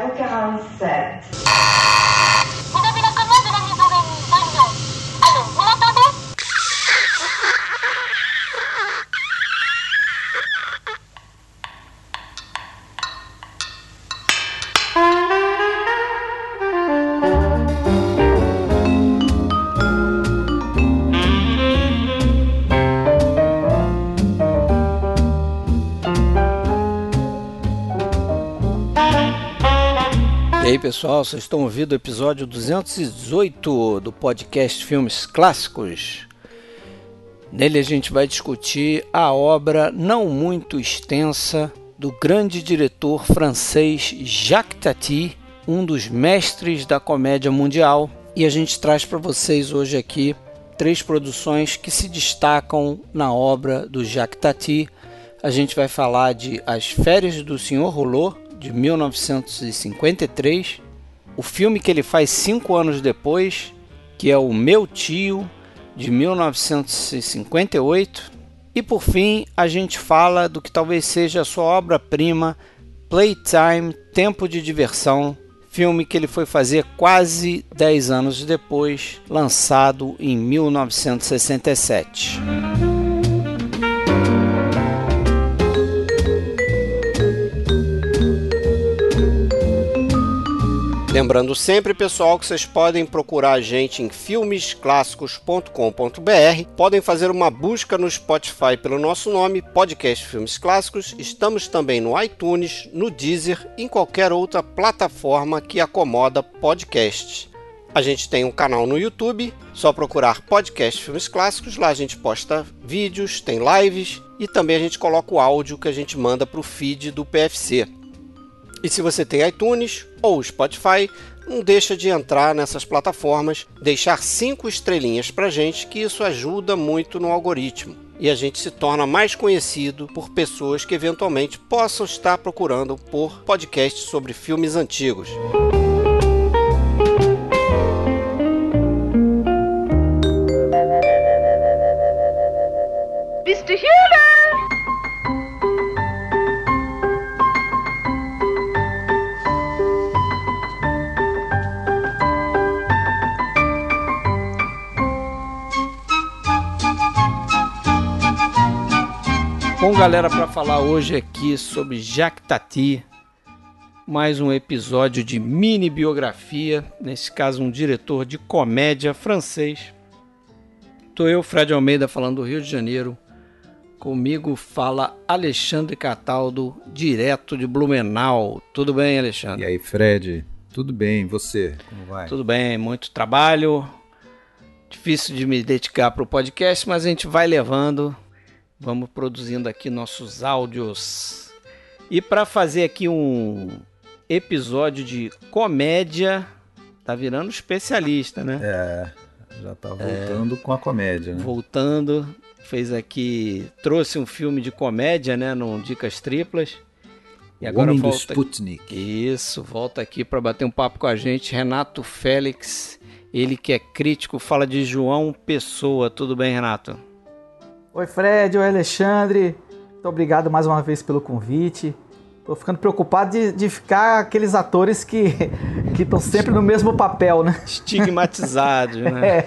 047. E aí pessoal, vocês estão ouvindo o episódio 218 do podcast Filmes Clássicos. Nele a gente vai discutir a obra não muito extensa do grande diretor francês Jacques Tati, um dos mestres da comédia mundial. E a gente traz para vocês hoje aqui 3 produções que se destacam na obra do Jacques Tati. A gente vai falar de As Férias do Sr. Rouleau, de 1953, o filme que ele faz 5 anos depois, que é O Meu Tio, de 1958, e por fim a gente fala do que talvez seja a sua obra-prima, Playtime, Tempo de Diversão, filme que ele foi fazer quase 10 anos depois, lançado em 1967. Lembrando sempre, pessoal, que vocês podem procurar a gente em filmesclassicos.com.br, podem fazer uma busca no Spotify pelo nosso nome, Podcast Filmes Clássicos. Estamos também no iTunes, no Deezer e em qualquer outra plataforma que acomoda podcasts. A gente tem um canal no YouTube, só procurar Podcast Filmes Clássicos, lá a gente posta vídeos, tem lives e também a gente coloca o áudio que a gente manda para o feed do PFC. E se você tem iTunes ou Spotify, não deixa de entrar nessas plataformas, deixar 5 estrelinhas pra gente, que isso ajuda muito no algoritmo. E a gente se torna mais conhecido por pessoas que eventualmente possam estar procurando por podcasts sobre filmes antigos. Mr. Hewlett! Bom, galera, para falar hoje aqui sobre Jacques Tati, mais um episódio de mini biografia, nesse caso um diretor de comédia francês. Tô eu, Fred Almeida, falando do Rio de Janeiro. Comigo fala Alexandre Cataldo, direto de Blumenau. Tudo bem, Alexandre? E aí, Fred? Tudo bem, e você? Como vai? Tudo bem, muito trabalho. Difícil de me dedicar para o podcast, mas a gente vai levando. Vamos produzindo aqui nossos áudios. E para fazer aqui um episódio de comédia, tá virando especialista, né? Já tá voltando com a comédia, né? Voltando, trouxe um filme de comédia, né, no Dicas Triplas. E agora Homem volta do Sputnik. Isso, volta aqui para bater um papo com a gente, Renato Félix, ele que é crítico, fala de João Pessoa. Tudo bem, Renato? Oi, Fred, oi, Alexandre. Muito obrigado mais uma vez pelo convite. Tô ficando preocupado de ficar aqueles atores que estão sempre no mesmo papel, né? Estigmatizados, né?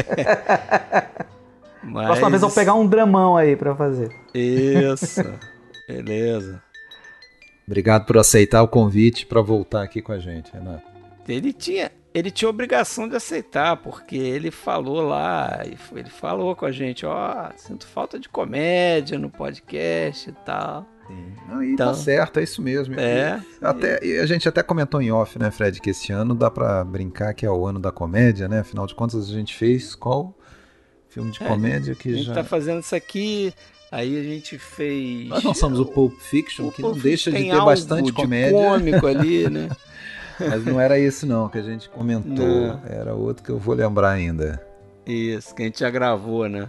Mas... Próxima vez eu vou pegar um dramão aí pra fazer. Isso, beleza. Obrigado por aceitar o convite para voltar aqui com a gente, Renato. Ele tinha obrigação de aceitar, porque ele falou lá, ele falou com a gente, sinto falta de comédia no podcast e tal. Sim. Não, e então, tá certo, é isso mesmo. E a gente até comentou em off, né, Fred, que esse ano dá pra brincar que é o ano da comédia, né? Afinal de contas, a gente fez qual filme de comédia que já... A gente tá fazendo isso aqui, aí a gente fez... Nós lançamos o Pulp Fiction, que não deixa de ter bastante comédia. Cômico ali, né? Mas não era esse não que a gente comentou, não. Era outro que eu vou lembrar ainda. Isso, que a gente já gravou, né?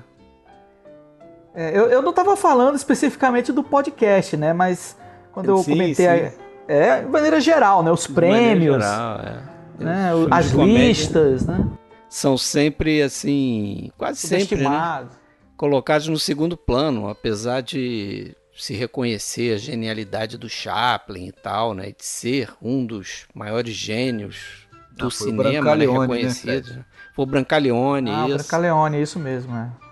Eu não estava falando especificamente do podcast, né? Mas quando eu comentei... de maneira geral, né? Os prêmios, geral, né? As listas, né? São sempre, assim, quase sempre, né? Colocados no segundo plano, apesar de se reconhecer a genialidade do Chaplin e tal, né? De ser um dos maiores gênios do cinema, né? Reconhecido. Né, foi o Brancaleone, isso. O Brancaleone, isso mesmo,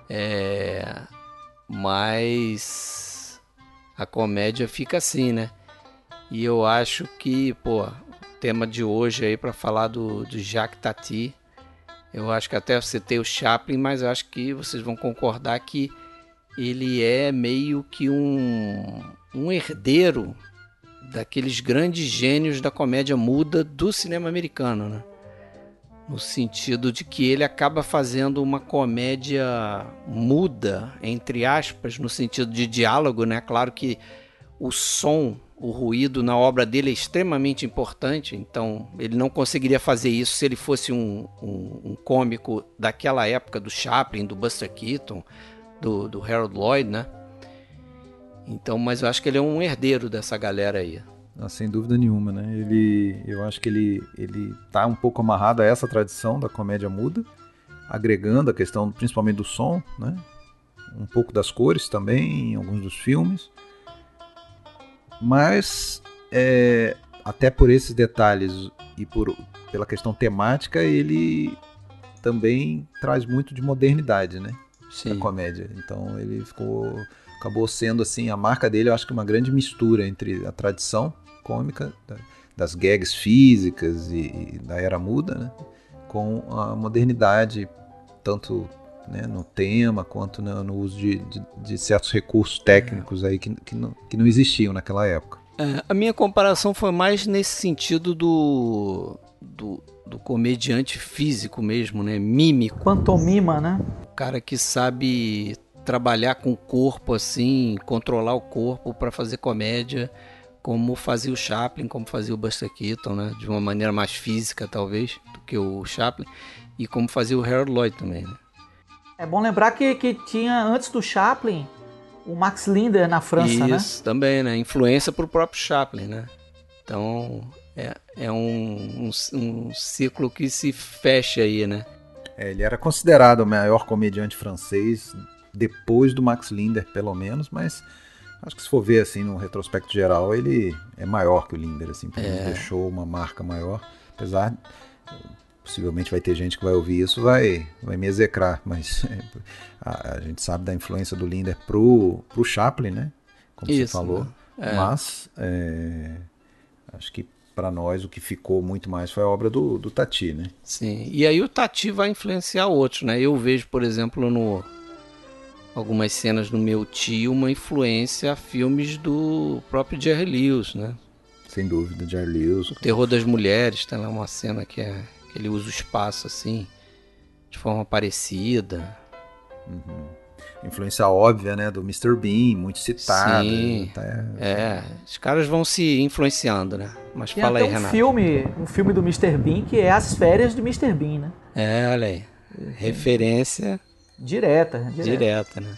Mas a comédia fica assim, né? E eu acho que, o tema de hoje aí para falar do Jacques Tati, eu acho que até citei o Chaplin, mas eu acho que vocês vão concordar que ele é meio que um herdeiro daqueles grandes gênios da comédia muda do cinema americano, né? No sentido de que ele acaba fazendo uma comédia muda, entre aspas, no sentido de diálogo, né? Claro que o som, o ruído na obra dele é extremamente importante, então ele não conseguiria fazer isso se ele fosse um cômico daquela época, do Chaplin, do Buster Keaton, do Harold Lloyd, né? Então, mas eu acho que ele é um herdeiro dessa galera aí. Sem dúvida nenhuma, né? Eu acho que ele tá um pouco amarrado a essa tradição da comédia muda, agregando a questão principalmente do som, né? Um pouco das cores também em alguns dos filmes. Mas até por esses detalhes e pela questão temática, ele também traz muito de modernidade, né? Sim. Da comédia. Então ele acabou sendo assim, a marca dele, eu acho que uma grande mistura entre a tradição cômica das gags físicas e da era muda, né, com a modernidade, tanto, né, no tema quanto no uso de certos recursos técnicos aí que não existiam naquela época. A minha comparação foi mais nesse sentido do comediante físico mesmo, né, mímico. Pantomima, né? O cara que sabe trabalhar com o corpo assim, controlar o corpo para fazer comédia, como fazia o Chaplin, como fazia o Buster Keaton, né? De uma maneira mais física, talvez, do que o Chaplin, e como fazia o Harold Lloyd também, né? É bom lembrar que tinha, antes do Chaplin, o Max Linder na França, né? Isso, também, né? Influência pro próprio Chaplin, né? Então, é um ciclo que se fecha aí, né? Ele era considerado o maior comediante francês depois do Max Linder, pelo menos, mas acho que se for ver assim no retrospecto geral, ele é maior que o Linder, assim, porque ele deixou uma marca maior, apesar, possivelmente vai ter gente que vai ouvir isso, vai me execrar, mas a gente sabe da influência do Linder pro Chaplin, né, como isso, você falou, né? Mas acho que para nós o que ficou muito mais foi a obra do Tati, né? Sim, e aí o Tati vai influenciar outros, né? Eu vejo, por exemplo, algumas cenas do Meu Tio, uma influência a filmes do próprio Jerry Lewis, né? Sem dúvida, Jerry Lewis. O Terror das Mulheres, tem lá uma cena que ele usa o espaço assim, de forma parecida. Uhum. Influência óbvia, né, do Mr. Bean, muito citado. Sim, os caras vão se influenciando, né? Mas tem fala até aí, Renato. Um filme do Mr. Bean que é As Férias de Mr. Bean, né? Olha aí, referência direta, né?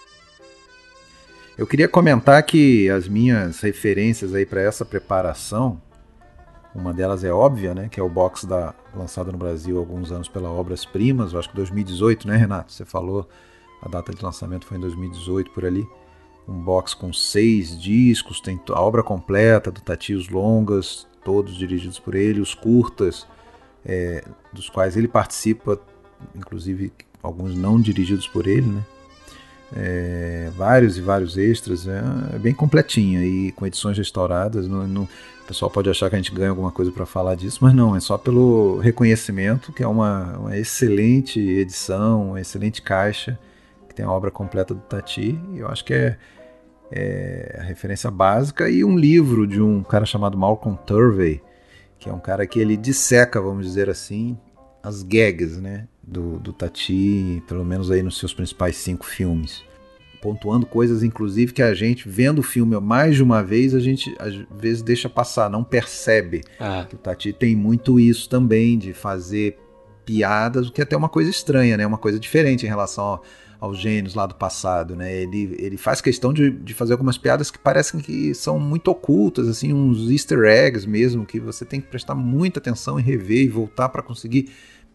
Eu queria comentar que as minhas referências aí para essa preparação, uma delas é óbvia, né, que é o box lançado no Brasil há alguns anos pela Obras Primas, eu acho que 2018, né, Renato? Você falou, a data de lançamento foi em 2018, por ali. Um box com 6 discos, tem a obra completa do Tati, os longas, todos dirigidos por ele, os curtas, dos quais ele participa, inclusive alguns não dirigidos por ele, né? Vários e vários extras, é bem completinho e com edições restauradas. O pessoal pode achar que a gente ganha alguma coisa para falar disso, mas não, é só pelo reconhecimento, que é uma excelente edição, uma excelente caixa, que tem a obra completa do Tati, e eu acho que é a referência básica, e um livro de um cara chamado Malcolm Turvey, que é um cara que ele disseca, vamos dizer assim, as gags, né, do Tati, pelo menos aí nos seus principais 5 filmes, pontuando coisas, inclusive, que a gente, vendo o filme mais de uma vez, a gente às vezes deixa passar, não percebe. Que o Tati tem muito isso também, de fazer piadas, o que é até uma coisa estranha, né, uma coisa diferente em relação aos gênios lá do passado, né? Ele faz questão de fazer algumas piadas que parecem que são muito ocultas, assim, uns easter eggs mesmo, que você tem que prestar muita atenção e rever e voltar para conseguir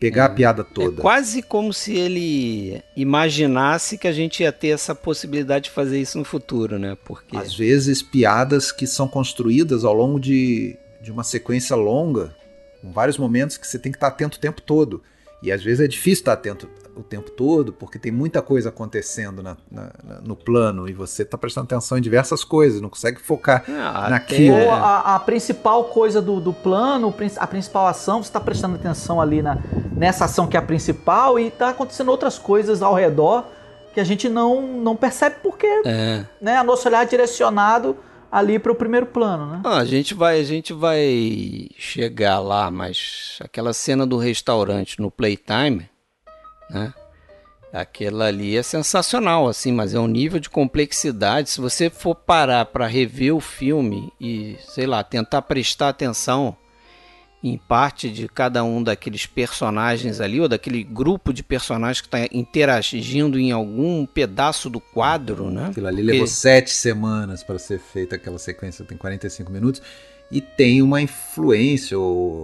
pegar a piada toda. É quase como se ele imaginasse que a gente ia ter essa possibilidade de fazer isso no futuro, né? Porque às vezes piadas que são construídas ao longo de uma sequência longa, com vários momentos que você tem que estar atento o tempo todo. E às vezes é difícil estar atento o tempo todo, porque tem muita coisa acontecendo no plano e você está prestando atenção em diversas coisas, não consegue focar naquilo. Ou a principal coisa do plano, a principal ação, você está prestando atenção ali nessa ação que é a principal e está acontecendo outras coisas ao redor que a gente não percebe porque né, a nosso olhar é direcionado ali para o primeiro plano, né? A gente vai chegar lá, mas aquela cena do restaurante no Playtime, né? Aquela ali é sensacional, assim, mas é um nível de complexidade. Se você for parar para rever o filme e, sei lá, tentar prestar atenção em parte de cada um daqueles personagens ali, ou daquele grupo de personagens que está interagindo em algum pedaço do quadro, né? Aquilo ali levou 7 semanas para ser feita, aquela sequência tem 45 minutos, e tem uma influência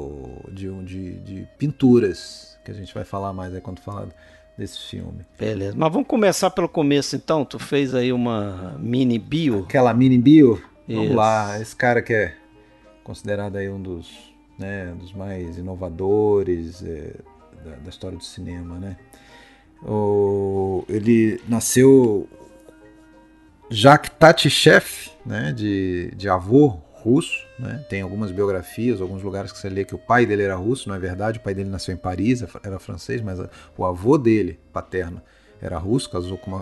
de pinturas, que a gente vai falar mais aí quando falar desse filme. Beleza, mas vamos começar pelo começo então. Tu fez aí uma mini bio. Aquela mini bio? Isso. Vamos lá, esse cara que é considerado aí um dos mais inovadores da história do cinema, né? Ele nasceu Jacques Tatyshchev, né? De avô russo, né? Tem algumas biografias, alguns lugares que você lê que o pai dele era russo, não é verdade? O pai dele nasceu em Paris, era francês, mas o avô dele, paterno, era russo, casou com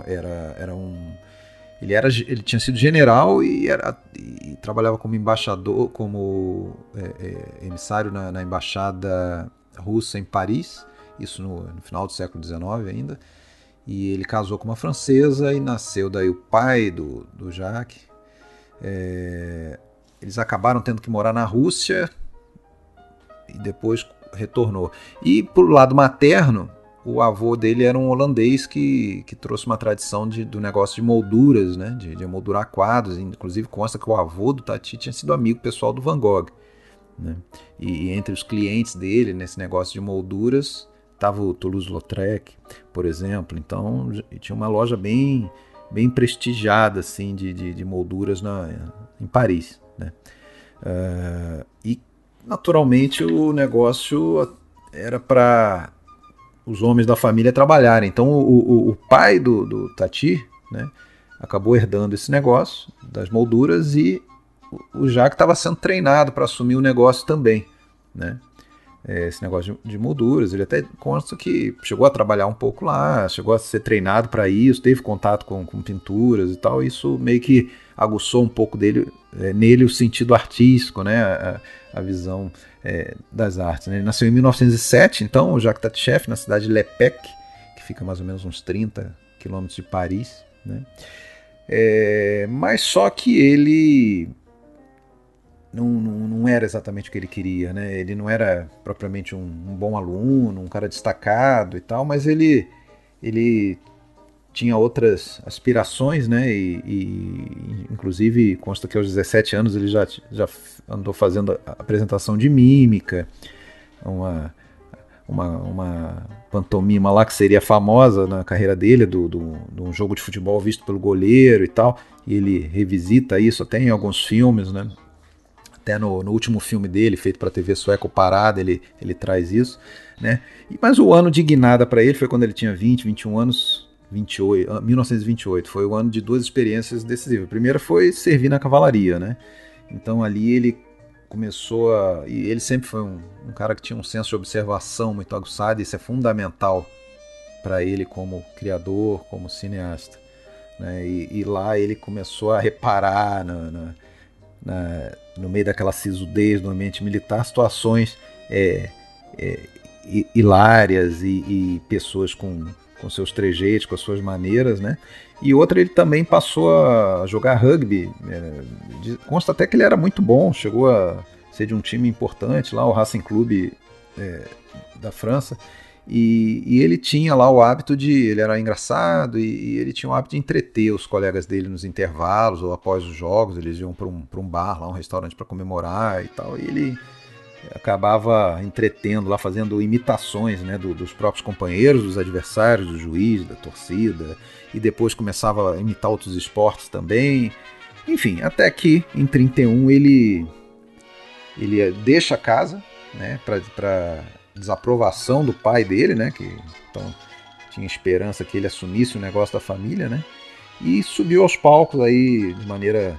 ele tinha sido general e trabalhava como embaixador, como emissário na embaixada russa em Paris, isso no final do século XIX ainda, e ele casou com uma francesa e nasceu daí o pai do Jacques. Eles acabaram tendo que morar na Rússia e depois retornou. E pro lado materno, o avô dele era um holandês que trouxe uma tradição do negócio de molduras, né? De emoldurar quadros. Inclusive consta que o avô do Tati tinha sido amigo pessoal do Van Gogh, né? E entre os clientes dele, nesse negócio de molduras, estava o Toulouse-Lautrec, por exemplo. Então tinha uma loja bem prestigiada assim, de molduras em Paris, né? E naturalmente o negócio era para os homens da família trabalharem. Então o pai do Tati, né, acabou herdando esse negócio das molduras e o Jacques estava sendo treinado para assumir o negócio também, né? Esse negócio de molduras, ele até consta que chegou a trabalhar um pouco lá, chegou a ser treinado para isso, teve contato com pinturas e tal. Isso meio que aguçou um pouco nele o sentido artístico, né? A visão das artes, né? Ele nasceu em 1907, então, o Jacques Tatyshchev, na cidade de Le Pec, que fica mais ou menos uns 30 quilômetros de Paris, né? Mas só que ele não era exatamente o que ele queria, né? Ele não era propriamente um bom aluno, um cara destacado e tal, mas ele tinha outras aspirações, né? E inclusive consta que aos 17 anos ele já andou fazendo a apresentação de mímica, uma pantomima lá que seria famosa na carreira dele, de um jogo de futebol visto pelo goleiro e tal, e ele revisita isso até em alguns filmes, né? Até no último filme dele, feito para a TV sueca, o Parada, ele traz isso, né? Mas o ano de guinada para ele foi quando ele tinha 21 anos, 1928. Foi o ano de duas experiências decisivas. A primeira foi servir na cavalaria, né? Então ali ele começou e ele sempre foi um cara que tinha um senso de observação muito aguçado, e isso é fundamental para ele como criador, como cineasta, né? E lá ele começou a reparar no meio daquela sisudez do ambiente militar, situações hilárias e pessoas com seus trejeitos, com as suas maneiras, né? E outra, ele também passou a jogar rugby, consta até que ele era muito bom, chegou a ser de um time importante lá, o Racing Club da França, e ele tinha lá o hábito ele era engraçado e ele tinha o hábito de entreter os colegas dele nos intervalos ou após os jogos. Eles iam para um bar lá, um restaurante para comemorar e tal, e ele acabava entretendo lá, fazendo imitações, né, dos próprios companheiros, dos adversários, do juiz, da torcida, e depois começava a imitar outros esportes também. Enfim, até que em 31 ele deixa a casa, né, para desaprovação do pai dele, né, que então tinha esperança que ele assumisse o negócio da família, né, e subiu aos palcos aí de maneira,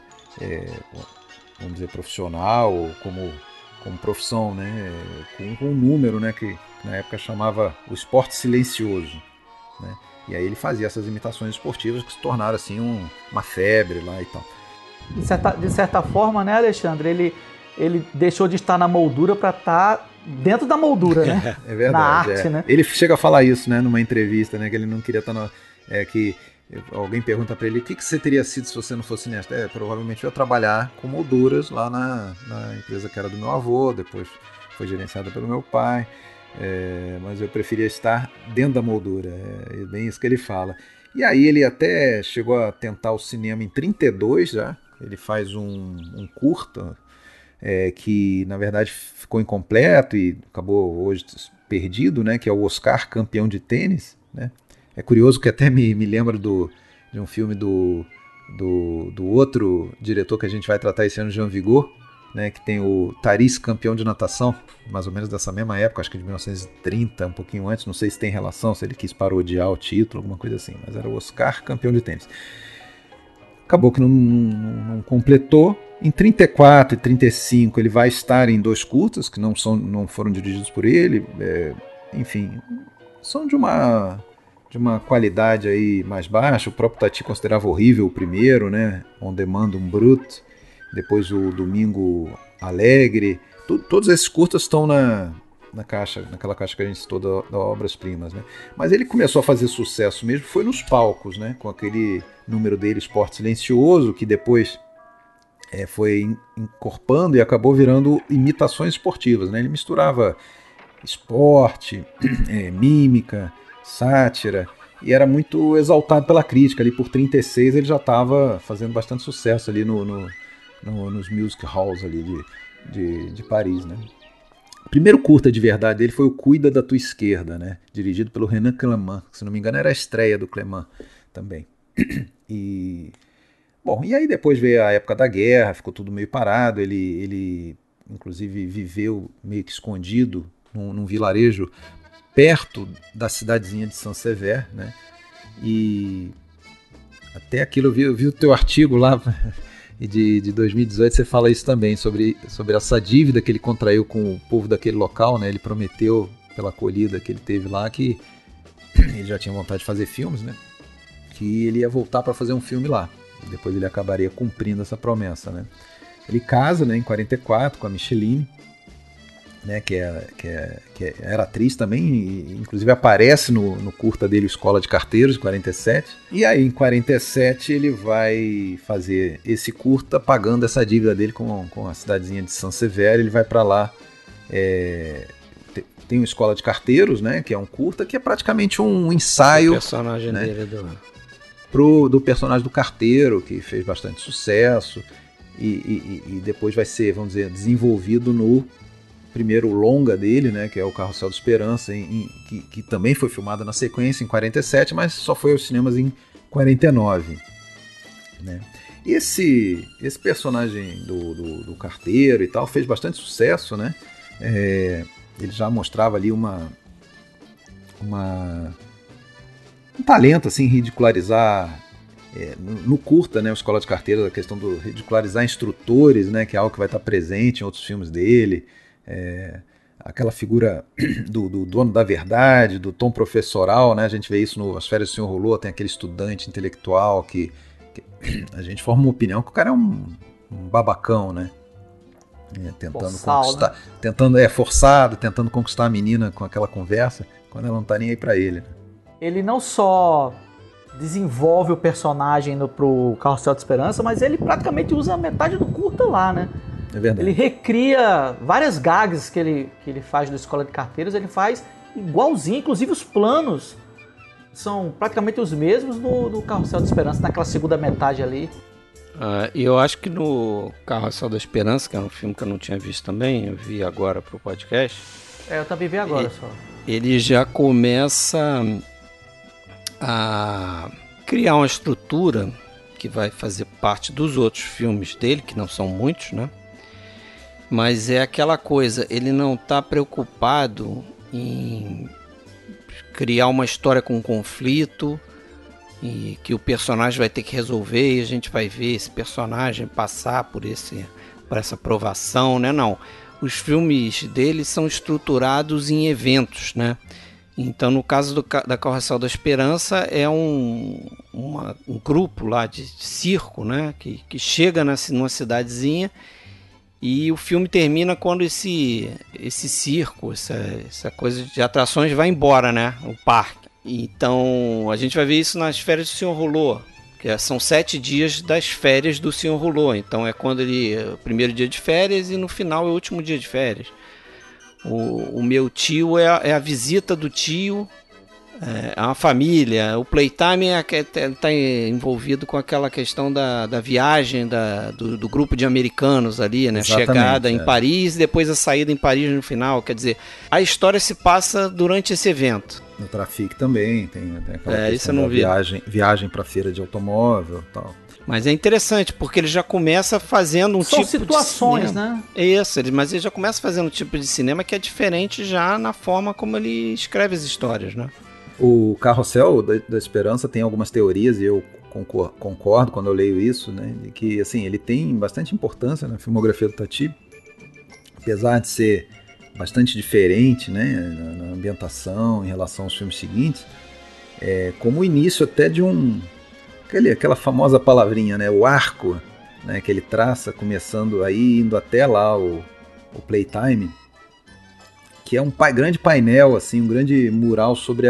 vamos dizer, profissional, como profissão, né, com um número, né, que na época chamava o esporte silencioso, né, e aí ele fazia essas imitações esportivas que se tornaram assim uma febre lá e tal. De certa forma, né, Alexandre, ele deixou de estar na moldura para estar dentro da moldura, né? É verdade. Na arte, né? Ele chega a falar isso, né, numa entrevista, né, que ele não queria estar que alguém pergunta para ele o que você teria sido se você não fosse cineasta. Provavelmente eu ia trabalhar com molduras lá na empresa que era do meu avô, depois foi gerenciada pelo meu pai, mas eu preferia estar dentro da moldura. É bem isso que ele fala. E aí ele até chegou a tentar o cinema em 32 já. Ele faz um curta que na verdade ficou incompleto e acabou hoje perdido, né, que é o Oscar Campeão de Tênis, né? É curioso que até me lembra de um filme do outro diretor que a gente vai tratar esse ano, Jean Vigo, né, que tem o Tharis Campeão de Natação, mais ou menos dessa mesma época, acho que de 1930, um pouquinho antes, não sei se tem relação, se ele quis parodiar o título, alguma coisa assim, mas era o Oscar Campeão de Tênis. Acabou que não completou. Em 34 e 35 ele vai estar em 2 curtas, que não foram dirigidos por ele, enfim, são de uma qualidade aí mais baixa. O próprio Tati considerava horrível o primeiro, né? On Demandum Brut, depois o Domingo Alegre. Todos esses curtas estão naquela caixa que a gente citou da Obras-Primas, né? Mas ele começou a fazer sucesso mesmo, foi nos palcos, né? Com aquele número dele, Esporte Silencioso, que depois foi encorpando e acabou virando imitações esportivas, né? Ele misturava esporte, mímica, sátira, e era muito exaltado pela crítica. Ali por 36 ele já estava fazendo bastante sucesso ali nos music halls ali de Paris, né? O primeiro curta de verdade dele foi o Cuida da Tua Esquerda, né? Dirigido pelo Renan Clément, que, se não me engano era a estreia do Clément também. E aí depois veio a época da guerra, ficou tudo meio parado. Ele inclusive viveu meio que escondido num vilarejo perto da cidadezinha de Saint-Sever, né? E até aquilo, eu vi o teu artigo lá de 2018, você fala isso também, sobre essa dívida que ele contraiu com o povo daquele local, né? Ele prometeu, pela acolhida que ele teve lá, que ele já tinha vontade de fazer filmes, né? Que ele ia voltar para fazer um filme lá. E depois ele acabaria cumprindo essa promessa, né? Ele casa, né, em 44 com a Micheline, né, que era atriz também, e inclusive aparece no curta dele, Escola de Carteiros, de 47. E aí, em 47, ele vai fazer esse curta pagando essa dívida dele com a cidadezinha de Saint-Sever. Ele vai para lá, tem uma Escola de Carteiros, né, que é um curta, que é praticamente um ensaio, o personagem, né, dele do personagem do carteiro, que fez bastante sucesso, e depois vai ser, vamos dizer, desenvolvido no primeiro longa dele, né, que é o Carrossel da Esperança, que também foi filmado na sequência em 47, mas só foi aos cinemas em 49, né? E esse personagem do carteiro e tal fez bastante sucesso, né? Ele já mostrava ali um talento, assim, ridicularizar no curta, né, o Escola de Carteiros, a questão do ridicularizar instrutores, né, que é algo que vai estar presente em outros filmes dele. Aquela figura do dono da verdade, do tom professoral, né? A gente vê isso no As Férias do Senhor Rolô, tem aquele estudante intelectual que a gente forma uma opinião que o cara é um babacão, né? Tentando conquistar, né? Forçado, tentando conquistar a menina com aquela conversa, quando ela não tá nem aí pra ele, né? Ele não só desenvolve o personagem pro Carrossel de Esperança, mas ele praticamente usa metade do curta lá, né? É verdade. Ele recria várias gags que ele faz da Escola de Carteiros, ele faz igualzinho, inclusive os planos são praticamente os mesmos do Carrossel de Esperança, naquela segunda metade ali. E eu acho que no Carrossel da Esperança, que é um filme que eu não tinha visto também, eu vi agora pro podcast. Eu também vi agora só. Ele já começa a criar uma estrutura que vai fazer parte dos outros filmes dele, que não são muitos, né? Mas é aquela coisa, ele não está preocupado em criar uma história com conflito e que o personagem vai ter que resolver e a gente vai ver esse personagem passar por essa provação, né? Não. Os filmes dele são estruturados em eventos, né? Então, no caso da Carrossel da Esperança, é um grupo lá de circo, né? Que chega numa cidadezinha e o filme termina quando esse circo, essa coisa de atrações vai embora, né? O parque. Então, a gente vai ver isso nas férias do Sr. Rouleau, que são 7 dias das férias do Sr. Rouleau. Então, é quando o primeiro dia de férias e no final é o último dia de férias. O meu tio é a visita do tio, é uma família. O Playtime está envolvido com aquela questão da viagem do grupo de americanos ali, né? Chegada em Paris e depois a saída em Paris no final. Quer dizer, a história se passa durante esse evento. No Trafic também tem aquela isso eu não vi. Viagem para feira de automóvel e tal. Mas é interessante, porque ele já começa fazendo São tipo situações, de cinema. Né? Isso, mas ele já começa fazendo um tipo de cinema que é diferente já na forma como ele escreve as histórias, né? O Carrossel da Esperança tem algumas teorias, e eu concordo quando eu leio isso, né? De que, assim, ele tem bastante importância na filmografia do Tati, apesar de ser bastante diferente, né? Na ambientação, em relação aos filmes seguintes, como o início até de aquela famosa palavrinha, né? O arco, né? Que ele traça, começando aí, indo até lá o Playtime, que é um grande painel, assim, um grande mural sobre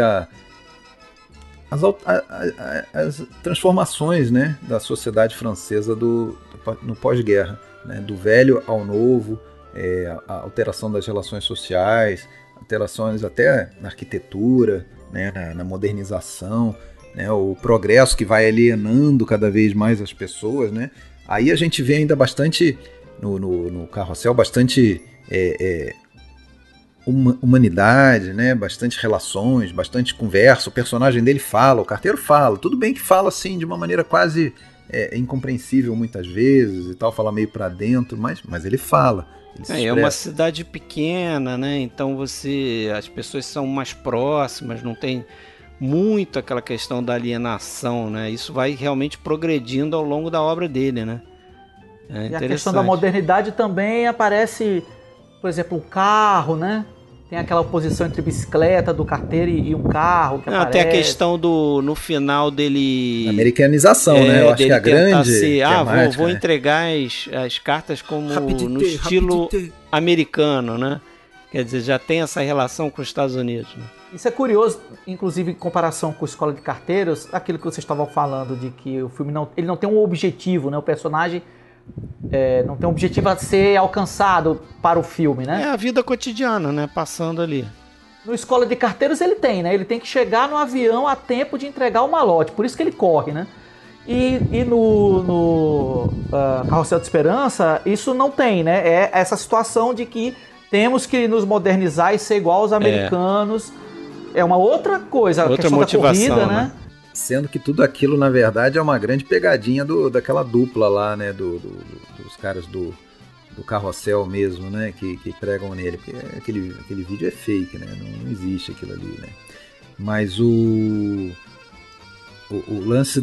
as transformações, né? Da sociedade francesa no pós-guerra, né? Do velho ao novo, a alteração das relações sociais, alterações até na arquitetura, né? Na modernização, né, o progresso que vai alienando cada vez mais as pessoas, né? Aí a gente vê ainda bastante, no Carrossel, bastante humanidade, né? Bastante relações, bastante conversa. O personagem dele fala, o carteiro fala. Tudo bem que fala assim de uma maneira quase incompreensível muitas vezes e tal, fala meio para dentro, mas ele fala. É uma cidade pequena, né? Então as pessoas são mais próximas, não tem muito aquela questão da alienação, né? Isso vai realmente progredindo ao longo da obra dele, né? E a questão da modernidade também aparece, por exemplo, o carro, né? Tem aquela oposição entre bicicleta do carteiro e um carro que aparece. Tem a questão no final dele... Americanização, né? Eu acho que a grande... vou entregar as cartas como no estilo americano, né? Quer dizer, já tem essa relação com os Estados Unidos, né? Isso é curioso, inclusive em comparação com Escola de Carteiros, aquilo que vocês estavam falando de que o filme ele não tem um objetivo, né? O personagem não tem um objetivo a ser alcançado para o filme, né? É a vida cotidiana, né? Passando ali. No Escola de Carteiros ele tem, né? Ele tem que chegar no avião a tempo de entregar o malote, por isso que ele corre, né? E no Carrossel de Esperança isso não tem, né? É essa situação de que temos que nos modernizar e ser igual aos americanos. É uma outra coisa, a questão motivação, da corrida, né? Sendo que tudo aquilo, na verdade, é uma grande pegadinha daquela dupla lá, né? Dos caras do Carrossel mesmo, né? Que pregam nele. Porque aquele vídeo é fake, né? Não existe aquilo ali, né? Mas o lance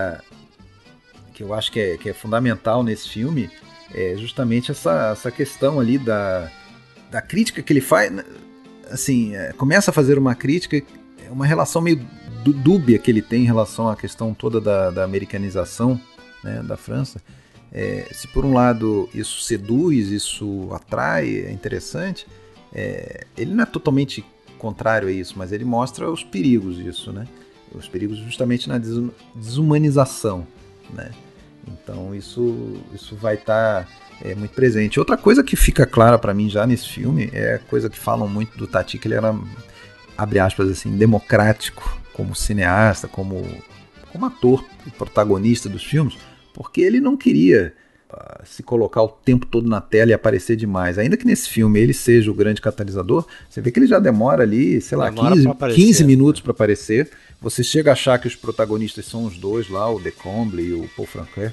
que eu acho que é fundamental nesse filme é justamente essa questão ali da crítica que ele faz. Assim, começa a fazer uma crítica, uma relação meio dúbia que ele tem em relação à questão toda da americanização, né, da França. Se por um lado isso seduz, isso atrai, é interessante, ele não é totalmente contrário a isso, mas ele mostra os perigos disso, né? Os perigos justamente na desumanização, né? Então isso vai estar muito presente. Outra coisa que fica clara para mim já nesse filme é a coisa que falam muito do Tati, que ele era, abre aspas assim, democrático como cineasta, como ator e protagonista dos filmes, porque ele não queria se colocar o tempo todo na tela e aparecer demais. Ainda que nesse filme ele seja o grande catalisador, você vê que ele já demora ali, sei lá, 15 minutos para aparecer. Você chega a achar que os protagonistas são os dois lá, o Decomble e o Paul Francoeur.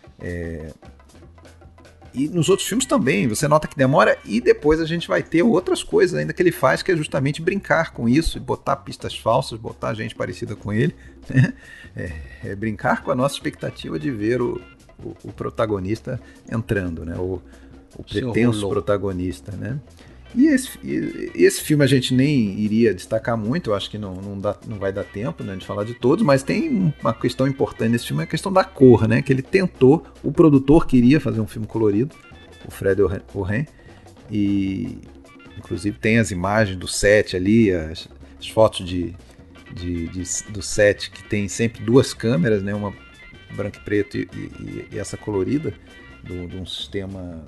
E nos outros filmes também, você nota que demora, e depois a gente vai ter outras coisas ainda que ele faz, que é justamente brincar com isso, e botar pistas falsas, botar gente parecida com ele, né? Brincar com a nossa expectativa de ver o protagonista entrando, né? O pretenso protagonista, né? E esse filme a gente nem iria destacar muito, eu acho que não vai dar tempo, né, de falar de todos, mas tem uma questão importante nesse filme, é a questão da cor, né, que ele tentou, o produtor queria fazer um filme colorido, o Fred Olen, e inclusive tem as imagens do set ali, as fotos do set, que tem sempre duas câmeras, né, uma branco e preto e essa colorida, de um sistema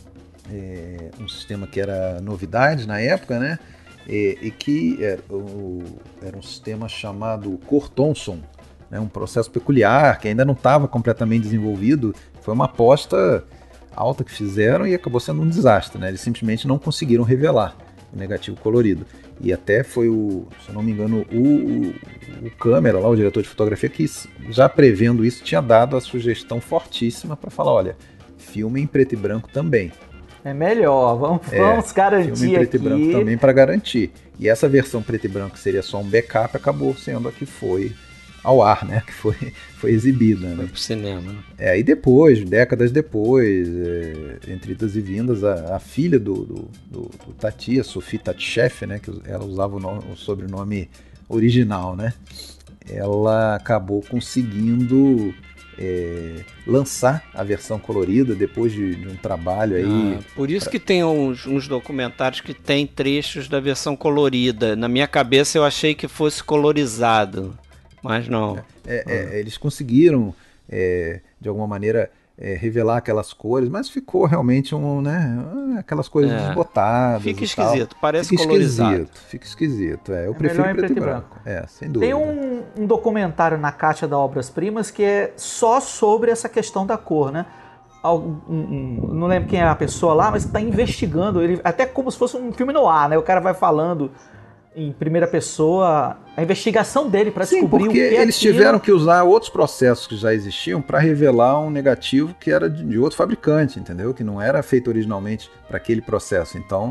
que era novidade na época, né? E que era um sistema chamado Cor Thomson, né? Um processo peculiar que ainda não estava completamente desenvolvido. Foi uma aposta alta que fizeram e acabou sendo um desastre, né? Eles simplesmente não conseguiram revelar o negativo colorido. E até foi se eu não me engano, o câmera lá, o diretor de fotografia, que já prevendo isso tinha dado a sugestão fortíssima para falar, olha, filme em preto e branco também. É melhor, vamos garantir filme em preto aqui. E branco também para garantir. E essa versão preto e branco seria só um backup, acabou sendo a que foi ao ar, né? Que foi exibida. Foi pro cinema, né? Aí depois, décadas depois, entre idas e vindas, a filha do Tati, a Sophie Tatcheff, né? Que ela usava o sobrenome original, né? Ela acabou conseguindo lançar a versão colorida depois de um trabalho aí. Por isso que tem uns documentários que tem trechos da versão colorida. Na minha cabeça eu achei que fosse colorizado, mas não. Eles conseguiram, de alguma maneira, revelar aquelas cores, mas ficou realmente aquelas cores desbotadas. Fica esquisito, parece colorizado. Fica esquisito. Eu prefiro preto e branco. Sem dúvida. Tem um documentário na Caixa da Obras Primas que é só sobre essa questão da cor, né? Não lembro quem é a pessoa lá, mas está investigando ele, até como se fosse um filme no ar, né? O cara vai falando em primeira pessoa a investigação dele para descobrir o que é aquilo. Eles tiveram que usar outros processos que já existiam para revelar um negativo que era de outro fabricante, entendeu? Que não era feito originalmente para aquele processo. Então,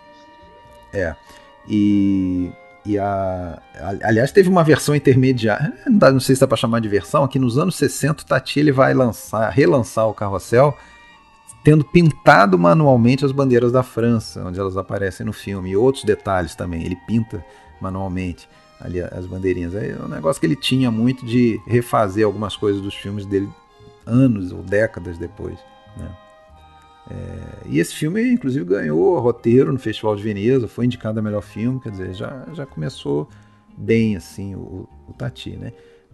aliás, teve uma versão intermediária, não sei se dá para chamar de versão, aqui nos anos 60 o Tati ele vai relançar o Carrossel, tendo pintado manualmente as bandeiras da França, onde elas aparecem no filme, e outros detalhes também, ele pinta manualmente ali as bandeirinhas. É um negócio que ele tinha muito de refazer algumas coisas dos filmes dele anos ou décadas depois, né? E esse filme, inclusive, ganhou roteiro no Festival de Veneza, foi indicado a melhor filme, quer dizer, já começou bem assim o Tati, né?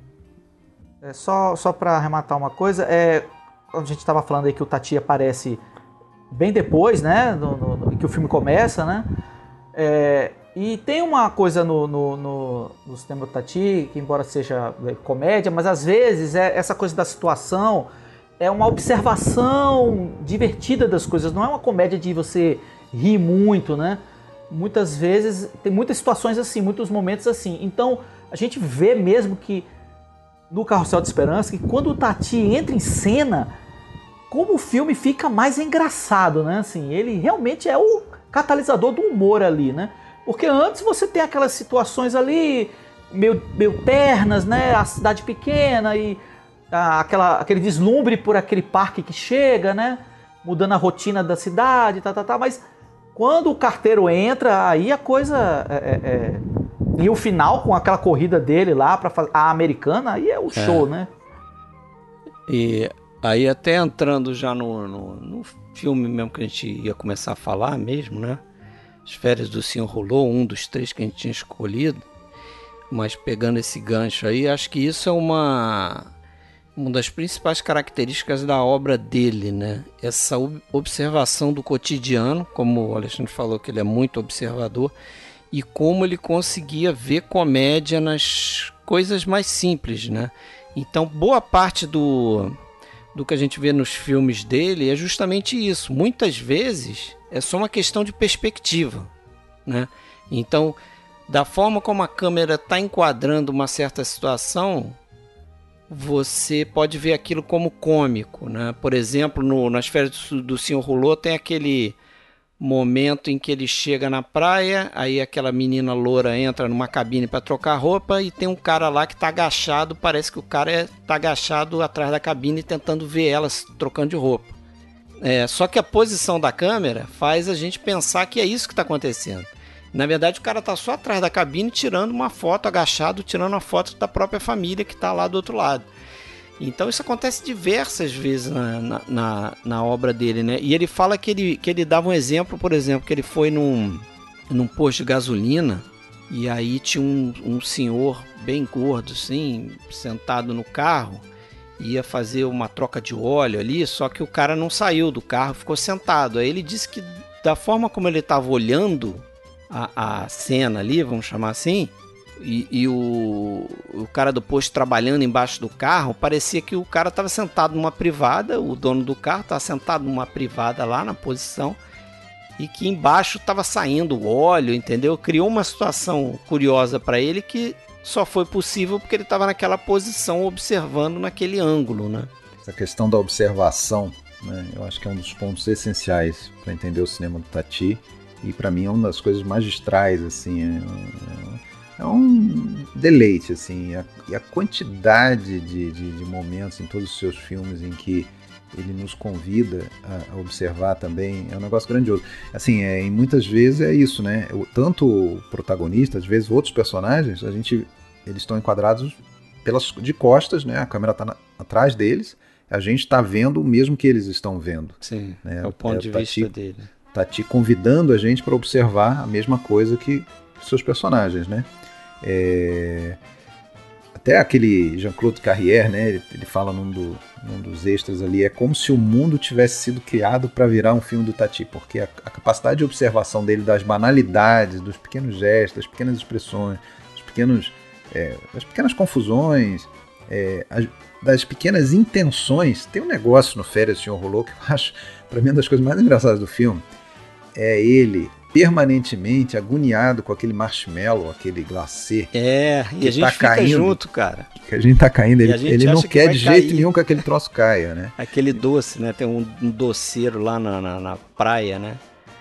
Só para arrematar uma coisa, a gente estava falando aí que o Tati aparece bem depois, né, que o filme começa, né? E tem uma coisa no cinema do Tati, que embora seja comédia, mas às vezes essa coisa da situação é uma observação divertida das coisas, não é uma comédia de você rir muito, né? Muitas vezes, tem muitas situações assim, muitos momentos assim. Então, a gente vê mesmo que no Carrossel de Esperança, que quando o Tati entra em cena, como o filme fica mais engraçado, né? Assim, ele realmente é o catalisador do humor ali, né? Porque antes você tem aquelas situações ali meio ternas, né? A cidade pequena e aquele deslumbre por aquele parque que chega, né? Mudando a rotina da cidade, mas quando o carteiro entra, aí a coisa e o final com aquela corrida dele lá para a americana, aí é o show, né? E aí até entrando já no filme mesmo que a gente ia começar a falar mesmo, né? As Férias do Senhor Rolou, um dos 3 que a gente tinha escolhido, mas pegando esse gancho aí, acho que isso é uma das principais características da obra dele, né? Essa observação do cotidiano, como o Alexandre falou que ele é muito observador, e como ele conseguia ver comédia nas coisas mais simples, né? Então, boa parte do do que a gente vê nos filmes dele é justamente isso. Muitas vezes é só uma questão de perspectiva, né? Então, da forma como a câmera está enquadrando uma certa situação, você pode ver aquilo como cômico, né? Por exemplo, nas Férias do Sr. Rouleau tem aquele momento em que ele chega na praia, aí aquela menina loura entra numa cabine para trocar roupa e tem um cara lá que está agachado, parece que o cara está agachado atrás da cabine tentando ver elas trocando de roupa. Só que a posição da câmera faz a gente pensar que é isso que está acontecendo. Na verdade, o cara está só atrás da cabine tirando uma foto, agachado, tirando uma foto da própria família que está lá do outro lado. Então isso acontece diversas vezes na obra dele, né? E ele fala que ele dava um exemplo, por exemplo, que ele foi num posto de gasolina e aí tinha um senhor bem gordo, assim, sentado no carro, ia fazer uma troca de óleo ali, só que o cara não saiu do carro, ficou sentado. Aí ele disse que da forma como ele estava olhando a cena ali, vamos chamar assim, e o cara do posto trabalhando embaixo do carro, parecia que o cara estava sentado numa privada, o dono do carro estava sentado numa privada lá na posição, e que embaixo estava saindo o óleo, entendeu? Criou uma situação curiosa para ele que só foi possível porque ele estava naquela posição observando naquele ângulo, né? Essa questão da observação, né, eu acho que é um dos pontos essenciais para entender o cinema do Tati, e para mim é uma das coisas magistrais, assim, é um deleite, assim, e a quantidade de momentos em todos os seus filmes em que ele nos convida a observar também, é um negócio grandioso. Assim, e muitas vezes é isso, né? Tanto o protagonista, às vezes outros personagens, eles estão enquadrados de costas, né? A câmera está atrás deles, a gente está vendo o mesmo que eles estão vendo. Sim, né? É o ponto de vista dele. Tati convidando a gente para observar a mesma coisa que seus personagens, né? Até aquele Jean-Claude Carrière, né? Ele fala num dos extras ali, é como se o mundo tivesse sido criado para virar um filme do Tati, porque a capacidade de observação dele das banalidades, dos pequenos gestos, das pequenas expressões, das pequenas confusões, das pequenas intenções. Tem um negócio no Férias do Sr. Rouleau que eu acho, para mim, uma das coisas mais engraçadas do filme, é ele permanentemente agoniado com aquele marshmallow, aquele glacê. E a gente fica junto, cara. Que a gente tá caindo, ele não quer de jeito nenhum que aquele troço caia, né? Aquele doce, né? Tem um doceiro lá na praia, né?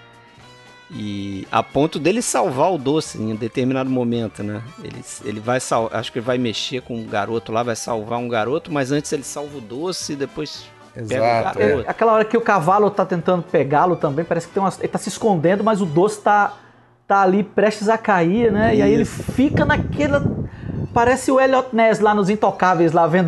E a ponto dele salvar o doce em um determinado momento, né? Ele vai acho que ele vai mexer com um garoto lá, vai salvar um garoto, mas antes ele salva o doce e depois... Exato. Aquela hora que o cavalo tá tentando pegá-lo também, parece que ele tá se escondendo, mas o doce tá ali prestes a cair, né? Isso. E aí ele fica naquela... Parece o Elliot Ness lá nos Intocáveis, lá vendo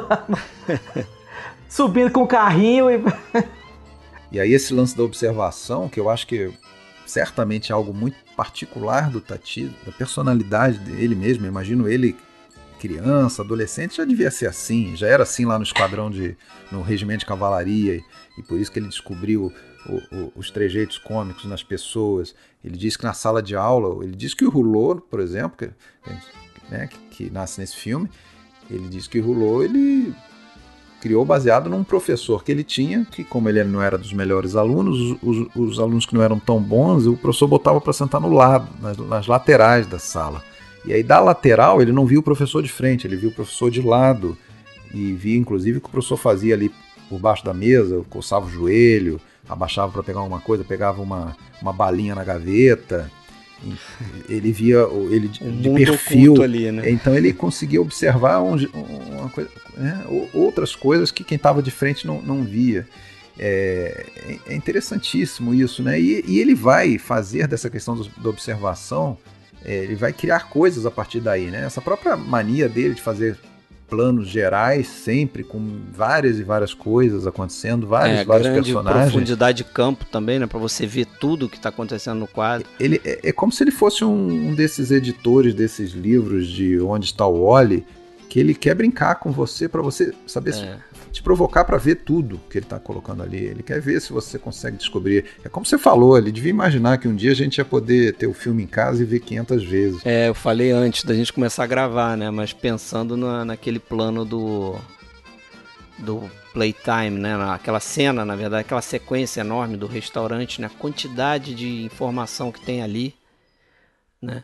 subindo com o carrinho E aí esse lance da observação, que eu acho que certamente é algo muito particular do Tati, da personalidade dele mesmo. Eu imagino ele... criança, adolescente, já devia ser assim, já era assim lá no esquadrão no regimento de cavalaria, e por isso que ele descobriu os trejeitos cômicos nas pessoas. Ele diz que na sala de aula, ele diz que o Rouleau, por exemplo, que nasce nesse filme, ele diz que o Rouleau ele criou baseado num professor que ele tinha, que como ele não era dos melhores alunos, os alunos que não eram tão bons, o professor botava para sentar no lado, nas laterais da sala. E aí da lateral ele não viu o professor de frente, ele viu o professor de lado, e via inclusive o que o professor fazia ali por baixo da mesa, coçava o joelho, abaixava para pegar alguma coisa, pegava uma balinha na gaveta, ele via ele de perfil ali, né? Então ele conseguia observar uma coisa, outras coisas que quem estava de frente não via. É interessantíssimo isso, né? E ele vai fazer dessa questão da observação, ele vai criar coisas a partir daí, né? Essa própria mania dele de fazer planos gerais, sempre com várias e várias coisas acontecendo, vários personagens. Profundidade de campo também, né? Para você ver tudo o que está acontecendo no quadro. Ele é como se ele fosse um desses editores desses livros de Onde Está o Wally, que ele quer brincar com você para você saber te provocar para ver tudo que ele está colocando ali. Ele quer ver se você consegue descobrir. É como você falou, ele devia imaginar que um dia a gente ia poder ter o filme em casa e ver 500 vezes. Eu falei antes da gente começar a gravar, né? Mas pensando naquele plano do Playtime, né? Aquela cena, na verdade, aquela sequência enorme do restaurante, né? A quantidade de informação que tem ali, né?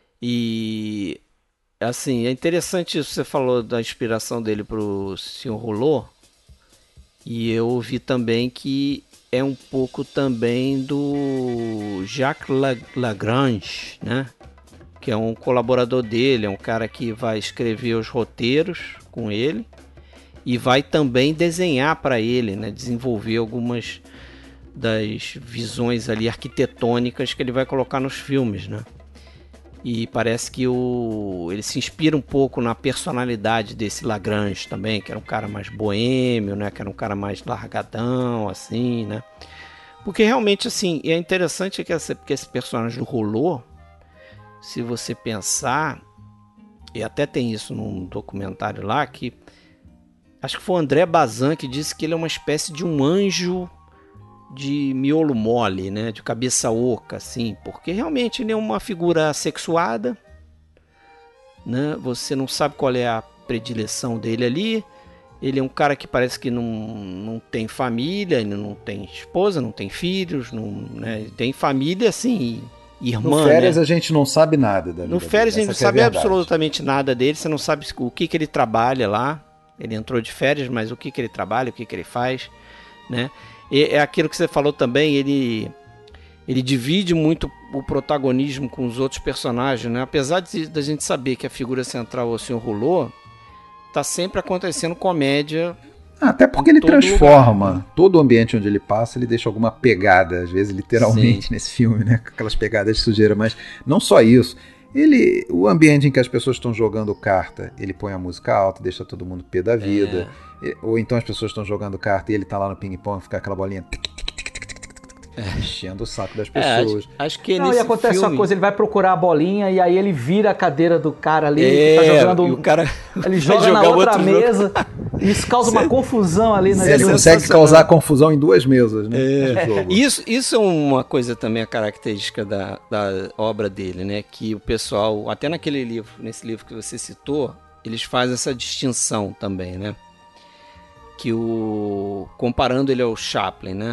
E assim, é interessante isso que você falou da inspiração dele pro Sr. Rouleau. E eu vi também que é um pouco também do Jacques Lagrange, né? Que é um colaborador dele, é um cara que vai escrever os roteiros com ele e vai também desenhar para ele, né? Desenvolver algumas das visões ali arquitetônicas que ele vai colocar nos filmes, né? E parece que ele se inspira um pouco na personalidade desse Lagrange também, que era um cara mais boêmio, né? Que era um cara mais largadão, assim, né? Porque realmente, assim, é interessante que esse personagem do Rouleau, se você pensar, e até tem isso num documentário lá, que acho que foi o André Bazin que disse que ele é uma espécie de um anjo de miolo mole, né, de cabeça oca, assim, porque realmente ele é uma figura sexuada, né, você não sabe qual é a predileção dele ali, ele é um cara que parece que não tem família, ele não tem esposa, não tem filhos, não, né, tem família, assim, irmã, no Férias, né? A gente não sabe nada da vida No Férias dele. A gente não sabe absolutamente nada dele, você não sabe o que ele trabalha lá, ele entrou de férias, mas o que ele trabalha, o que ele faz, né? E é aquilo que você falou também, ele divide muito o protagonismo com os outros personagens, né? Apesar da gente saber que a figura central é o Sr. Rouleau, tá sempre acontecendo comédia. Até porque ele transforma todo o ambiente onde ele passa, ele deixa alguma pegada, às vezes literalmente, sim, nesse filme, né? Aquelas pegadas de sujeira, mas não só isso. O ambiente em que as pessoas estão jogando carta, ele põe a música alta, deixa todo mundo pé da vida. Ou então as pessoas estão jogando carta e ele tá lá no ping-pong, fica aquela bolinha enchendo o saco das pessoas. Acho que não, e acontece uma coisa, ele vai procurar a bolinha e aí ele vira a cadeira do cara ali que tá jogando. E o cara ele joga na outra mesa. Isso causa uma confusão ali na Ele consegue causar confusão em duas mesas, né? Isso é uma coisa também, a característica da obra dele, né? Que o pessoal, até nesse livro que você citou, eles fazem essa distinção também, né? Que comparando ele ao Chaplin, né?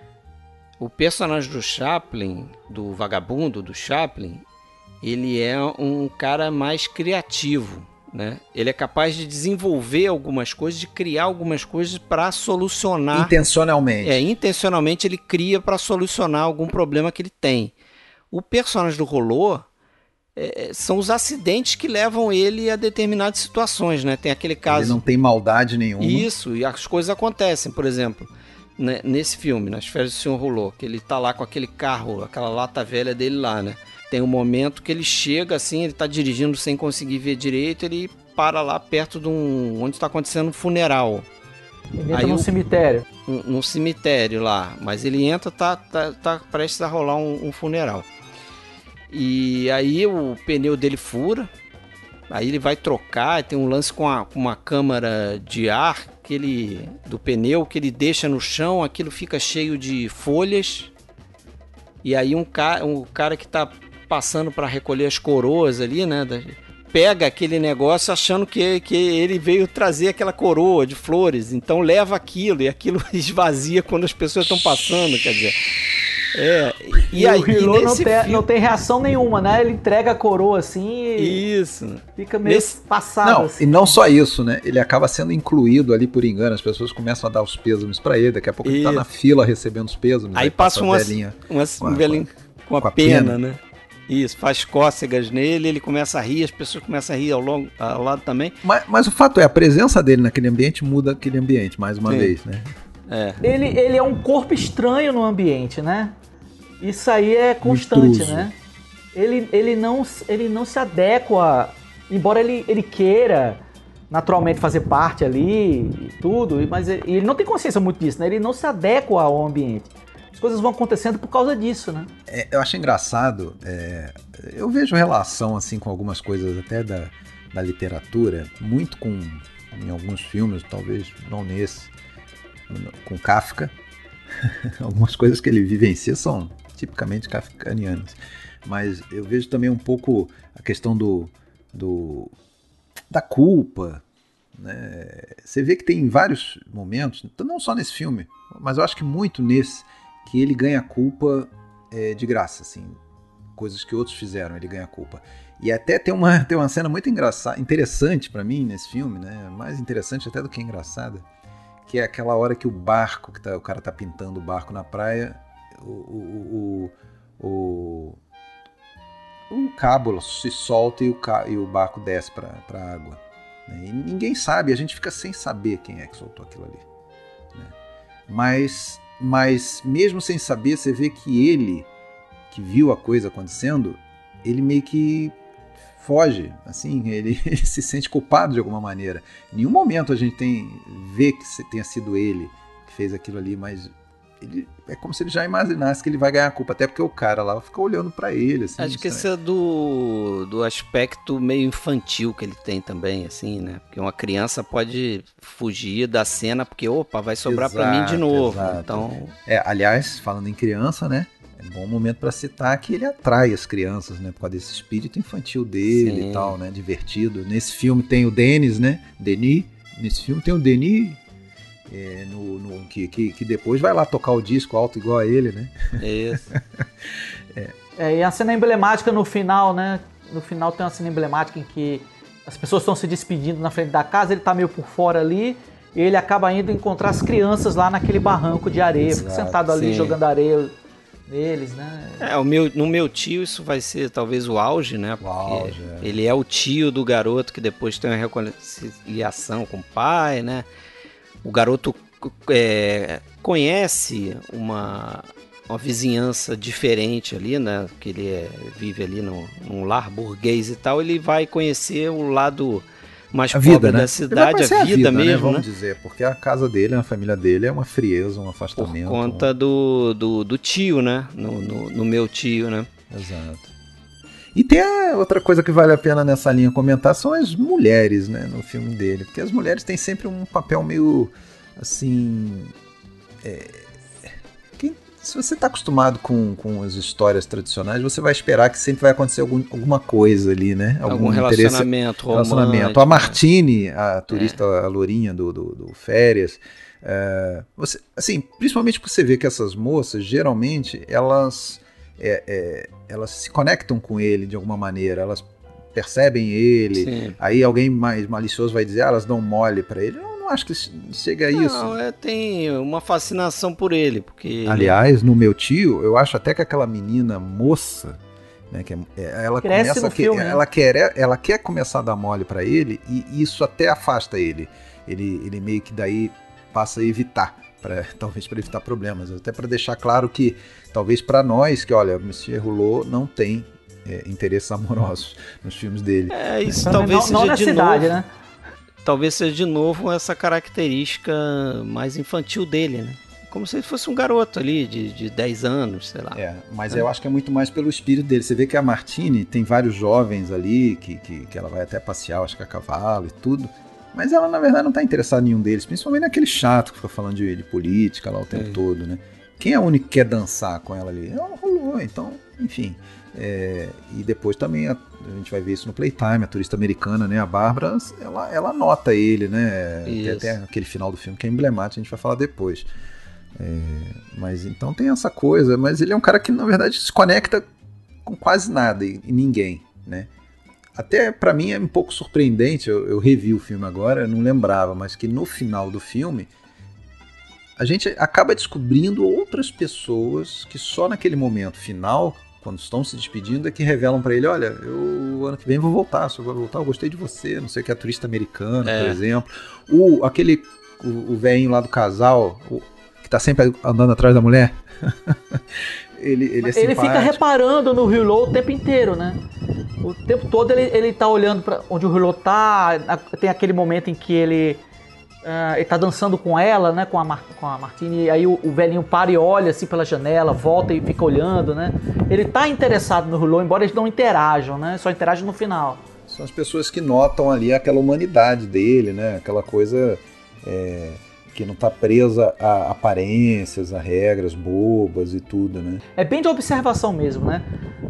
O personagem do Chaplin, do vagabundo do Chaplin, ele é um cara mais criativo, né? Ele é capaz de desenvolver algumas coisas, de criar algumas coisas para solucionar. Intencionalmente. Intencionalmente ele cria para solucionar algum problema que ele tem. O personagem do Rouleau são os acidentes que levam ele a determinadas situações, né? Tem aquele caso... Ele não tem maldade nenhuma. Isso, e as coisas acontecem, por exemplo... Nesse filme, nas Férias do Sr. Rouleau, que ele tá lá com aquele carro, aquela lata velha dele lá, né? Tem um momento que ele chega assim, ele tá dirigindo sem conseguir ver direito, ele para lá perto de onde está acontecendo um funeral. Ele entra num cemitério. Num cemitério lá, mas ele entra, tá prestes a rolar um funeral. E aí o pneu dele fura, aí ele vai trocar, tem um lance com uma câmara de ar do pneu que ele deixa no chão, aquilo fica cheio de folhas, e aí um cara que tá passando para recolher as coroas ali, né, pega aquele negócio achando que ele veio trazer aquela coroa de flores, então leva aquilo, e aquilo esvazia quando as pessoas estão passando, quer dizer... E aí, o Rouleau não tem reação nenhuma, né? Ele entrega a coroa assim e fica meio passado. Não, assim. E não só isso, né? Ele acaba sendo incluído ali por engano. As pessoas começam a dar os pêsames pra ele. Daqui a pouco ele tá na fila recebendo os pêsames. Aí passa uma velhinha com a pena, né? Isso, faz cócegas nele, ele começa a rir, as pessoas começam a rir ao lado também. Mas o fato é, a presença dele naquele ambiente muda aquele ambiente, mais uma vez, né? Ele é um corpo estranho no ambiente, né? Isso aí é constante, né? Ele não se adequa, embora ele queira naturalmente fazer parte ali e tudo, mas ele não tem consciência muito disso, né? Ele não se adequa ao ambiente. As coisas vão acontecendo por causa disso, né? Eu acho engraçado, eu vejo relação assim com algumas coisas até da literatura, muito em alguns filmes, talvez não nesse, com Kafka. Algumas coisas que ele vivencia são tipicamente kafkanianas, mas eu vejo também um pouco a questão da culpa, né? Você vê que tem vários momentos, não só nesse filme, mas eu acho que muito nesse, que ele ganha culpa de graça, assim, coisas que outros fizeram, ele ganha culpa. E até tem uma cena muito interessante pra mim nesse filme, né? Mais interessante até do que engraçada, que é aquela hora que o barco, o cara tá pintando o barco na praia, o cabo se solta e o barco desce pra água. Né? E ninguém sabe, a gente fica sem saber quem é que soltou aquilo ali. Né? Mas mesmo sem saber, você vê que ele, que viu a coisa acontecendo, ele meio que foge, assim, ele se sente culpado de alguma maneira. Em nenhum momento a gente vê que tenha sido ele que fez aquilo ali, mas é como se ele já imaginasse que ele vai ganhar a culpa, até porque o cara lá fica olhando pra ele, assim. Acho que esse é do aspecto meio infantil que ele tem também, assim, né? Porque uma criança pode fugir da cena porque, opa, vai sobrar pra mim de novo. Exato. Então... aliás, falando em criança, né? É um bom momento para citar que ele atrai as crianças, né? Por causa desse espírito infantil dele. Sim. E tal, né? Divertido. Nesse filme tem o Denis, né? Nesse filme tem o Denis, que depois vai lá tocar o disco alto igual a ele, né? Isso. E a cena emblemática no final, né? No final tem uma cena emblemática em que as pessoas estão se despedindo na frente da casa, ele tá meio por fora ali, e ele acaba indo encontrar as crianças lá naquele barranco de areia, fica sentado ali, sim, jogando areia neles, né? No meu tio isso vai ser talvez o auge, né? Porque ele é o tio do garoto que depois tem uma reconciliação com o pai, né? O garoto conhece uma vizinhança diferente ali, né? Que ele vive ali num lar burguês e tal. Ele vai conhecer o lado mais pobre da cidade, a vida mesmo, né? Vamos dizer, porque a casa dele, a família dele é uma frieza, um afastamento. Por conta do tio, né? No meu tio, né? Exato. E tem outra coisa que vale a pena nessa linha comentar, são as mulheres, né, no filme dele. Porque as mulheres têm sempre um papel meio, assim... se você está acostumado com as histórias tradicionais, você vai esperar que sempre vai acontecer alguma coisa ali, né? Algum relacionamento romântico. A Martine, a turista, a lourinha do Férias... você, assim, principalmente por você ver que essas moças, geralmente, elas se conectam com ele de alguma maneira, elas percebem ele. Sim. Aí alguém mais malicioso vai dizer, elas dão mole pra ele. Eu não acho que chega a isso. Não, tem uma fascinação por ele, porque... Aliás, no meu tio, eu acho até que aquela menina moça, né, que ela cresce no filme, ela quer começar a dar mole pra ele, e isso até afasta ele. Ele meio que daí passa a evitar. Talvez para evitar problemas, até para deixar claro que talvez para nós, que olha, Monsieur Rouleau não tem interesses amorosos nos filmes dele. Isso talvez seja não de novo, né? Talvez seja de novo essa característica mais infantil dele, né? Como se ele fosse um garoto ali de 10 anos, sei lá. Mas eu acho que é muito mais pelo espírito dele. Você vê que a Martine tem vários jovens ali, que ela vai até passear, acho que a cavalo e tudo. Mas ela, na verdade, não está interessada em nenhum deles, principalmente naquele chato que fica falando de política lá o tempo todo, né? Quem é o único que quer dançar com ela ali? É o Rouleau, então, enfim. E depois também a gente vai ver isso no Playtime, a turista americana, né? A Bárbara, ela nota ele, né? Tem até aquele final do filme que é emblemático, a gente vai falar depois. Mas então tem essa coisa, mas ele é um cara que, na verdade, se conecta com quase nada e ninguém, né? Até pra mim é um pouco surpreendente, eu revi o filme agora, eu não lembrava, mas que no final do filme a gente acaba descobrindo outras pessoas que só naquele momento final, quando estão se despedindo, é que revelam pra ele, olha, eu ano que vem vou voltar, se eu vou voltar eu gostei de você, não sei o que, a turista americana, por exemplo. O velhinho lá do casal, que tá sempre andando atrás da mulher... Ele fica reparando no Rouleau o tempo inteiro, né? O tempo todo ele tá olhando para onde o Rouleau tá. Tem aquele momento em que ele tá dançando com ela, né? Com a Martine. E aí o velhinho para e olha assim pela janela, volta e fica olhando, né? Ele tá interessado no Rouleau, embora eles não interajam, né? Só interagem no final. São as pessoas que notam ali aquela humanidade dele, né? Aquela coisa... que não está presa a aparências, a regras bobas e tudo, né? É bem de observação mesmo, né?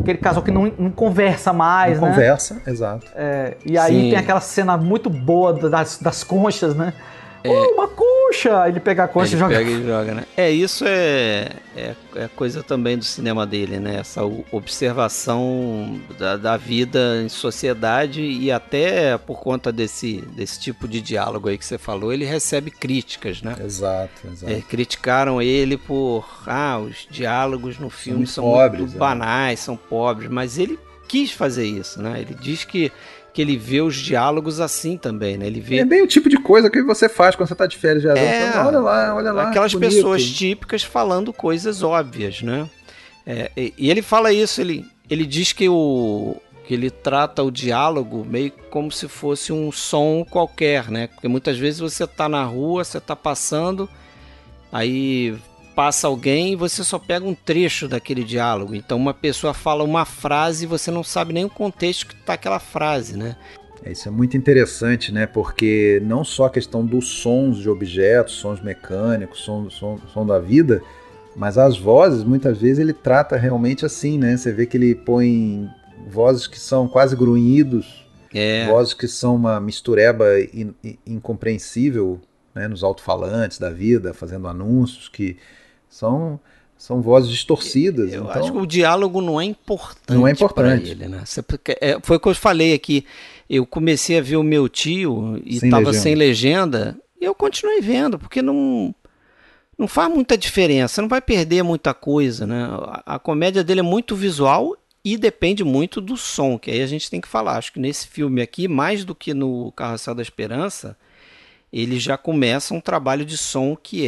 aquele casal que não conversa mais, não né? Conversa, exato. E aí tem aquela cena muito boa das conchas, né? Uma concha! Ele pega a concha e joga. Pega e joga, né? Isso é coisa também do cinema dele, né? Essa observação da vida em sociedade, e até por conta desse tipo de diálogo aí que você falou, ele recebe críticas, né? Exato. Criticaram ele por os diálogos no filme são pobres, muito banais, são pobres, mas ele quis fazer isso, né? Ele diz que ele vê os diálogos assim também, né? Ele vê... É bem o tipo de coisa que você faz quando você tá de férias de olha lá. Aquelas pessoas típicas falando coisas óbvias, né? E ele fala isso, ele diz que ele trata o diálogo meio como se fosse um som qualquer, né? Porque muitas vezes você tá na rua, você tá passando, aí passa alguém e você só pega um trecho daquele diálogo. Então uma pessoa fala uma frase e você não sabe nem o contexto que está aquela frase, né? Isso é muito interessante, né? Porque não só a questão dos sons de objetos, sons mecânicos, som da vida, mas as vozes, muitas vezes ele trata realmente assim, né? Você vê que ele põe vozes que são quase grunhidos, vozes que são uma mistureba incompreensível, né? Nos alto-falantes da vida, fazendo anúncios que são vozes distorcidas. Eu acho que o diálogo não é importante. Não é importante. Pra ele, né? Foi o que eu falei aqui. Eu comecei a ver o meu tio e estava sem legenda, e eu continuei vendo, porque não faz muita diferença, não vai perder muita coisa, né? A comédia dele é muito visual e depende muito do som, que aí a gente tem que falar. Acho que nesse filme aqui, mais do que no Carrossel da Esperança, ele já começa um trabalho de som que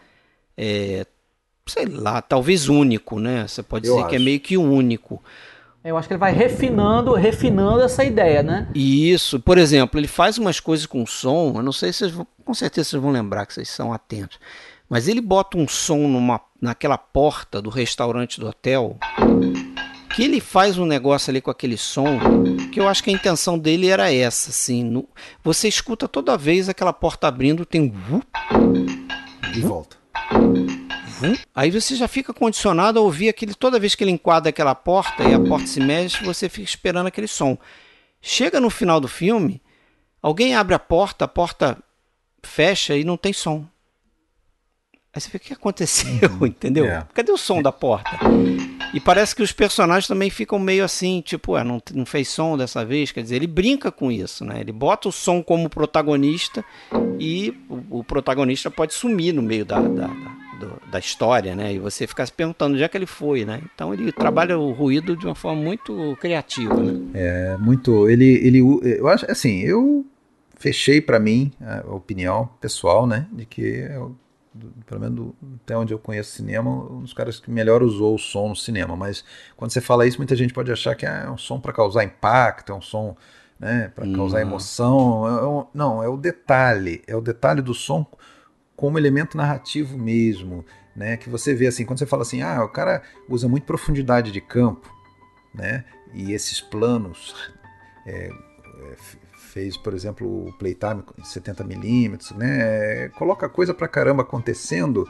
sei lá, talvez único, né? Você pode dizer que é meio que único. Eu acho que ele vai refinando essa ideia, né? Isso. Por exemplo, ele faz umas coisas com som, eu não sei se vocês vão, com certeza vocês vão lembrar, que vocês são atentos, mas ele bota um som naquela porta do restaurante do hotel, que ele faz um negócio ali com aquele som, que eu acho que a intenção dele era essa, assim. Você escuta toda vez aquela porta abrindo, tem e volta. Aí você já fica condicionado a ouvir aquele, toda vez que ele enquadra aquela porta e a porta se mexe, você fica esperando aquele som. Chega no final do filme, alguém abre a porta fecha e não tem som. Aí você fica, o que aconteceu? Entendeu? Cadê o som da porta? E parece que os personagens também ficam meio assim, tipo, não fez som dessa vez. Quer dizer, ele brinca com isso, né? Ele bota o som como protagonista e o protagonista pode sumir no meio da história, né? E você ficar se perguntando onde é que ele foi, né? Então ele trabalha o ruído de uma forma muito criativa, né? Muito. Eu acho assim, eu fechei para mim a opinião pessoal, né? De que pelo menos até onde eu conheço cinema, um dos caras que melhor usou o som no cinema. Mas quando você fala isso, muita gente pode achar que é um som para causar impacto, é um som, né, para causar emoção. Não, é o detalhe do som como elemento narrativo mesmo, né? Que você vê assim, quando você fala assim, o cara usa muito profundidade de campo, né? E esses planos fez, por exemplo, o Playtime em 70mm, né? Coloca coisa pra caramba acontecendo,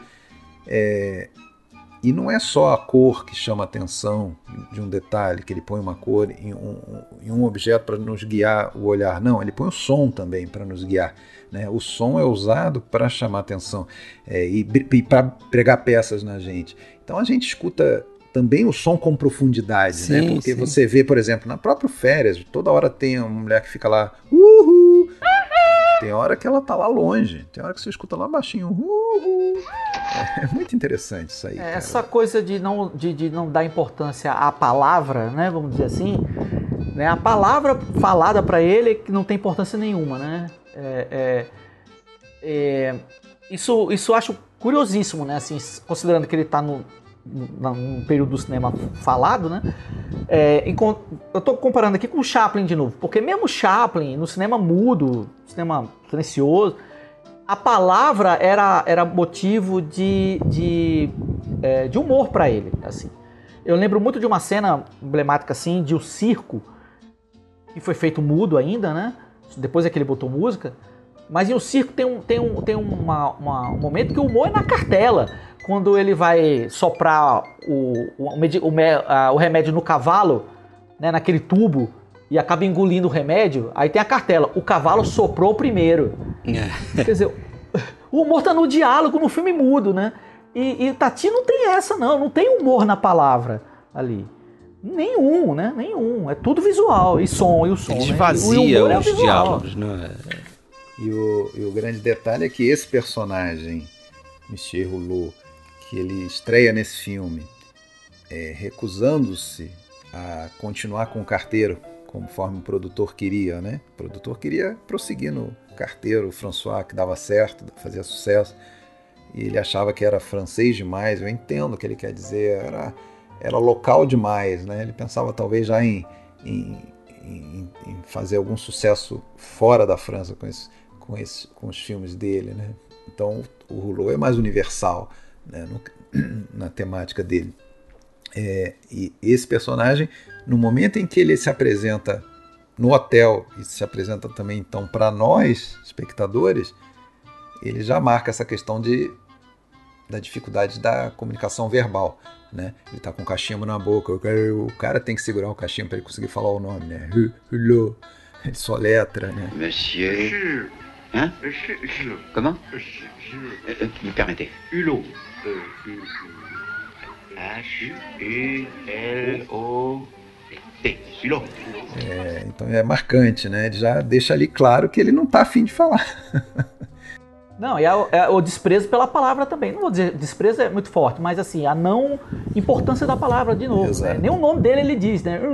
e não é só a cor que chama a atenção de um detalhe, que ele põe uma cor em um objeto para nos guiar o olhar, não, ele põe o som também para nos guiar, né? O som é usado para chamar a atenção e para pregar peças na gente. Então a gente escuta também o som com profundidade, sim, né? Porque você vê, por exemplo, na própria Férias, toda hora tem uma mulher que fica lá, uhul! Tem hora que ela tá lá longe, tem hora que você escuta lá baixinho, uhul! É muito interessante isso aí. Essa coisa de não dar importância à palavra, né? Vamos dizer assim, né? A palavra falada para ele que não tem importância nenhuma, né? Isso eu acho curiosíssimo, né? Assim, considerando que ele tá num período do cinema falado, né? Eu tô comparando aqui com o Chaplin de novo, porque mesmo Chaplin, no cinema mudo, cinema silencioso, a palavra era motivo de humor para ele, assim. Eu lembro muito de uma cena emblemática, assim, de o circo, que foi feito mudo ainda, né? Depois é que ele botou música, Mas em O Circo tem um momento que o humor é na cartela. Quando ele vai soprar o remédio no cavalo, né, naquele tubo, e acaba engolindo o remédio, aí tem a cartela. O cavalo soprou primeiro. Quer dizer, o humor tá no diálogo, no filme mudo, né? E Tati não tem essa, não tem humor na palavra ali. Nenhum, né? Nenhum. É tudo visual, e o som. Ele esvazia os diálogos, né? E o grande detalhe é que esse personagem, Monsieur Rouleau, que ele estreia nesse filme, recusando-se a continuar com o carteiro, conforme o produtor queria, né? O produtor queria prosseguir no carteiro, o François, que dava certo, fazia sucesso, e ele achava que era francês demais. Eu entendo o que ele quer dizer, era local demais, né? Ele pensava talvez já em fazer algum sucesso fora da França com os filmes dele, né? Então o Rouleau é mais universal, né, na temática dele. E esse personagem, no momento em que ele se apresenta no hotel e se apresenta também então para nós, espectadores, ele já marca essa questão da dificuldade da comunicação verbal, né? Ele está com o cachimbo na boca, o cara tem que segurar o cachimbo para ele conseguir falar o nome, né? Rouleau, ele soletra, né? Monsieur... Hein? Comment? Me permettez. Hulot. H-U-L-O-T. Hulot. Então é marcante, né? Ele já deixa ali claro que ele não está afim de falar. Não, e o desprezo pela palavra também. Não vou dizer, desprezo é muito forte, mas assim, a não importância da palavra, de novo. Né? Nem o nome dele ele diz, né?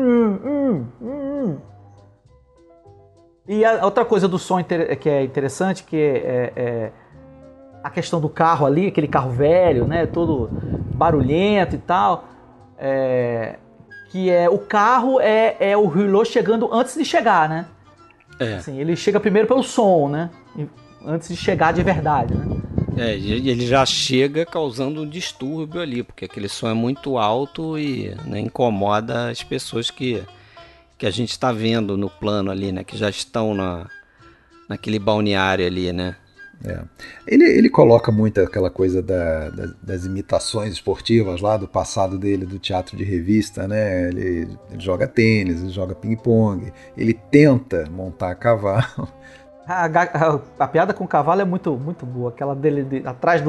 E a outra coisa do som que é interessante, que é a questão do carro ali, aquele carro velho, né, todo barulhento e tal, que o carro é o Rouleau chegando antes de chegar, né? Assim, ele chega primeiro pelo som, né? Antes de chegar de verdade, né? Ele já chega causando um distúrbio ali, porque aquele som é muito alto e, né, incomoda as pessoas que a gente está vendo no plano ali, né? Que já estão naquele balneário ali, né? Ele coloca muito aquela coisa das imitações esportivas lá do passado dele, do teatro de revista, né? Ele joga tênis, ele joga ping-pong, ele tenta montar a cavalo. A piada com o cavalo é muito, muito boa. Aquela dele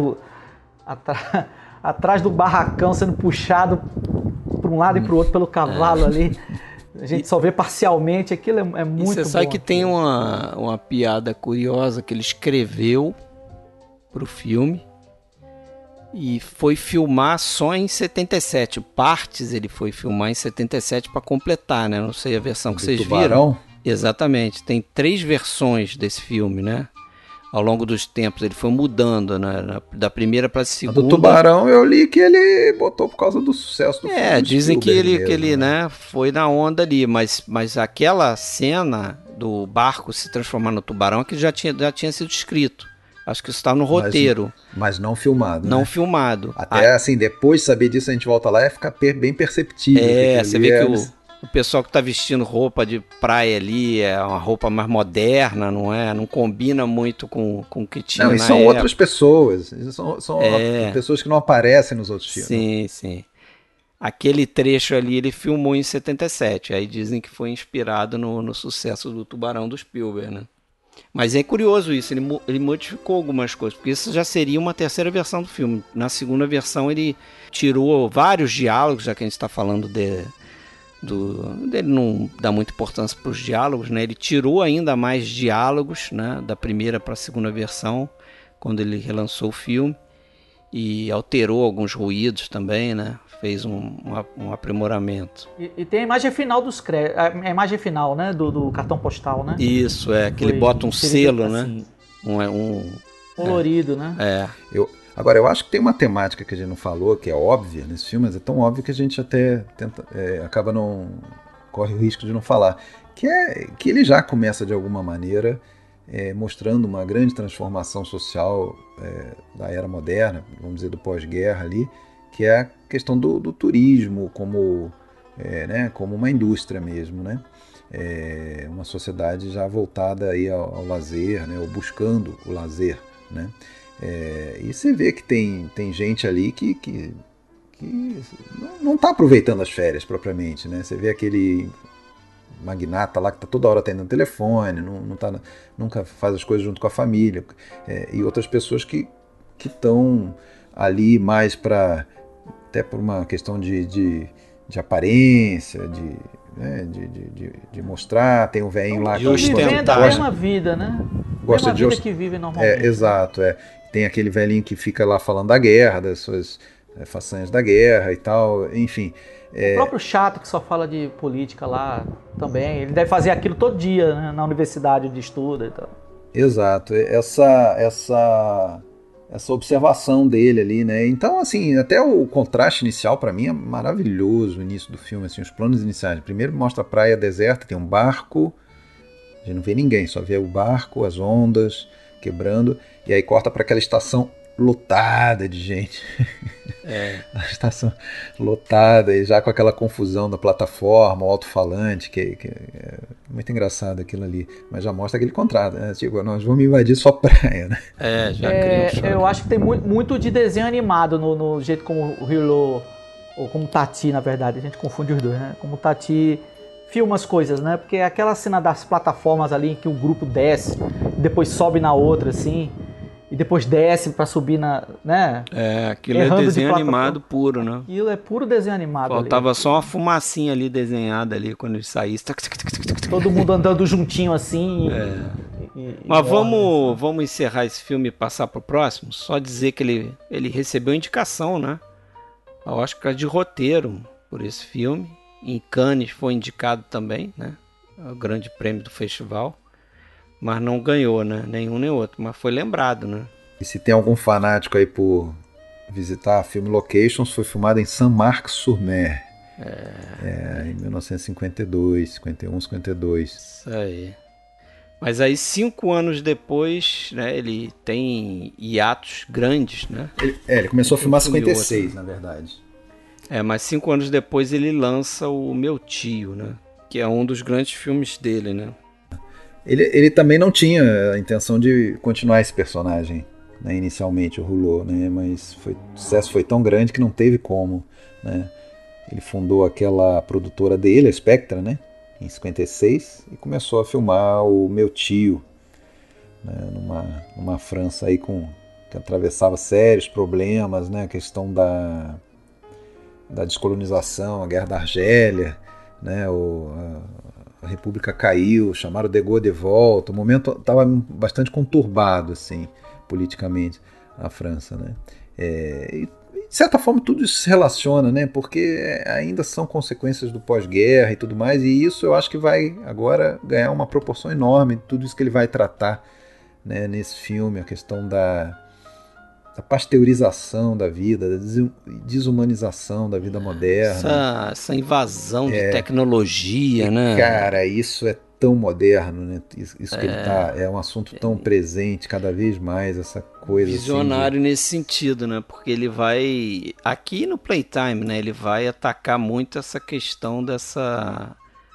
atrás do barracão sendo puxado para um lado e para o outro pelo cavalo ali. A gente só vê parcialmente, aquilo é muito bom. Você sabe que tem uma piada curiosa que ele escreveu pro filme e foi filmar só em 77. Partes ele foi filmar em 77 para completar, né? Não sei a versão que vocês viram. Exatamente. Tem 3 versões desse filme, né? Ao longo dos tempos, ele foi mudando, né? Da primeira para a segunda. Do Tubarão eu li que ele botou por causa do sucesso do filme. Dizem que ele né, foi na onda ali, mas aquela cena do barco se transformar no tubarão, que já tinha sido escrito. Acho que isso está no roteiro. Mas não filmado. Não filmado. Até assim, depois de saber disso, a gente volta lá e fica bem perceptível. Você vê que o pessoal que está vestindo roupa de praia ali é uma roupa mais moderna, não é? Não combina muito com o que tinha na época. São outras pessoas. São pessoas que não aparecem nos outros filmes. Sim. Aquele trecho ali ele filmou em 77. Aí dizem que foi inspirado no sucesso do Tubarão do Spielberg, né? Mas é curioso isso, ele modificou algumas coisas, porque isso já seria uma terceira versão do filme. Na segunda versão ele tirou vários diálogos, já que a gente está falando dele não dá muita importância para os diálogos, né? Ele tirou ainda mais diálogos, né, da primeira para a segunda versão, quando ele relançou o filme, e alterou alguns ruídos também, né? Fez um aprimoramento. E tem a imagem final dos créditos, a imagem final, né, do cartão postal, né? Isso, que ele bota um selo, assim, né? Colorido, né? Agora, eu acho que tem uma temática que a gente não falou, que é óbvia nesse filme, mas é tão óbvio que a gente até acaba corre o risco de não falar, que é que ele já começa de alguma maneira mostrando uma grande transformação social da era moderna, vamos dizer, do pós-guerra ali, que é a questão do turismo como uma indústria mesmo, né? uma sociedade já voltada aí ao lazer, né? Ou buscando o lazer, né? E você vê que tem gente ali que não está aproveitando as férias propriamente, né? Você vê aquele magnata lá que está toda hora atendendo o telefone, nunca faz as coisas junto com a família, e outras pessoas que estão ali mais até por uma questão de aparência, de mostrar. Tem um velhinho lá que vivendo a mesma vida, né? Gosta de vida que vive normalmente. Exato, Tem aquele velhinho que fica lá falando da guerra, das suas façanhas da guerra e tal, enfim. O próprio chato que só fala de política lá também, ele deve fazer aquilo todo dia, né, na universidade de estudo e tal. Exato, essa observação dele ali, né? Então, assim, até o contraste inicial para mim é maravilhoso, o início do filme, assim, os planos iniciais. Primeiro mostra a praia deserta, tem um barco, a gente não vê ninguém, só vê o barco, as ondas quebrando, e aí corta para aquela estação lotada de gente. A estação lotada, e já com aquela confusão da plataforma, o alto-falante, que é muito engraçado aquilo ali. Mas já mostra aquele contrato, né? Tipo, nós vamos invadir sua praia, né? Já cria eu acho que tem muito de desenho animado no jeito como o Hiro, ou como o Tati, na verdade, a gente confunde os dois, né? Como o Tati filma as coisas, né? Porque aquela cena das plataformas ali em que o grupo desce, depois sobe na outra, assim, e depois desce pra subir na, né? Aquilo é desenho animado puro, né? Aquilo é puro desenho animado. Faltava só uma fumacinha ali desenhada ali quando ele saísse. Todo mundo andando juntinho assim. Mas vamos encerrar esse filme e passar pro próximo? Só dizer que ele recebeu indicação, né? Ao Oscar de roteiro por esse filme. Em Cannes foi indicado também, né? O grande prêmio do festival. Mas não ganhou, né? Nenhum nem outro. Mas foi lembrado, né? E se tem algum fanático aí por visitar Film Locations, foi filmado em Saint-Marc-sur-Mer. Em 1952, 51, 52. Isso aí. Mas aí 5 anos depois, né? Ele tem hiatos grandes, né? Ele começou a filmar em 56, na verdade. Mas 5 anos depois ele lança o Meu Tio, né? Que é um dos grandes filmes dele, né? Ele também não tinha a intenção de continuar esse personagem, né, inicialmente, o Rouleau, né, mas o sucesso foi tão grande que não teve como, né. Ele fundou aquela produtora dele, a Spectra, né, em 56, e começou a filmar o Meu Tio, né, numa França aí que atravessava sérios problemas, né, a questão da descolonização, a Guerra da Argélia, né, a República caiu, chamaram de Gaulle de volta, o momento estava bastante conturbado, assim, politicamente, a França, né? E, de certa forma, tudo isso se relaciona, né? Porque ainda são consequências do pós-guerra e tudo mais, e isso eu acho que vai agora ganhar uma proporção enorme, tudo isso que ele vai tratar, né, nesse filme, a questão da pasteurização da vida, da desumanização da vida moderna. Essa invasão de tecnologia, né? Cara, isso é tão moderno, né? Isso que ele tá, é um assunto tão presente cada vez mais, essa coisa visionário assim nesse sentido, né? Porque ele vai, aqui no Playtime, né? Ele vai atacar muito essa questão dessa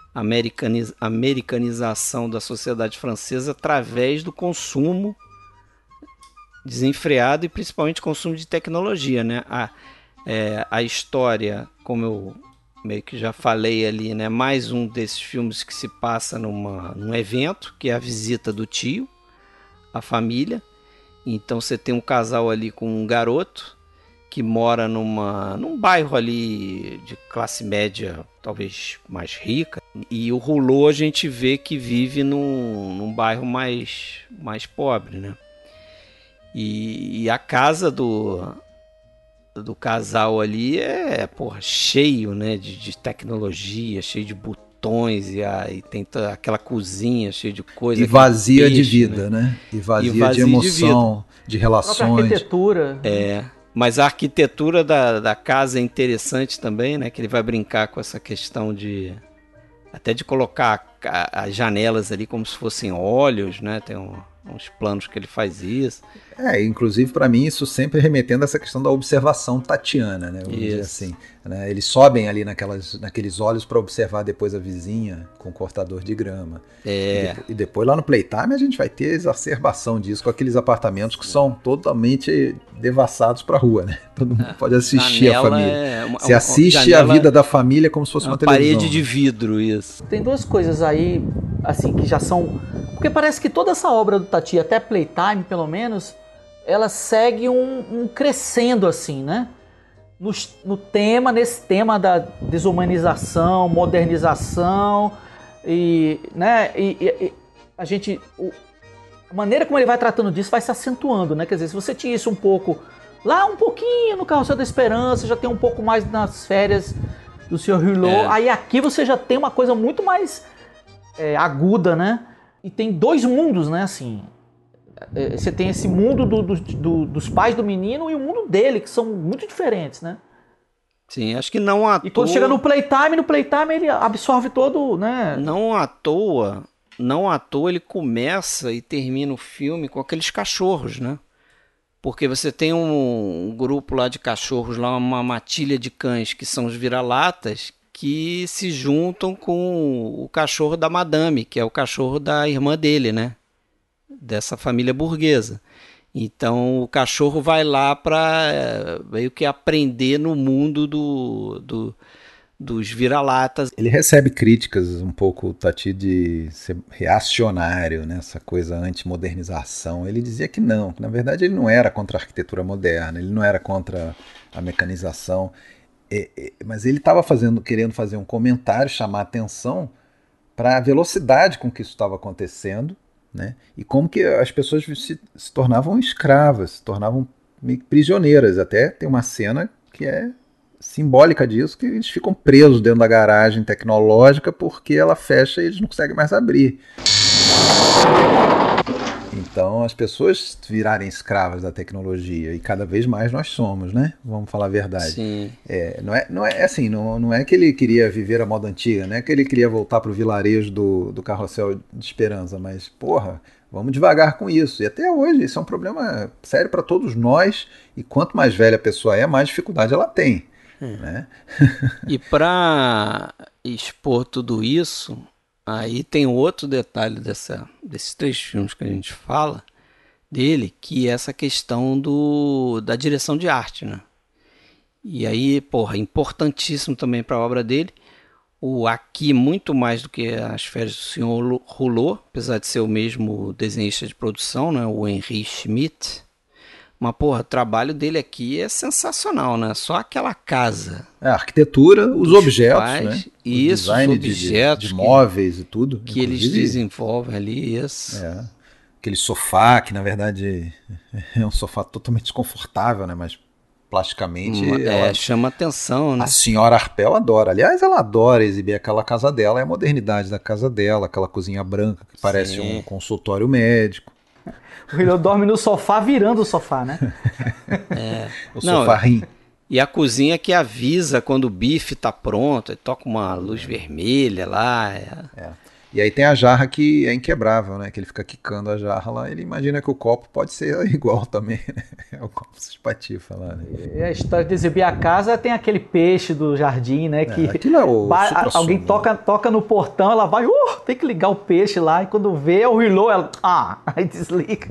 americanização da sociedade francesa através do consumo desenfreado e principalmente consumo de tecnologia, né? A história, como eu meio que já falei ali, né? Mais um desses filmes que se passa num evento, que é a visita do tio, a família. Então você tem um casal ali com um garoto que mora num bairro ali de classe média, talvez mais rica. E o Rouleau a gente vê que vive num bairro mais pobre, né? E a casa do casal ali cheio, né, de tecnologia, cheio de botões, e tem aquela cozinha cheia de coisa. E vazia de vida, né? E vazia de emoção, de relações. A própria arquitetura. Mas a arquitetura da casa é interessante também, né? Que ele vai brincar com essa questão até de colocar as janelas ali como se fossem olhos, né? Tem uns planos que ele faz isso. Inclusive para mim isso sempre remetendo a essa questão da observação tatiana, né? Vamos dizer assim, né? Eles sobem ali naqueles olhos para observar depois a vizinha com o cortador de grama. E depois lá no Playtime a gente vai ter exacerbação disso com aqueles apartamentos que são totalmente devassados para a rua, né? Todo mundo pode assistir a família. Você assiste a vida da família como se fosse uma televisão. Parede de vidro, isso. Tem duas coisas aí, assim, que já são... Porque parece que toda essa obra do Tati, até Playtime, pelo menos, ela segue um crescendo, assim, né? Nesse tema da desumanização, modernização, né? E a gente... A maneira como ele vai tratando disso vai se acentuando, né? Quer dizer, se você tinha isso um pouquinho no Carrossel da Esperança, já tem um pouco mais nas Férias do Sr. Hulot, aí aqui você já tem uma coisa muito mais aguda, né? E tem dois mundos, né, assim. Você tem esse mundo dos pais do menino e o mundo dele, que são muito diferentes, né? Sim, acho que não à toa... E quando chega no Playtime ele absorve todo, né? Não à toa ele começa e termina o filme com aqueles cachorros, né? Porque você tem um grupo lá de cachorros, lá uma matilha de cães, que são os vira-latas, que se juntam com o cachorro da Madame, que é o cachorro da irmã dele, né? Dessa família burguesa. Então o cachorro vai lá para meio que aprender no mundo dos vira-latas. Ele recebe críticas um pouco, Tati, de ser reacionário, né? Essa coisa anti-modernização. Ele dizia que não, que na verdade ele não era contra a arquitetura moderna, ele não era contra a mecanização. Mas ele estava querendo fazer um comentário, chamar atenção para a velocidade com que isso estava acontecendo, né? E como que as pessoas se tornavam escravas, se tornavam meio que prisioneiras. Até tem uma cena que é simbólica disso, que eles ficam presos dentro da garagem tecnológica porque ela fecha e eles não conseguem mais abrir. Então as pessoas virarem escravas da tecnologia, e cada vez mais nós somos, né? Vamos falar a verdade. Sim. Não é que ele queria viver a moda antiga, não é que ele queria voltar para o vilarejo do Carrossel de Esperança, mas, vamos devagar com isso. E até hoje isso é um problema sério para todos nós, e quanto mais velha a pessoa é, mais dificuldade ela tem. Né? E para expor tudo isso, aí tem outro detalhe desses três filmes que a gente fala dele, que é essa questão da direção de arte, né? E aí, importantíssimo também para a obra dele. Aqui, muito mais do que As Férias do Sr. Hulot, apesar de ser o mesmo desenhista de produção, né? O Henry Schmidt. Mas, o trabalho dele aqui é sensacional, né? Só aquela casa. A arquitetura, os objetos, né? Isso, os objetos. De móveis e tudo. Que eles desenvolvem ali, isso. Aquele sofá, que na verdade é um sofá totalmente desconfortável, né? Mas plasticamente... chama atenção, né? A senhora Arpel adora. Aliás, ela adora exibir aquela casa dela, é a modernidade da casa dela, aquela cozinha branca que parece um consultório médico. O Hulot dorme no sofá virando o sofá, né? O sofá rim. E a cozinha que avisa quando o bife tá pronto, e toca uma luz vermelha lá. E aí tem a jarra que é inquebrável, né? Que ele fica quicando a jarra lá. Ele imagina que o copo pode ser igual também, né? É o copo se espatifa lá, né? E a história de exibir a casa tem aquele peixe do jardim, né? Que aquilo é o alguém toca no portão, ela vai, tem que ligar o peixe lá. E quando vê, é o Hulot, ela, aí desliga.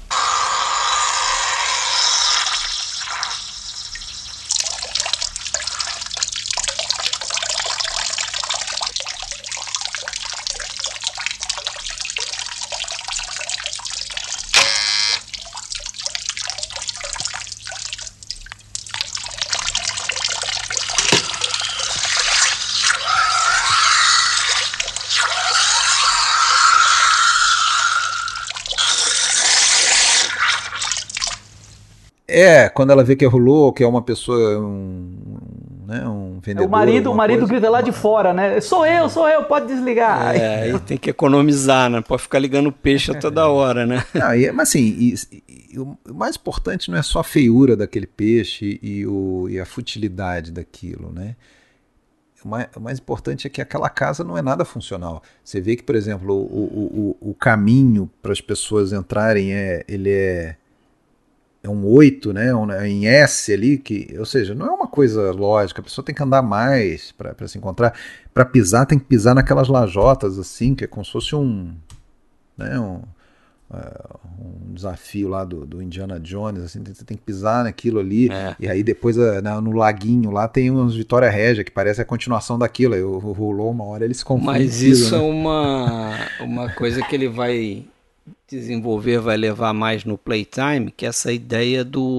Quando ela vê que é Hulot, que é uma pessoa, um vendedor. O marido grita lá de fora, né? Sou eu, pode desligar. Aí tem que economizar, né? Pode ficar ligando o peixe a toda hora, né? Mas assim, o mais importante não é só a feiura daquele peixe e a futilidade daquilo, né? o mais importante é que aquela casa não é nada funcional. Você vê que, por exemplo, o caminho para as pessoas entrarem ele é um 8, né? Em S ali, ou seja, não é uma coisa lógica. A pessoa tem que andar mais para se encontrar. Para pisar, tem que pisar naquelas lajotas assim, que é como se fosse um desafio lá do Indiana Jones, assim, você tem que pisar naquilo ali, e aí depois no laguinho lá tem uns Vitória Régia, que parece a continuação daquilo, aí rolou uma hora eles se confundem. Mas isso, né? É uma coisa que ele vai desenvolver, vai levar mais no Playtime, que é essa ideia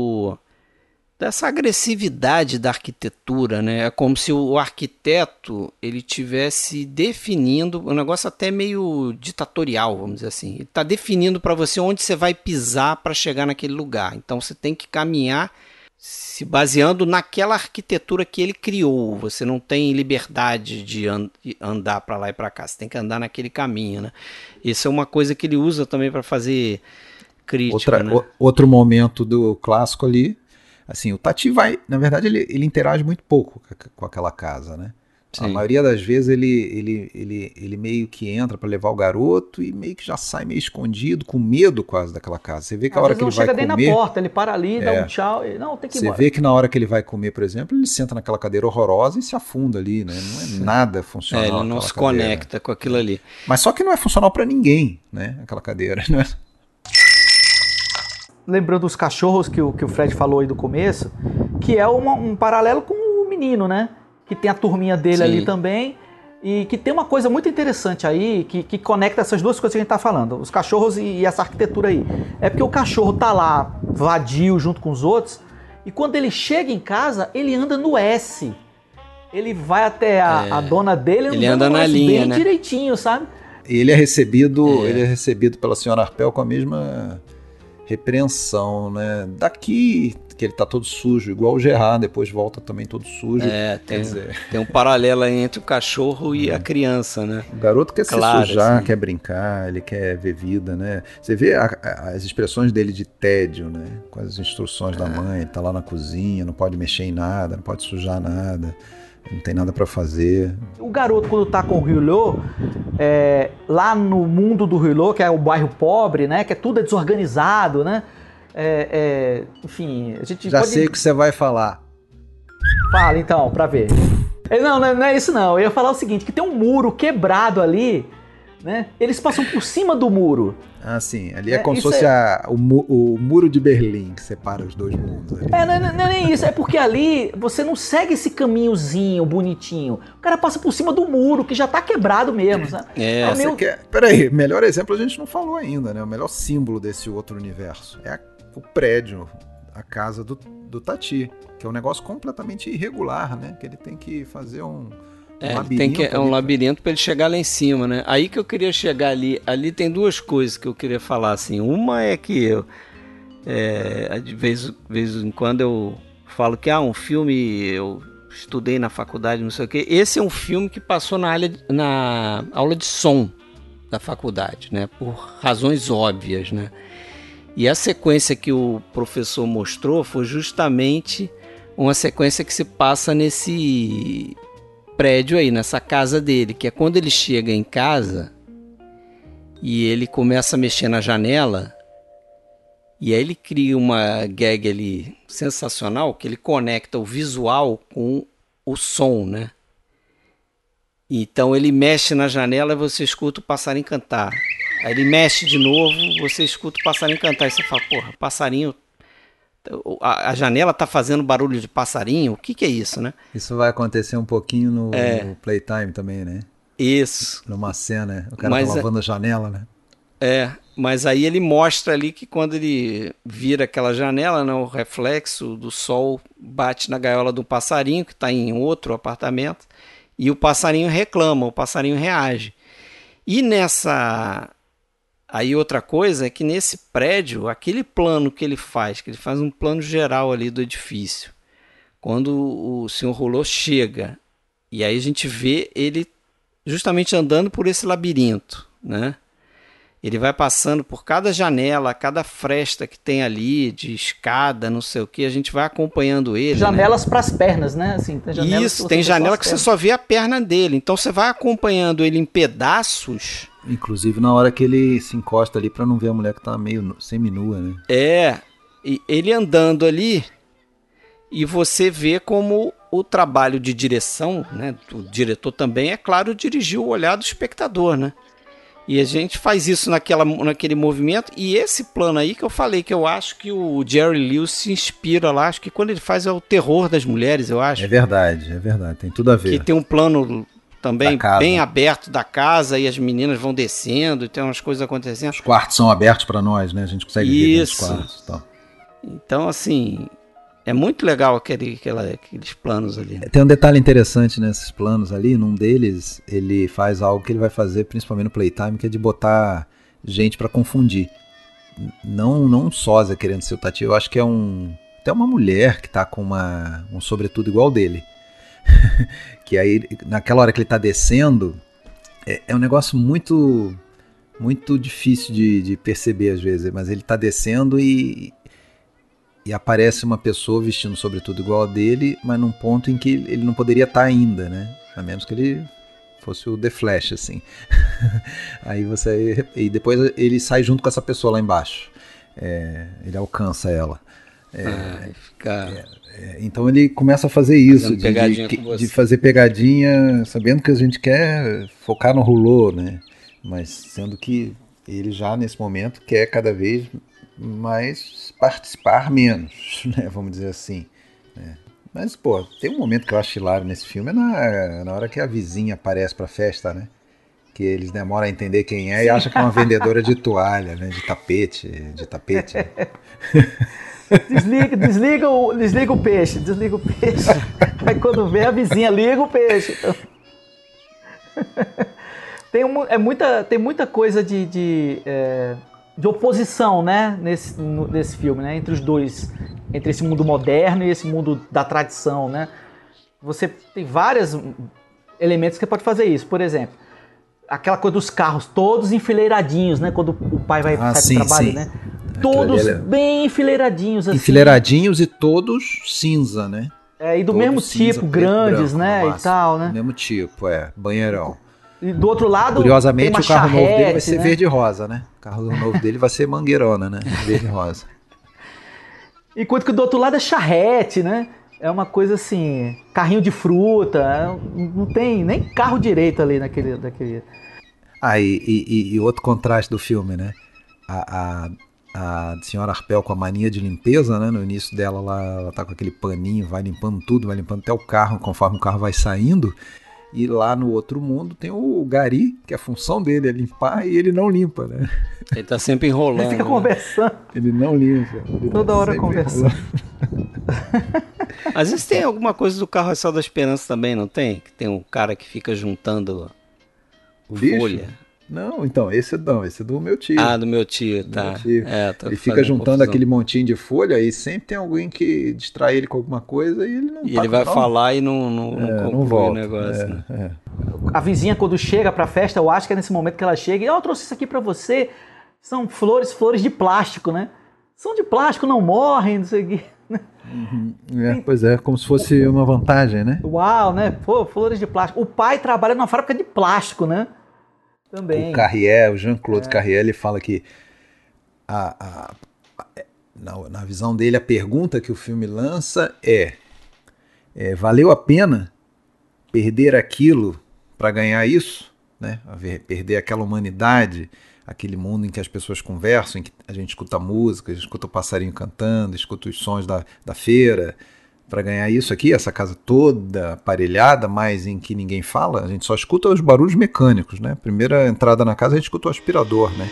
dessa agressividade da arquitetura, né? É como se o arquiteto ele tivesse definindo um negócio até meio ditatorial, vamos dizer assim. Ele está definindo para você onde você vai pisar para chegar naquele lugar. Então você tem que caminhar se baseando naquela arquitetura que ele criou. Você não tem liberdade de andar para lá e para cá. Você tem que andar naquele caminho, né? Isso é uma coisa que ele usa também para fazer crítica. Outro momento do clássico ali. Assim, o Tati na verdade, ele interage muito pouco com aquela casa, né? Sim. A maioria das vezes ele meio que entra para levar o garoto e meio que já sai meio escondido, com medo quase daquela casa. Você vê que a hora que ele vai comer... Ele não chega nem na porta, ele para ali, dá um tchau, não, tem que ir embora. Você vê que na hora que ele vai comer, por exemplo, ele senta naquela cadeira horrorosa e se afunda ali, né? Não é nada funcional. Ele não se conecta com aquilo ali. Mas só que não é funcional para ninguém, né? Aquela cadeira, não é? Lembrando os cachorros que o Fred falou aí do começo, que é um paralelo com o menino, né? Que tem a turminha dele ali também, e que tem uma coisa muito interessante aí, que conecta essas duas coisas que a gente tá falando, os cachorros e essa arquitetura aí. É porque o cachorro tá lá, vadio, junto com os outros, e quando ele chega em casa, ele anda no S. Ele vai até a dona dele, ele anda na linha, bem né? direitinho, sabe? E ele é recebido pela senhora Arpel com a mesma repreensão, né? Daqui que ele tá todo sujo, igual o Gerard, depois volta também todo sujo. Tem um paralelo aí entre o cachorro e a criança, né? O garoto quer se sujar, quer brincar, ele quer ver vida, né? Você vê as expressões dele de tédio, né? Com as instruções da mãe, ele tá lá na cozinha, não pode mexer em nada, não pode sujar nada, não tem nada para fazer. O garoto, quando tá com o Rilô, lá no mundo do Rilô, que é o bairro pobre, né? Que tudo é desorganizado, né? Enfim, a gente já sei o que você vai falar. Fala então, pra ver. Não é isso não. Eu ia falar o seguinte, que tem um muro quebrado ali, né? Eles passam por cima do muro. Ah, sim. Ali é como se fosse o muro de Berlim, que separa os dois mundos. Ali. Não é nem isso. É porque ali você não segue esse caminhozinho bonitinho. O cara passa por cima do muro, que já tá quebrado mesmo, sabe? Peraí, melhor exemplo a gente não falou ainda, né? O melhor símbolo desse outro universo é o prédio, a casa do Tati, que é um negócio completamente irregular, né? Que ele tem que fazer um labirinto. É um labirinto para ele chegar lá em cima, né? Aí que eu queria chegar ali. Ali tem duas coisas que eu queria falar, assim. Uma é que de vez em quando eu falo que um filme eu estudei na faculdade, não sei o quê. Esse é um filme que passou na aula de som da faculdade, né? Por razões óbvias, né? E a sequência que o professor mostrou foi justamente uma sequência que se passa nesse prédio aí, nessa casa dele, que é quando ele chega em casa e ele começa a mexer na janela, e aí ele cria uma gag ali sensacional, que ele conecta o visual com o som, né? Então ele mexe na janela e você escuta o passarinho cantar. Aí ele mexe de novo, você escuta o passarinho cantar. E você fala, porra, passarinho... A janela tá fazendo barulho de passarinho? O que é isso, né? Isso vai acontecer um pouquinho no Playtime também, né? Isso. Numa cena, o cara tá lavando a janela, né? Mas aí ele mostra ali que quando ele vira aquela janela, né, o reflexo do sol bate na gaiola do passarinho, que está em outro apartamento, e o passarinho reclama, o passarinho reage. E Aí outra coisa é que nesse prédio, aquele plano que ele faz um plano geral ali do edifício, quando o Sr. Rouleau chega, e aí a gente vê ele justamente andando por esse labirinto, né? Ele vai passando por cada janela, cada fresta que tem ali, de escada, não sei o que, a gente vai acompanhando ele. Janelas para as pernas, né? Assim, tem isso, tem janela que você só vê a perna dele. Então você vai acompanhando ele em pedaços. Inclusive na hora que ele se encosta ali para não ver a mulher que tá meio seminua, né? E ele andando ali, e você vê como o trabalho de direção, né? O diretor também, é claro, dirigiu o olhar do espectador, né? E a gente faz isso naquele movimento. E esse plano aí que eu falei, que eu acho que o Jerry Lewis se inspira lá. Acho que quando ele faz é o terror das mulheres, eu acho. É verdade. Tem tudo a ver. Que tem um plano também bem aberto da casa e as meninas vão descendo e tem umas coisas acontecendo. Os quartos são abertos para nós, né? A gente consegue ver os quartos e tal. Então, assim... É muito legal aqueles planos ali. Tem um detalhe interessante nesses planos ali. Num deles, ele faz algo que ele vai fazer principalmente no Playtime, que é de botar gente para confundir. Não um sósia querendo ser o Tati. Eu acho que é até uma mulher que tá com um sobretudo igual dele. Que aí, naquela hora que ele tá descendo, é um negócio muito, muito difícil de perceber às vezes. Mas ele tá descendo e aparece uma pessoa vestindo sobretudo igual a dele, mas num ponto em que ele não poderia estar ainda, né? A menos que ele fosse o The Flash, assim. E depois ele sai junto com essa pessoa lá embaixo. Ele alcança ela. Então ele começa a fazer isso, de fazer pegadinha, sabendo que a gente quer focar no rolô, né? Mas sendo que ele já nesse momento quer cada vez mais participar menos, né? Vamos dizer assim. Né? Mas, pô, tem um momento que eu acho hilário nesse filme, na hora que a vizinha aparece pra festa, né? Que eles demoram a entender quem é. Sim. E acham que é uma vendedora de toalha, né? De tapete. Desliga o peixe. Aí quando vê a vizinha, liga o peixe. Então... tem muita coisa de oposição, né, nesse filme, né, entre os dois, entre esse mundo moderno e esse mundo da tradição, né. Você tem vários elementos que você pode fazer isso. Por exemplo, aquela coisa dos carros todos enfileiradinhos, né, quando o pai vai sair pro trabalho, né, todos bem enfileiradinhos, assim. Enfileiradinhos e todos cinza, né. E do mesmo tipo, grandes, branco, né, e tal, né. Do mesmo tipo, banheirão. E do outro lado, curiosamente, tem uma o carro charrete, novo dele vai ser né? verde e rosa, né? O carro novo dele vai ser mangueirona, né? Verde e rosa. Enquanto que do outro lado é charrete, né? É uma coisa assim, carrinho de fruta, não tem nem carro direito ali naquele... E outro contraste do filme, né? A senhora Arpel com a mania de limpeza, né? No início dela, ela tá com aquele paninho, vai limpando tudo, vai limpando até o carro, conforme o carro vai saindo. E lá no outro mundo tem o Gari, que a função dele é limpar e ele não limpa, né? Ele tá sempre enrolando. Ele fica conversando. Ele não limpa. Toda hora conversando. Às vezes tem alguma coisa do Carrossel da Esperança também, não tem? Que tem um cara que fica juntando folha. Não, então, esse é do meu tio. Do meu tio, tá. Meu tio. Ele fica juntando aquele montinho de folha e sempre tem alguém que distrai ele com alguma coisa e ele não ele vai falar e não volta o negócio. Né? A vizinha, quando chega pra festa, eu acho que é nesse momento que ela chega e eu trouxe isso aqui pra você. São flores de plástico, né? São de plástico, não morrem, não sei o quê. Pois é, como se fosse uma vantagem, né? Uau, né? Pô, flores de plástico. O pai trabalha numa fábrica de plástico, né? Também. O Jean-Claude Carrier, ele fala que na visão dele, a pergunta que o filme lança valeu a pena perder aquilo para ganhar isso? Né? Perder aquela humanidade, aquele mundo em que as pessoas conversam, em que a gente escuta música, a gente escuta o passarinho cantando, escuta os sons da feira, para ganhar isso aqui, essa casa toda aparelhada, mas em que ninguém fala, a gente só escuta os barulhos mecânicos, né? Primeira entrada na casa a gente escuta o aspirador, né?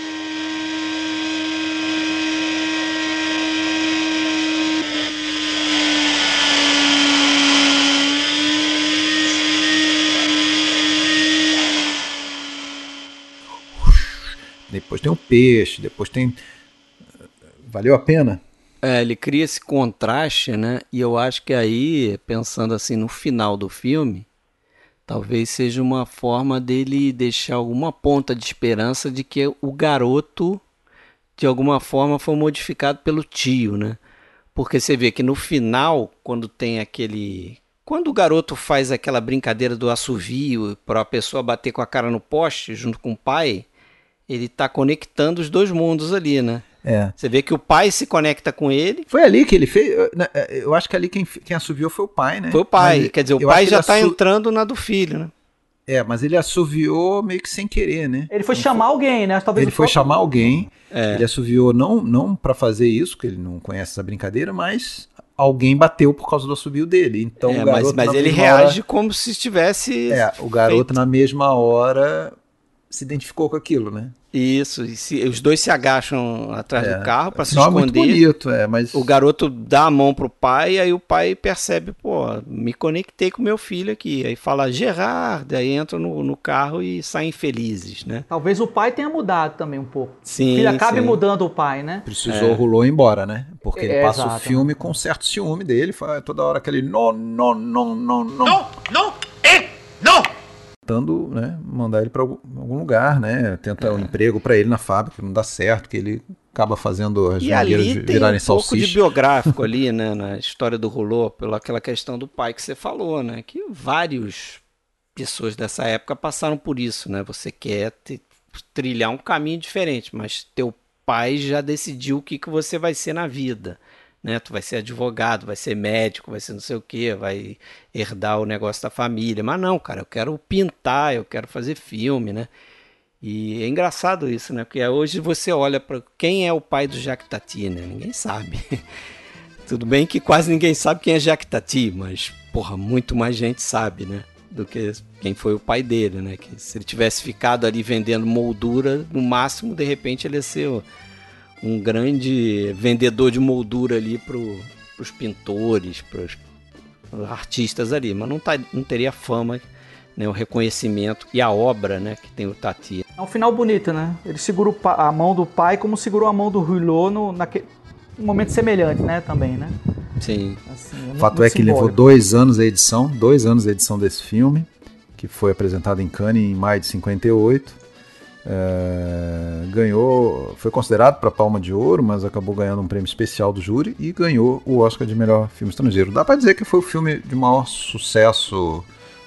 Depois tem o peixe, depois tem... Valeu a pena? Ele cria esse contraste, né? E eu acho que aí, pensando assim no final do filme, Talvez seja uma forma dele deixar alguma ponta de esperança de que o garoto, de alguma forma, foi modificado pelo tio, né? Porque você vê que no final, quando tem aquele... Quando o garoto faz aquela brincadeira do assovio para a pessoa bater com a cara no poste junto com o pai, ele está conectando os dois mundos ali, né? Você vê que o pai se conecta com ele. Foi ali que ele fez. Eu acho que ali quem assoviou foi o pai, né? Foi o pai. Mas, quer dizer, o pai já está entrando na do filho, né? Mas ele assoviou meio que sem querer, né? Ele foi chamar alguém, né? Talvez ele foi chamar alguém. Ele assoviou não para fazer isso, porque ele não conhece essa brincadeira, mas alguém bateu por causa do assovio dele. Então, o garoto, mas ele reage como se estivesse. O garoto na mesma hora se identificou com aquilo, né? Isso, os dois se agacham atrás do carro para se esconder. Muito bonito, mas... O garoto dá a mão pro pai, e aí o pai percebe, me conectei com meu filho aqui. Aí fala, Gerard, aí entram no carro e saem felizes, né? Talvez o pai tenha mudado também um pouco. Sim, o filho acabe mudando o pai, né? Rolou embora, né? Porque ele passa o filme com um certo ciúme dele, toda hora aquele não. Tentando, né, mandar ele para algum lugar, né? Tenta um emprego para ele na fábrica, não dá certo, que ele acaba fazendo as mangueiras virarem salsicha. Tem um pouco de biográfico ali, né, na história do Rouleau, pela aquela questão do pai que você falou, né? Que várias pessoas dessa época passaram por isso, né? Você quer trilhar um caminho diferente, mas teu pai já decidiu o que você vai ser na vida. Né? Tu vai ser advogado, vai ser médico, vai ser não sei o que, vai herdar o negócio da família. Mas não, cara, eu quero pintar, eu quero fazer filme, né? E é engraçado isso, né? Porque hoje você olha para quem é o pai do Jacques Tati, né? Ninguém sabe. Tudo bem que quase ninguém sabe quem é Jacques Tati, mas, muito mais gente sabe, né? Do que quem foi o pai dele, né? Que se ele tivesse ficado ali vendendo moldura, no máximo, de repente, ele ia ser um grande vendedor de moldura ali pros pintores, pros artistas ali, mas não teria fama, né, o reconhecimento e a obra, né, que tem o Tati. É um final bonito, né? Ele segura a mão do pai como segurou a mão do Rouleau num momento semelhante, né, também, né? Sim. Assim, o fato é que levou 2 anos a edição desse filme, que foi apresentado em Cannes em maio de 58. Foi considerado para Palma de Ouro, mas acabou ganhando um prêmio especial do júri e ganhou o Oscar de melhor filme estrangeiro. Dá para dizer que foi o filme de maior sucesso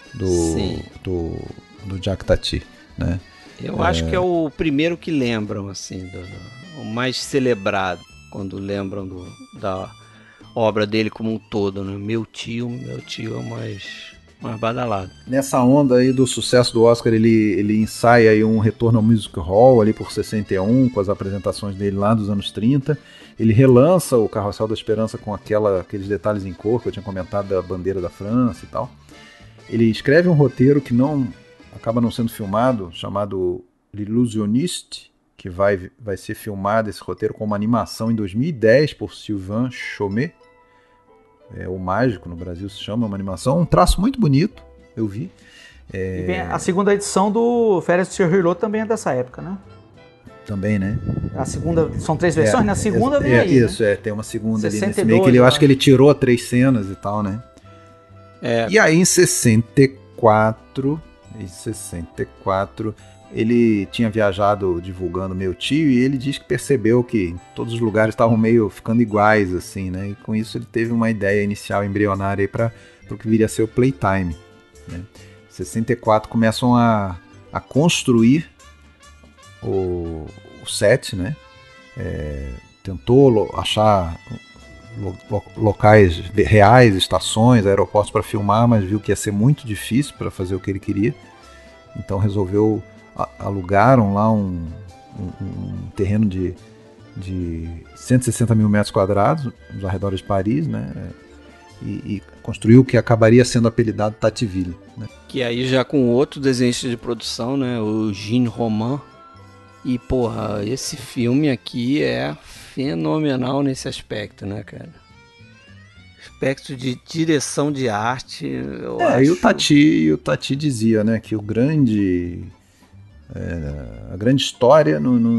do Jacques Tati, né? Eu acho que é o primeiro que lembram, assim, o mais celebrado, quando lembram da obra dele como um todo, né? Meu tio é o mais badalado. Nessa onda aí do sucesso do Oscar, ele ensaia aí um retorno ao Music Hall ali por 61, com as apresentações dele lá dos anos 30. Ele relança o Carrossel da Esperança com aqueles detalhes em cor que eu tinha comentado da bandeira da França e tal. Ele escreve um roteiro que acaba não sendo filmado, chamado L'Illusionniste, que vai ser filmado esse roteiro como animação em 2010 por Sylvain Chomet. O Mágico, no Brasil se chama, uma animação, um traço muito bonito, eu vi. E vem a segunda edição do Férias de Sr. Rouleau também é dessa época, né? Também, né? A segunda, são 3 versões, na segunda vem aí. Isso, né? Tem uma segunda 62, ali nesse meio, que eu acho que ele tirou 3 cenas e tal, né? E aí em 64, ele tinha viajado divulgando Meu Tio e ele diz que percebeu que todos os lugares estavam meio ficando iguais, assim, né? E com isso ele teve uma ideia inicial embrionária para o que viria a ser o Playtime, né? Em 64 começam a construir o set, né? Tentou achar locais reais, estações, aeroportos para filmar, mas viu que ia ser muito difícil para fazer o que ele queria. Então resolveu alugaram lá um terreno de 160 mil metros quadrados nos arredores de Paris, né? E construiu o que acabaria sendo apelidado Tativille, né? Que aí já com outro desenhista de produção, né? O Jean Roman. E, porra, esse filme aqui é fenomenal nesse aspecto, né, cara? Aspecto de direção de arte, eu acho... E o Tati dizia, né, que a grande história,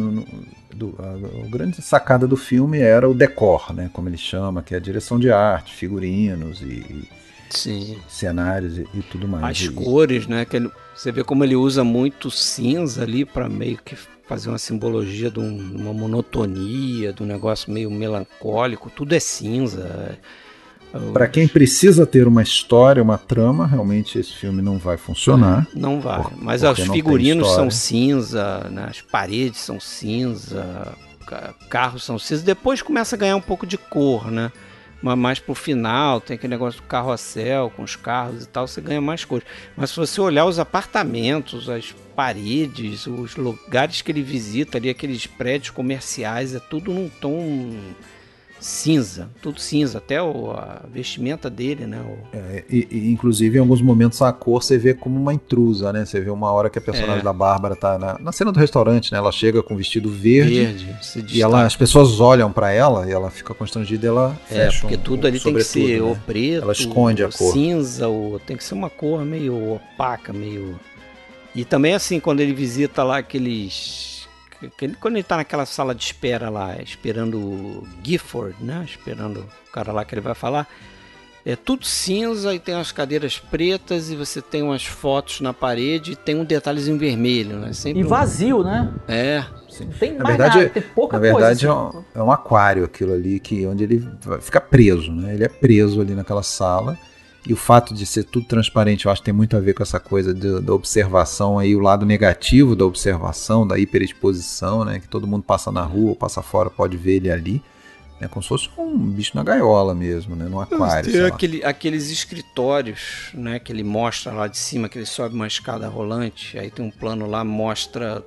a grande sacada do filme era o decor, né, como ele chama, que é a direção de arte, figurinos Sim. cenários e tudo mais. As cores, né? Você vê como ele usa muito cinza ali para meio que fazer uma simbologia de uma monotonia, de um negócio meio melancólico. Tudo é cinza. Para quem precisa ter uma história, uma trama, realmente esse filme não vai funcionar. Não vai. Mas os figurinos são cinza, né? As paredes são cinza, carros são cinza. Depois começa a ganhar um pouco de cor, né? Mas mais pro final tem aquele negócio do carrossel com os carros e tal, você ganha mais cores. Mas se você olhar os apartamentos, as paredes, os lugares que ele visita ali, aqueles prédios comerciais, é tudo num tom cinza, tudo cinza, até a vestimenta dele, né? E inclusive em alguns momentos a cor você vê como uma intrusa, né? Você vê uma hora que a personagem da Bárbara tá na cena do restaurante, né? Ela chega com um vestido verde e as pessoas olham pra ela e ela fica constrangida e ela fecha porque tudo ali tem que ser ou preto, ela esconde a cor. Cinza, ou tem que ser uma cor meio opaca, meio... E também assim, quando ele visita lá quando ele tá naquela sala de espera lá, esperando o Gifford, né? Esperando o cara lá que ele vai falar, é tudo cinza e tem umas cadeiras pretas e você tem umas fotos na parede e tem um detalhezinho vermelho, né? Sempre vazio, né? Sim. Não tem mais nada, tem pouca coisa. Na verdade é um aquário aquilo ali, onde ele fica preso, né? Ele é preso ali naquela sala. E o fato de ser tudo transparente, eu acho que tem muito a ver com essa coisa da observação aí, o lado negativo da observação, da hiperexposição, né? Que todo mundo passa na rua ou passa fora, pode ver ele ali, né? Como se fosse um bicho na gaiola mesmo, né? Num aquário. Tem aqueles escritórios, né? Que ele mostra lá de cima, que ele sobe uma escada rolante, aí tem um plano lá, mostra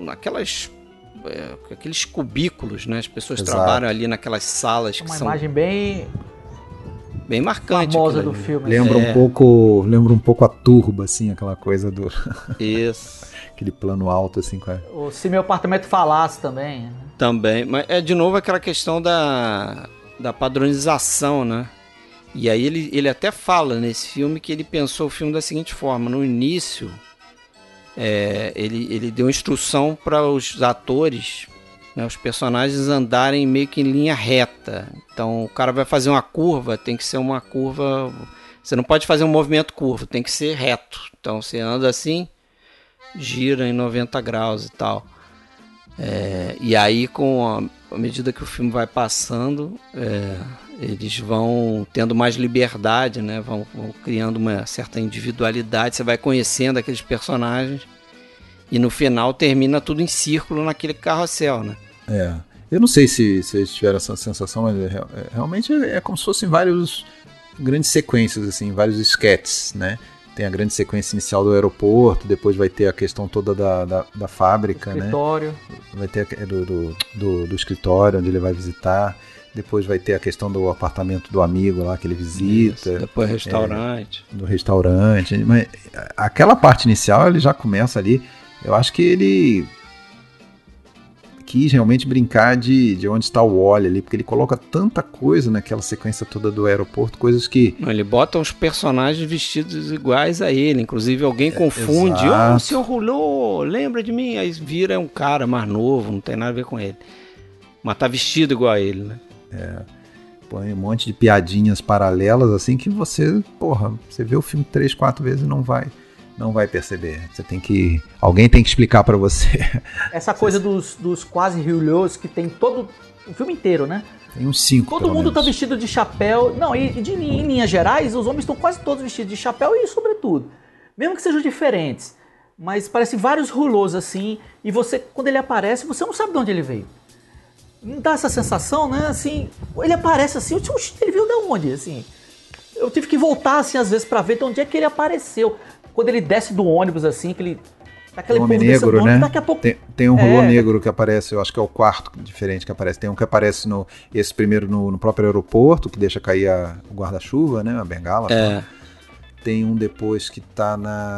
aqueles cubículos, né? As pessoas trabalham ali naquelas salas que são... Uma imagem bem marcante, famosa do filme. Lembra um pouco a Turba, assim, aquela coisa do... Isso. Aquele plano alto, assim. Ou Se Meu Apartamento Falasse também. Também, mas é de novo aquela questão da padronização, né? E aí ele até fala nesse filme que ele pensou o filme da seguinte forma: no início, ele deu instrução para os atores, né, os personagens andarem meio que em linha reta. Então o cara vai fazer uma curva, tem que ser uma curva... Você não pode fazer um movimento curvo, tem que ser reto. Então você anda assim, gira em 90 graus e tal. E aí, com a medida que o filme vai passando, eles vão tendo mais liberdade, né? Vão criando uma certa individualidade. Você vai conhecendo aqueles personagens e no final termina tudo em círculo naquele carrossel, né? Eu não sei se vocês tiveram essa sensação, mas realmente é como se fossem várias grandes sequências, assim, vários sketches, né? Tem a grande sequência inicial do aeroporto, depois vai ter a questão toda da fábrica, né? Escritório. Vai ter do escritório onde ele vai visitar. Depois vai ter a questão do apartamento do amigo lá que ele visita. Isso, depois restaurante. Do restaurante. Mas aquela parte inicial, ele já começa ali. Eu acho que ele quis realmente brincar de onde está o Wally ali, porque ele coloca tanta coisa naquela sequência toda do aeroporto, coisas que... Ele bota uns personagens vestidos iguais a ele, inclusive alguém confunde, o senhor Rouleau, lembra de mim? Aí vira um cara mais novo, não tem nada a ver com ele, mas tá vestido igual a ele, né? Põe um monte de piadinhas paralelas, assim, que você vê o filme 3, 4 vezes e não vai perceber. Alguém tem que explicar pra você. Essa coisa dos quase Rouleaus que tem todo o filme inteiro, né? Tem uns 5. Todo mundo tá vestido de chapéu. Não, em linhas gerais, os homens estão quase todos vestidos de chapéu e sobretudo. Mesmo que sejam diferentes. Mas parecem vários Rouleaus assim. E você, quando ele aparece, você não sabe de onde ele veio. Não dá essa sensação, né? Assim, ele aparece assim, ele veio de onde? Assim, eu tive que voltar assim às vezes pra ver de onde é que ele apareceu. Quando ele desce do ônibus, assim, que ele... Aquele homem negro, ônibus, né? Daqui a pouco... Tem um Rouleau negro que aparece, eu acho que é o quarto diferente que aparece. Tem um que aparece esse primeiro no próprio aeroporto, que deixa cair o guarda-chuva, né? A bengala. Tem um depois que tá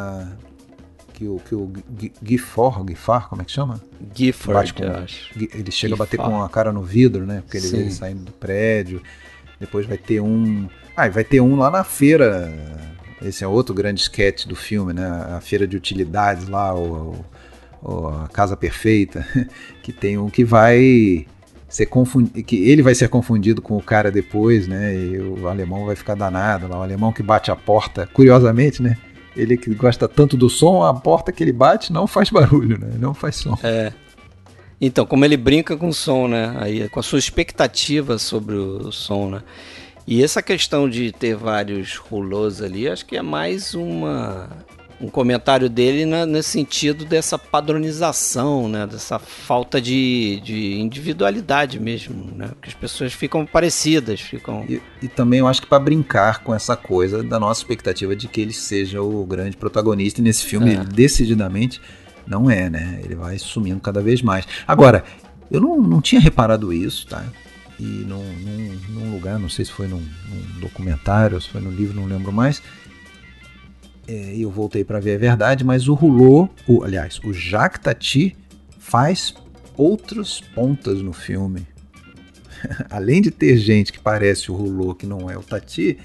que o Gifford, como é que chama? Gifford, eu acho. Ele chega a bater com a cara no vidro, né? Porque ele vê ele saindo do prédio. Depois vai ter um... vai ter um lá na feira... Esse é outro grande sketch do filme, né? A feira de utilidades lá, a Casa Perfeita, que tem um que vai que ele vai ser confundido com o cara depois, né? E o alemão vai ficar danado lá. O alemão que bate a porta, curiosamente, né? Ele que gosta tanto do som, a porta que ele bate não faz barulho, né? Não faz som. Então, como ele brinca com o som, né? Aí, com a sua expectativa sobre o som, né? E essa questão de ter vários rouleaus ali, acho que é mais um comentário dele nesse sentido dessa padronização, né? Dessa falta de individualidade mesmo, né? Porque as pessoas ficam parecidas, E também eu acho que para brincar com essa coisa da nossa expectativa de que ele seja o grande protagonista, e nesse filme ele decididamente não é, né? Ele vai sumindo cada vez mais. Agora, eu não tinha reparado isso, tá? E num lugar, não sei se foi num documentário, se foi no livro, não lembro mais. Eu voltei para ver a verdade, mas o Rouleau, o Jacques Tati faz outras pontas no filme. Além de ter gente que parece o Rouleau, que não é o Tati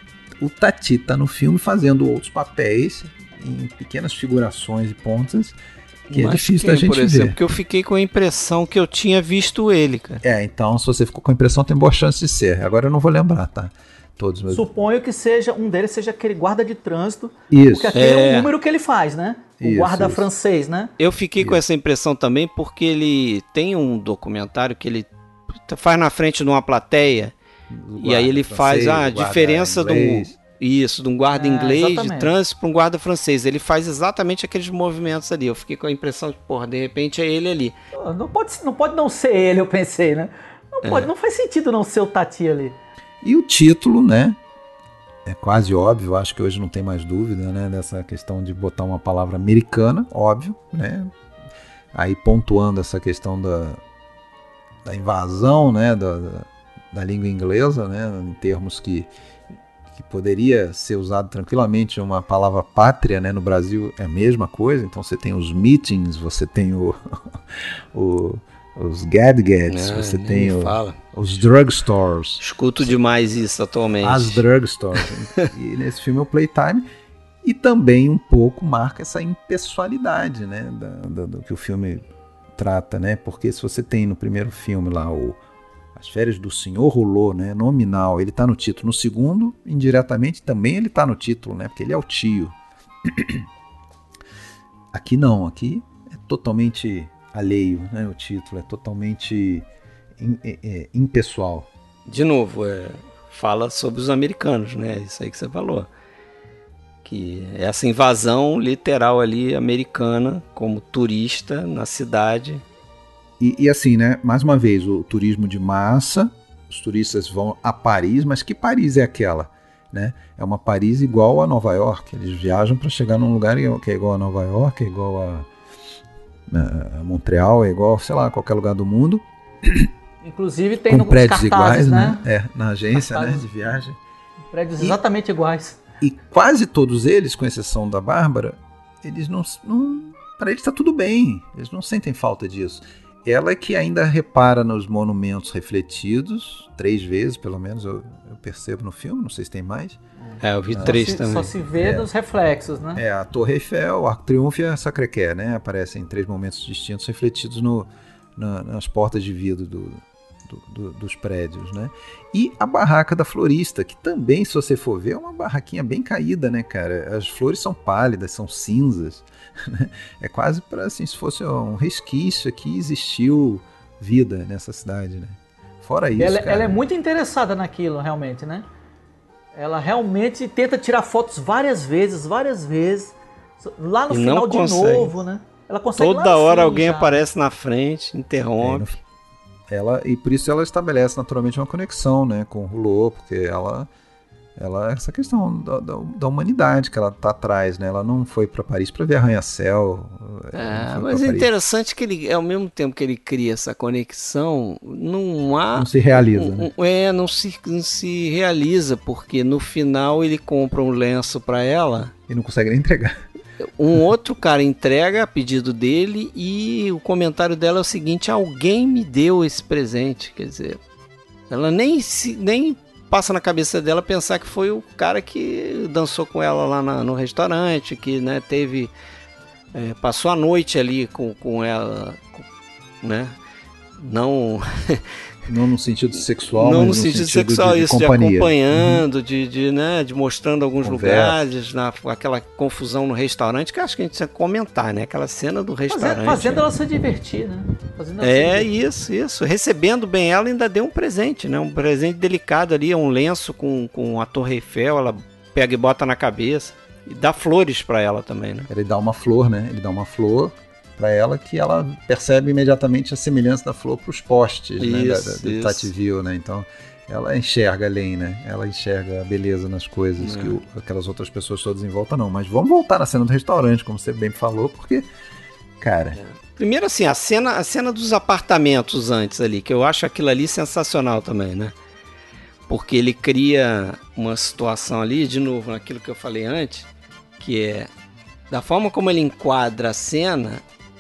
tá no filme fazendo outros papéis em pequenas figurações e pontas que é difícil da gente ver. Por exemplo, porque eu fiquei com a impressão que eu tinha visto ele, cara. Então se você ficou com a impressão, tem boa chance de ser. Agora eu não vou lembrar, tá? Todos meus... Suponho que um deles seja aquele guarda de trânsito. Isso. Porque aquele é o número que ele faz, né? O guarda francês, né? Eu fiquei com essa impressão também porque ele tem um documentário que ele faz na frente de uma plateia e aí ele faz a diferença de um guarda inglês de trânsito para um guarda francês. Ele faz exatamente aqueles movimentos ali. Eu fiquei com a impressão de, de repente é ele ali. Não pode não ser ele, eu pensei, né? Não faz sentido não ser o Tati ali. E o título, né? É quase óbvio, acho que hoje não tem mais dúvida, né? Dessa questão de botar uma palavra americana, óbvio, né? Aí pontuando essa questão da invasão, né? Da língua inglesa, né? Em termos que poderia ser usado tranquilamente uma palavra pátria, né? No Brasil é a mesma coisa, então você tem os meetings, você tem os gadgets, você tem os drugstores. Escuto demais isso atualmente. As drugstores. E nesse filme é o Playtime. E também um pouco marca essa impessoalidade, né? Do que o filme trata, né? Porque se você tem no primeiro filme lá As Férias do Senhor Rouleau, né? Nominal, ele tá no título. No segundo, indiretamente, também ele tá no título, né? Porque ele é o tio. Aqui não, aqui é totalmente alheio, né? O título é totalmente impessoal. De novo, fala sobre os americanos, né? Isso aí que você falou. Que essa invasão literal ali americana, como turista na cidade. E assim, né? Mais uma vez, o turismo de massa, os turistas vão a Paris, mas que Paris é aquela? Né? É uma Paris igual a Nova York. Eles viajam para chegar num lugar que é igual a Nova York, é igual a Montreal, é igual, sei lá, a qualquer lugar do mundo. Inclusive tem com prédios cartazes, iguais, né? Na agência, cartazes, né, de viagem. Prédios exatamente iguais. E quase todos eles, com exceção da Bárbara, eles não para eles está tudo bem. Eles não sentem falta disso. Ela é que ainda repara nos monumentos refletidos, 3 vezes, pelo menos, eu percebo no filme, não sei se tem mais. Eu vi 3 também. Só se vê nos reflexos, né? A Torre Eiffel, o Arco de Triunfo e a Sacré-Cœur, né? Aparecem em 3 momentos distintos, refletidos nas portas de vidro dos prédios, né? E a barraca da florista, que também, se você for ver, é uma barraquinha bem caída, né, cara? As flores são pálidas, são cinzas, né? É quase para, assim, se fosse um resquício que existiu vida nessa cidade, né? Fora isso, ela é muito interessada naquilo, realmente, né? Ela realmente tenta tirar fotos várias vezes, lá no final de novo, né? Ela consegue. Toda hora alguém aparece na frente, interrompe. E por isso ela estabelece naturalmente uma conexão, né, com o Rouleau, porque ela essa questão da humanidade que ela tá atrás, né? Ela não foi para Paris para ver arranha-céu. Mas é interessante que ele, ao mesmo tempo que ele cria essa conexão, não se realiza, né? Não se realiza, porque no final ele compra um lenço para ela e não consegue nem entregar. Um outro cara entrega a pedido dele e o comentário dela é o seguinte: alguém me deu esse presente. Quer dizer, ela nem passa na cabeça dela pensar que foi o cara que dançou com ela lá no restaurante, que, né, passou a noite ali com ela, né? Não no sentido sexual, não mas no sentido sexual, de isso, companhia. De acompanhando, de mostrando alguns Conversa. lugares, aquela confusão no restaurante, que acho que a gente precisa comentar, né? Aquela cena do restaurante. Fazendo ela se divertir, né? Isso. Recebendo bem ela, ainda deu um presente, né? Um presente delicado ali, um lenço com a Torre Eiffel, ela pega e bota na cabeça. E dá flores pra ela também, né? Ele dá uma flor, né? Ele dá uma flor para ela que ela percebe imediatamente a semelhança da flor para os postes, né? Do Tatyville, né? Então ela enxerga além, né? Ela enxerga a beleza nas coisas que aquelas outras pessoas todas em volta não. Mas vamos voltar na cena do restaurante, como você bem falou, porque, cara... Primeiro assim, a cena dos apartamentos antes ali, que eu acho aquilo ali sensacional também, né? Porque ele cria uma situação ali, de novo, naquilo que eu falei antes, que é da forma como ele enquadra a cena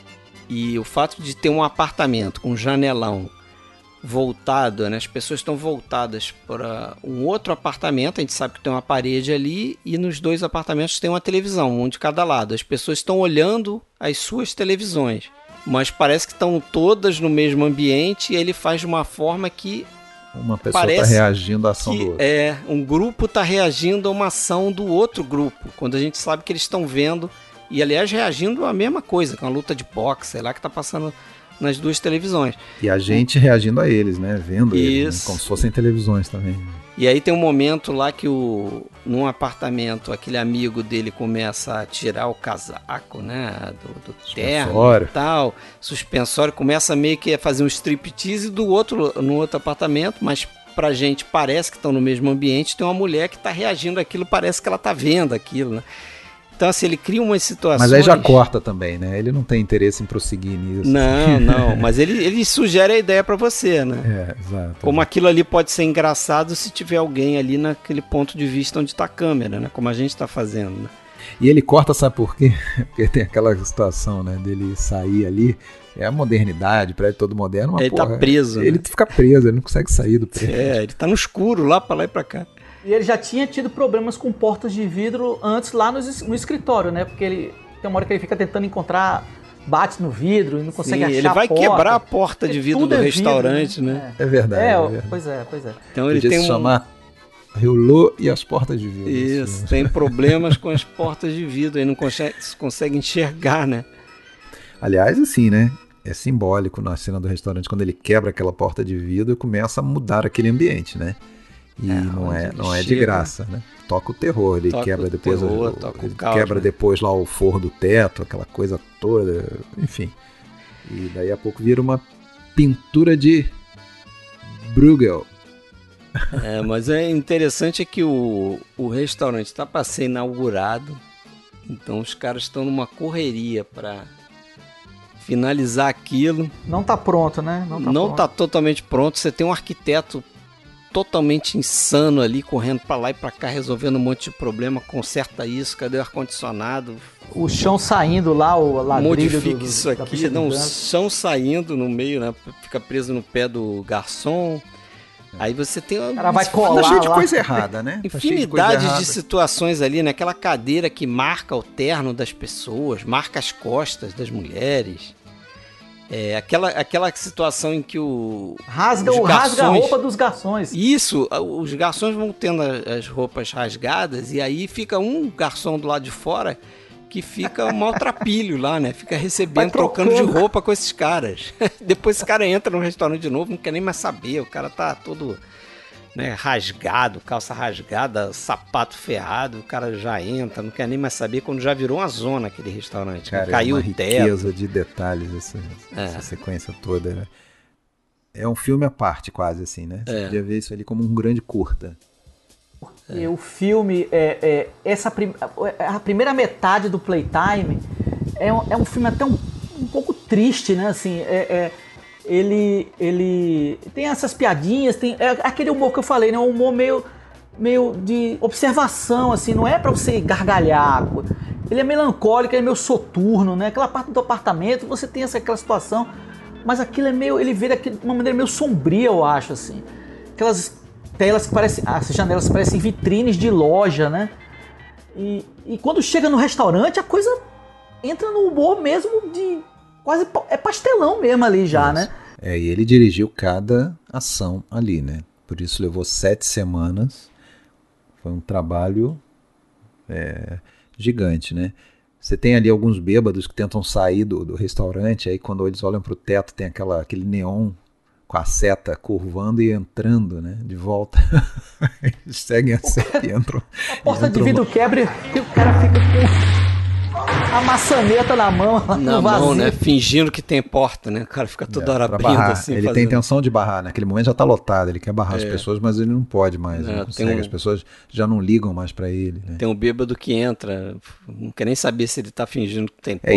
e o fato de ter um apartamento com um janelão voltado, né? As pessoas estão voltadas para um outro apartamento, a gente sabe que tem uma parede ali e nos dois apartamentos tem uma televisão, um de cada lado. As pessoas estão olhando as suas televisões, mas parece que estão todas no mesmo ambiente e ele faz de uma forma que uma pessoa está reagindo à ação do outro. Um grupo está reagindo a uma ação do outro grupo, quando a gente sabe que eles estão vendo, e aliás reagindo à mesma coisa, com a luta de boxe, sei lá, que está passando nas duas televisões. E a gente reagindo a eles, né? Vendo eles, né? Como se fossem televisões também. E aí tem um momento lá que num apartamento, aquele amigo dele começa a tirar o casaco, né? Do terno e tal, suspensório, começa meio que a fazer um striptease no outro apartamento, mas pra gente parece que estão no mesmo ambiente, tem uma mulher que está reagindo àquilo, parece que ela está vendo aquilo, né? Então, assim, ele cria umas situações... Mas aí já corta também, né? Ele não tem interesse em prosseguir nisso. Não. Mas ele sugere a ideia pra você, né? Exato. Como aquilo ali pode ser engraçado se tiver alguém ali naquele ponto de vista onde tá a câmera, né? Como a gente tá fazendo, né? E ele corta, sabe por quê? Porque tem aquela situação, né? Dele sair ali... É a modernidade, prédio todo moderno. Mas, ele tá preso. Ele fica preso, ele não consegue sair do prédio. Ele tá no escuro, lá pra lá e pra cá. E ele já tinha tido problemas com portas de vidro antes lá no escritório, né? Porque ele tem uma hora que ele fica tentando encontrar, bate no vidro e não consegue achar a porta. Ele vai quebrar a porta de vidro do restaurante, né? É verdade. Pois é. Então ele tem se chamar Rilô e as portas de vidro. Isso, tem problemas com as portas de vidro, ele não consegue enxergar, né? Aliás, assim, né? É simbólico na cena do restaurante, quando ele quebra aquela porta de vidro e começa a mudar aquele ambiente, né? E não é de graça, né? Toca o terror, ele quebra depois quebra depois lá o forro do teto, aquela coisa toda, enfim. E daí a pouco vira uma pintura de Bruegel. Mas é interessante que o restaurante está para ser inaugurado, então os caras estão numa correria para finalizar aquilo. Não tá pronto, né? Não tá totalmente pronto. Você tem um arquiteto totalmente insano ali, correndo pra lá e pra cá, resolvendo um monte de problema, conserta isso, cadê o ar-condicionado? O chão saindo lá, o ladrilho modifica isso aqui, o chão saindo no meio, né? Fica preso no pé do garçom. Aí você tem uma... cara vai colar cheio de coisa errada, né? Infinidade de situações ali, né? Aquela cadeira que marca o terno das pessoas, marca as costas das mulheres. Aquela situação em que rasga a roupa dos garçons. Isso, os garçons vão tendo as roupas rasgadas e aí fica um garçom do lado de fora que fica um maltrapilho lá, né? Fica recebendo, trocando de roupa com esses caras. Depois esse cara entra no restaurante de novo, não quer nem mais saber, o cara tá todo, né, rasgado, calça rasgada, sapato ferrado, o cara já entra, não quer nem mais saber, quando já virou uma zona aquele restaurante. Cara, caiu o teto. É uma riqueza de detalhes essa sequência toda, né? É um filme à parte quase, assim, né? Você podia ver isso ali como um grande curta. E o filme, a primeira metade do Playtime é um filme até um pouco triste, né? Assim, ele tem essas piadinhas, tem aquele humor que eu falei, né? Um humor meio de observação, assim, não é pra você gargalhar. Ele é melancólico, ele é meio soturno, né? Aquela parte do apartamento, você tem aquela situação, mas aquilo é meio, ele vê de uma maneira meio sombria, eu acho, assim. Aquelas telas que parecem, as janelas que parecem vitrines de loja, né? E quando chega no restaurante, a coisa entra no humor mesmo de quase, é pastelão mesmo ali já, né? E ele dirigiu cada ação ali, né? Por isso levou 7 semanas. Foi um trabalho gigante, né? Você tem ali alguns bêbados que tentam sair do restaurante, aí quando eles olham para o teto tem aquele neon com a seta curvando e entrando, né? De volta. Eles seguem a seta e entram. A porta de vidro quebra e o cara fica com a maçaneta na mão. Na mão, né? Fingindo que tem porta, né? O cara fica toda hora abrindo barrar. assim. Ele tem intenção de barrar, naquele momento já tá lotado, ele quer barrar as pessoas, mas ele não pode mais, não consegue. As pessoas já não ligam mais pra ele. Né? Tem um bêbado que entra, não quer nem saber se ele tá fingindo que tem porta.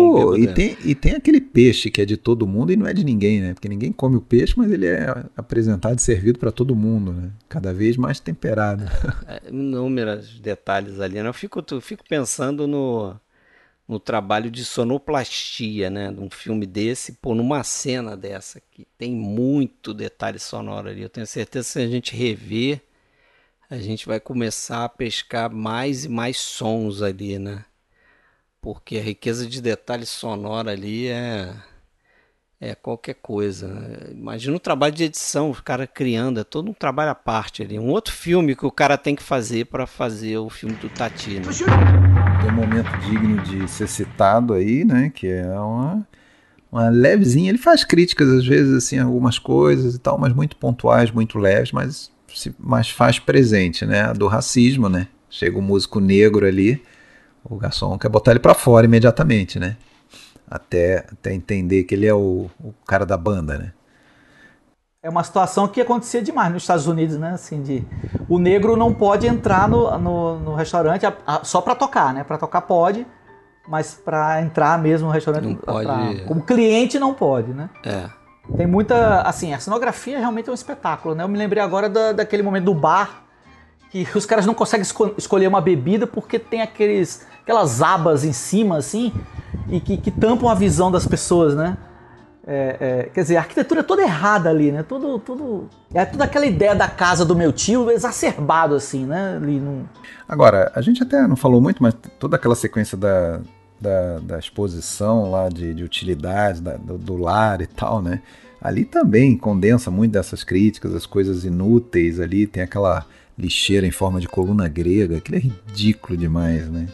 E tem aquele peixe que é de todo mundo e não é de ninguém, né? Porque ninguém come o peixe, mas ele é apresentado e servido pra todo mundo, né? Cada vez mais temperado. Inúmeros detalhes ali, né? Eu fico pensando no trabalho de sonoplastia, né, de um filme desse, numa cena dessa que tem muito detalhe sonoro ali. Eu tenho certeza que se a gente rever, a gente vai começar a pescar mais e mais sons ali, né? Porque a riqueza de detalhe sonoro ali é qualquer coisa, né? Imagina o trabalho de edição, o cara criando, é todo um trabalho à parte ali. Um outro filme que o cara tem que fazer para fazer o filme do Tati, né? Tem um momento digno de ser citado aí, né? Que é uma levezinha. Ele faz críticas às vezes assim, algumas coisas e tal, mas muito pontuais, muito leves, mas faz presente, né? A do racismo, né? Chega um músico negro ali, o garçom quer botar ele pra fora imediatamente, né? Até entender que ele é o cara da banda, né? É uma situação que acontecia demais nos Estados Unidos, né? Assim, o negro não pode entrar no restaurante só para tocar, né? Para tocar pode, mas para entrar mesmo no restaurante não pode. Como cliente não pode, né? Tem muita, assim, a cenografia realmente é um espetáculo, né? Eu me lembrei agora daquele momento do bar que os caras não conseguem escolher uma bebida porque tem aquelas abas em cima, assim, e que tampam a visão das pessoas, né? Quer dizer, a arquitetura é toda errada ali, né? Toda aquela ideia da casa do meu tio exacerbado, assim, né? Ali Agora, a gente até não falou muito, mas toda aquela sequência da exposição lá de utilidades, do lar e tal, né? Ali também condensa muito dessas críticas, as coisas inúteis ali, tem aquela lixeira em forma de coluna grega, aquilo é ridículo demais, né?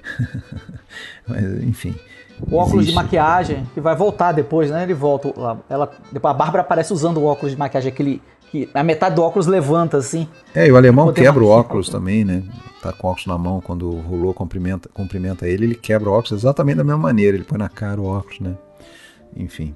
Mas, enfim... O óculos de maquiagem, que vai voltar depois, né? Ele volta. Depois a Bárbara aparece usando o óculos de maquiagem, que a metade do óculos levanta, assim. E o alemão quebra o óculos também, né? Tá com o óculos na mão, quando o Rolô cumprimenta ele quebra o óculos exatamente da mesma maneira. Ele põe na cara o óculos, né? Enfim.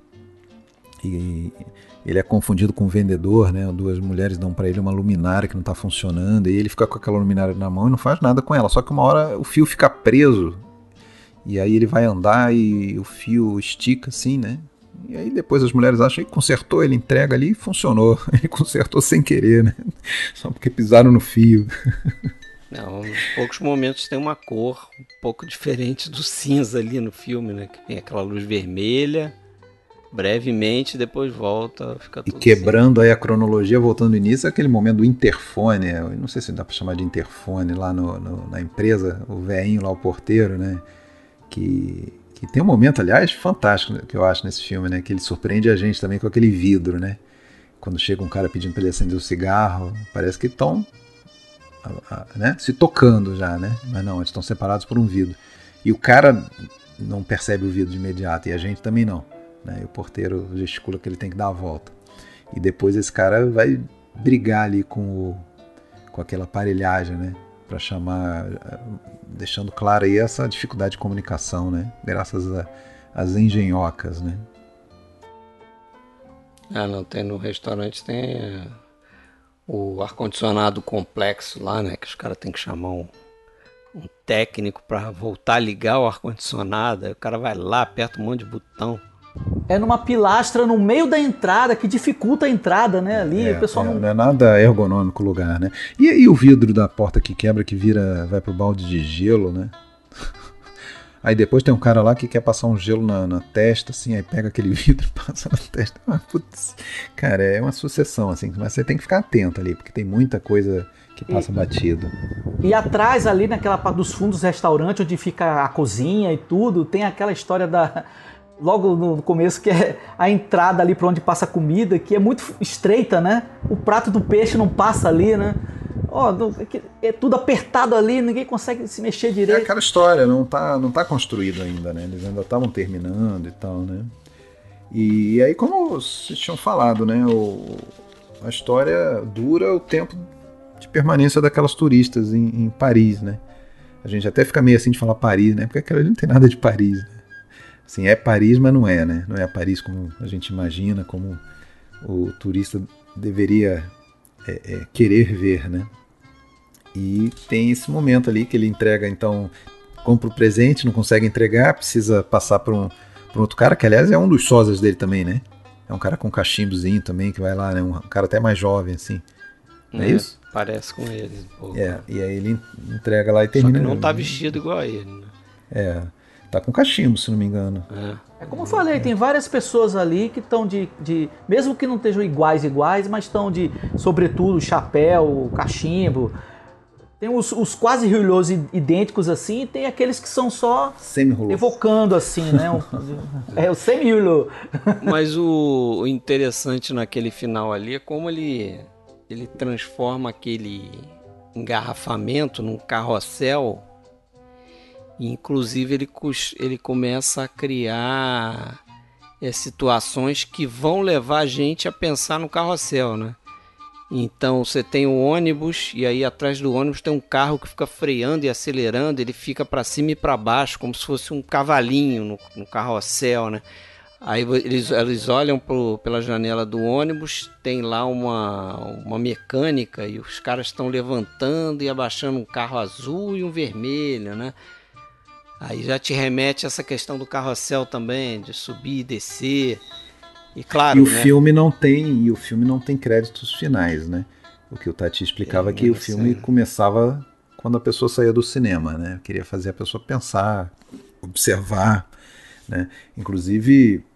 E ele é confundido com um vendedor, né? 2 mulheres dão pra ele uma luminária que não tá funcionando, e ele fica com aquela luminária na mão e não faz nada com ela. Só que uma hora o fio fica preso. E aí ele vai andar e o fio estica assim, né? E aí depois as mulheres acham que consertou, ele entrega ali e funcionou. Ele consertou sem querer, né? Só porque pisaram no fio. Não, em poucos momentos tem uma cor um pouco diferente do cinza ali no filme, né? Que tem aquela luz vermelha, brevemente, depois volta, fica tudo. E quebrando aí a cronologia, voltando ao início, aquele momento do interfone, eu não sei se dá pra chamar de interfone lá na empresa, o velhinho lá, o porteiro, né? Que tem um momento, aliás, fantástico que eu acho nesse filme, né? Que ele surpreende a gente também com aquele vidro, né? Quando chega um cara pedindo para ele acender o cigarro, parece que estão né? Se tocando já, né? Mas não, eles estão separados por um vidro. E o cara não percebe o vidro de imediato, e a gente também não, né? E o porteiro gesticula que ele tem que dar a volta. E depois esse cara vai brigar ali com aquela aparelhagem, né? Para chamar, deixando claro aí essa dificuldade de comunicação, né? Graças às engenhocas, né? Não tem no restaurante, tem o ar-condicionado complexo lá, né? Que os caras têm que chamar um técnico para voltar a ligar o ar-condicionado. Aí o cara vai lá, aperta um monte de botão. É numa pilastra no meio da entrada que dificulta a entrada, né? Ali o pessoal não é nada ergonômico o lugar, né? E o vidro da porta que quebra, que vai pro balde de gelo, né? Aí depois tem um cara lá que quer passar um gelo na testa, assim, aí pega aquele vidro e passa na testa. Putz, cara, é uma sucessão, assim, mas você tem que ficar atento ali, porque tem muita coisa que passa batido. E atrás ali, naquela parte dos fundos do restaurante, onde fica a cozinha e tudo, tem aquela história logo no começo, que é a entrada ali para onde passa a comida, que é muito estreita, né? O prato do peixe não passa ali, né? É tudo apertado ali, ninguém consegue se mexer direito. É aquela história, não tá construído ainda, né? Eles ainda estavam terminando e tal, né? E aí, como vocês tinham falado, né? A história dura o tempo de permanência daquelas turistas em Paris, né? A gente até fica meio assim de falar Paris, né? Porque aquela ali não tem nada de Paris, né? Assim, é Paris, mas não é, né? Não é Paris como a gente imagina, como o turista deveria querer ver, né? E tem esse momento ali que ele entrega, então, compra o presente, não consegue entregar, precisa passar por um outro cara, que aliás é um dos sósias dele também, né? É um cara com cachimbozinho também, que vai lá, né? Um cara até mais jovem, assim. Não é isso? Parece com ele. E aí ele entrega lá e termina. Só que não tá vestido igual a ele, né? Tá com cachimbo, se não me engano. É como eu falei, tem várias pessoas ali que estão mesmo que não estejam iguais, mas estão de sobretudo, chapéu, cachimbo. Tem os quase rouleaus idênticos assim, e tem aqueles que são só evocando assim, né? O semi-rouleau. Mas o interessante naquele final ali é como ele transforma aquele engarrafamento num carrossel. E, inclusive ele começa a criar situações que vão levar a gente a pensar no carrossel, né? Então você tem o ônibus e aí atrás do ônibus tem um carro que fica freando e acelerando, ele fica para cima e para baixo como se fosse um cavalinho no carrossel, né? Aí eles olham pela janela do ônibus, tem lá uma mecânica e os caras estão levantando e abaixando um carro azul e um vermelho, né? Aí já te remete a essa questão do carrossel também, de subir e descer. E claro, o filme não tem créditos finais, né? O que o Tati explicava é que o filme começava quando a pessoa saía do cinema, né? Eu queria fazer a pessoa pensar, observar, né? Inclusive,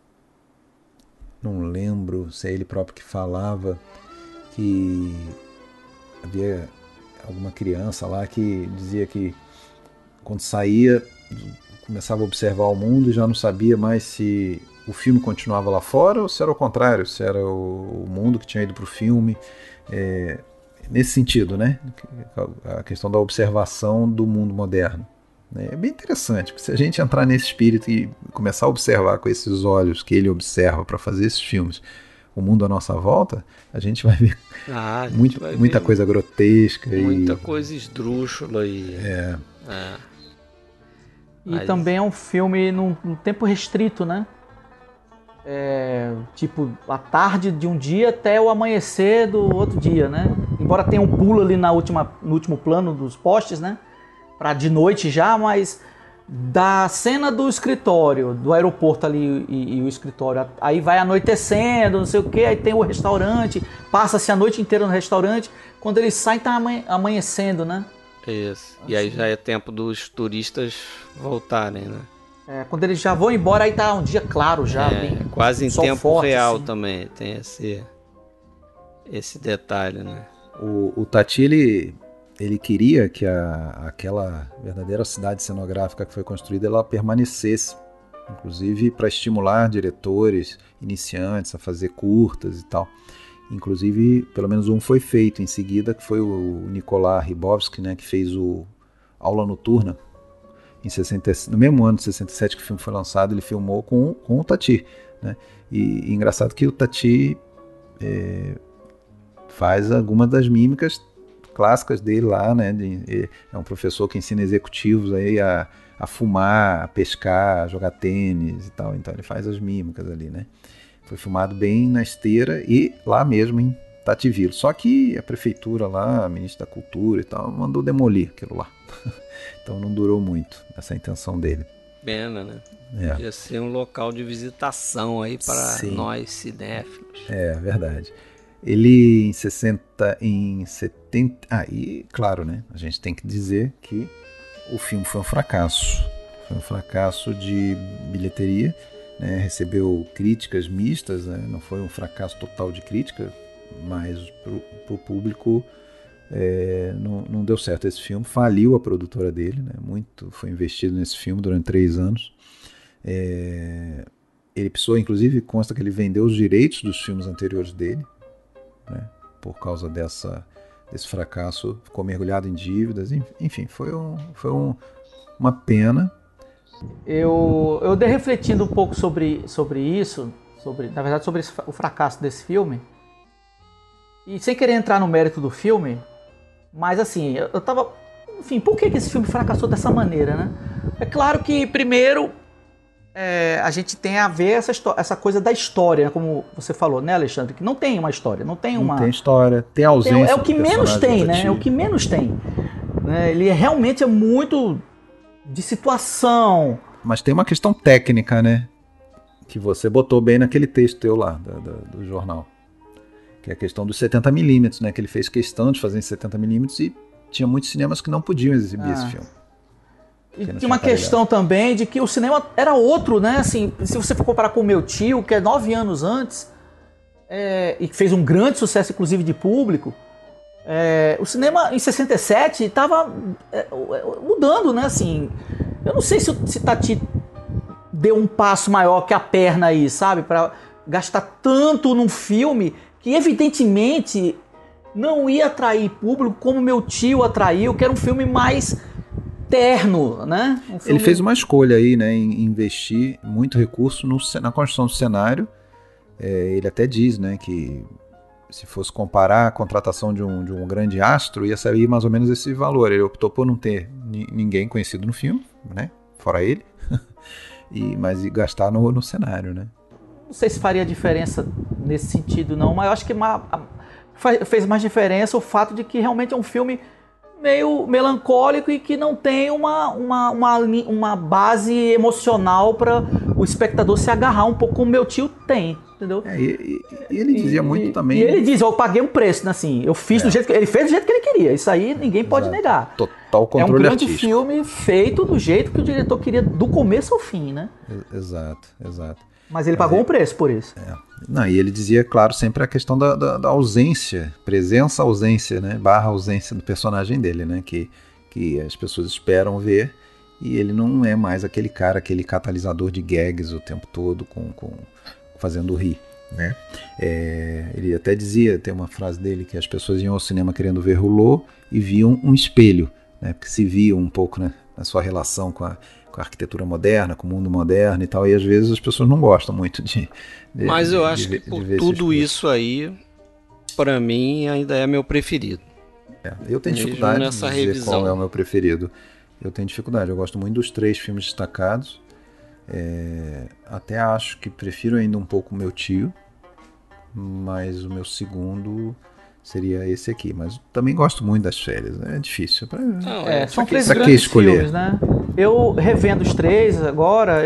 não lembro se é ele próprio que falava que havia alguma criança lá que dizia que quando saía começava a observar o mundo e já não sabia mais se o filme continuava lá fora ou se era o contrário, se era o mundo que tinha ido para o filme. Nesse sentido, né? A questão da observação do mundo moderno. É bem interessante, porque se a gente entrar nesse espírito e começar a observar com esses olhos que ele observa para fazer esses filmes, o mundo à nossa volta, a gente vai ver muita coisa grotesca. Muita coisa esdrúxula. E também é um filme num tempo restrito, né? Tipo, a tarde de um dia até o amanhecer do outro dia, né? Embora tenha um pulo ali no último plano dos postes, né? Pra de noite já, mas da cena do escritório, do aeroporto ali e o escritório, aí vai anoitecendo, não sei o que, aí tem o restaurante, passa-se a noite inteira no restaurante, quando eles saem tá amanhecendo, né? Isso, assim. E aí já é tempo dos turistas voltarem, né? Quando eles já vão embora, aí tá um dia claro já. Quase em tempo forte, real assim. Também, tem esse detalhe, né? O Tati, ele queria que aquela verdadeira cidade cenográfica que foi construída, ela permanecesse, inclusive para estimular diretores iniciantes a fazer curtas e tal. Inclusive, pelo menos um foi feito em seguida, que foi o Nikolai Rybovsky, né, que fez o Aula Noturna. No mesmo ano de 67 que o filme foi lançado, ele filmou com o Tati, né? E engraçado que o Tati faz algumas das mímicas clássicas dele lá, né? É um professor que ensina executivos aí a fumar, a pescar, a jogar tênis e tal. Então ele faz as mímicas ali, né? Foi filmado bem na esteira e lá mesmo em Tativilo. Só que a prefeitura lá, a ministra da Cultura e tal, mandou demolir aquilo lá. Então não durou muito essa intenção dele. Pena, né? Podia ser um local de visitação aí para nós cinéfilos. Verdade. Ele em 70... e claro, né? A gente tem que dizer que o filme foi um fracasso. Foi um fracasso de bilheteria, né? Recebeu críticas mistas, né? Não foi um fracasso total de crítica, mas para o público não deu certo esse filme. Faliu a produtora dele, né? Muito foi investido nesse filme durante 3 anos. Ele precisou, inclusive, consta que ele vendeu os direitos dos filmes anteriores dele, né? Por causa desse fracasso, ficou mergulhado em dívidas, enfim, foi uma pena. Eu andei refletindo um pouco sobre isso, na verdade sobre o fracasso desse filme, e sem querer entrar no mérito do filme, mas assim, eu tava, enfim, por que esse filme fracassou dessa maneira, né? É claro que primeiro a gente tem a ver essa coisa da história, né? Como você falou, né, Alexandre, que não tem uma história, não tem história, tem ausência. É o que menos tem, né? É o que menos tem. Ele realmente é muito de situação. Mas tem uma questão técnica, né? Que você botou bem naquele texto teu lá, do jornal. Que é a questão dos 70mm, né? Que ele fez questão de fazer em 70mm e tinha muitos cinemas que não podiam exibir esse filme. E tinha uma questão também de que o cinema era outro, né? Assim, se você for comparar com o Meu Tio, que é 9 anos antes, e que fez um grande sucesso, inclusive, de público, o cinema em 67 estava mudando, né? Assim, eu não sei se Tati deu um passo maior que a perna aí, sabe? Para gastar tanto num filme que, evidentemente, não ia atrair público como Meu Tio atraiu, que era um filme mais terno, né? Ele fez uma escolha aí, né? Em investir muito recurso na construção do cenário. Ele até diz, né, que se fosse comparar a contratação de um grande astro, ia sair mais ou menos esse valor. Ele optou por não ter ninguém conhecido no filme, né? Fora ele, mas gastar no cenário, né? Não sei se faria diferença nesse sentido, não, mas eu acho que fez mais diferença o fato de que realmente é um filme meio melancólico e que não tem uma base emocional para o espectador se agarrar um pouco, como Meu Tio tem, entendeu? E ele dizia muito também. E ele diz, eu paguei um preço, né, assim, eu fiz do jeito que ele fez, do jeito que ele queria. Isso aí ninguém pode negar. Total controle artístico. É um grande filme feito do jeito que o diretor queria, do começo ao fim, né? Exato. Mas ele pagou um preço por isso. Não, e ele dizia, claro, sempre a questão da ausência, ausência, né? /ausência do personagem dele, né? Que as pessoas esperam ver, e ele não é mais aquele cara, aquele catalisador de gags o tempo todo, fazendo rir, né? Ele até dizia, tem uma frase dele, que as pessoas iam ao cinema querendo ver Rouleau e viam um espelho, né? Porque se viam um pouco, né, na sua relação com a arquitetura moderna, com o mundo moderno e tal, e às vezes as pessoas não gostam muito mas eu acho que por tudo isso aí, para mim, ainda é meu preferido. Eu tenho dificuldade de dizer qual é o meu preferido. Eu tenho dificuldade, eu gosto muito dos 3 filmes destacados. Até acho que prefiro ainda um pouco o Meu Tio, mas o meu segundo seria esse aqui. Mas também gosto muito das Férias, né? É difícil. São 3 grandes filmes, né? Eu revendo os 3 agora,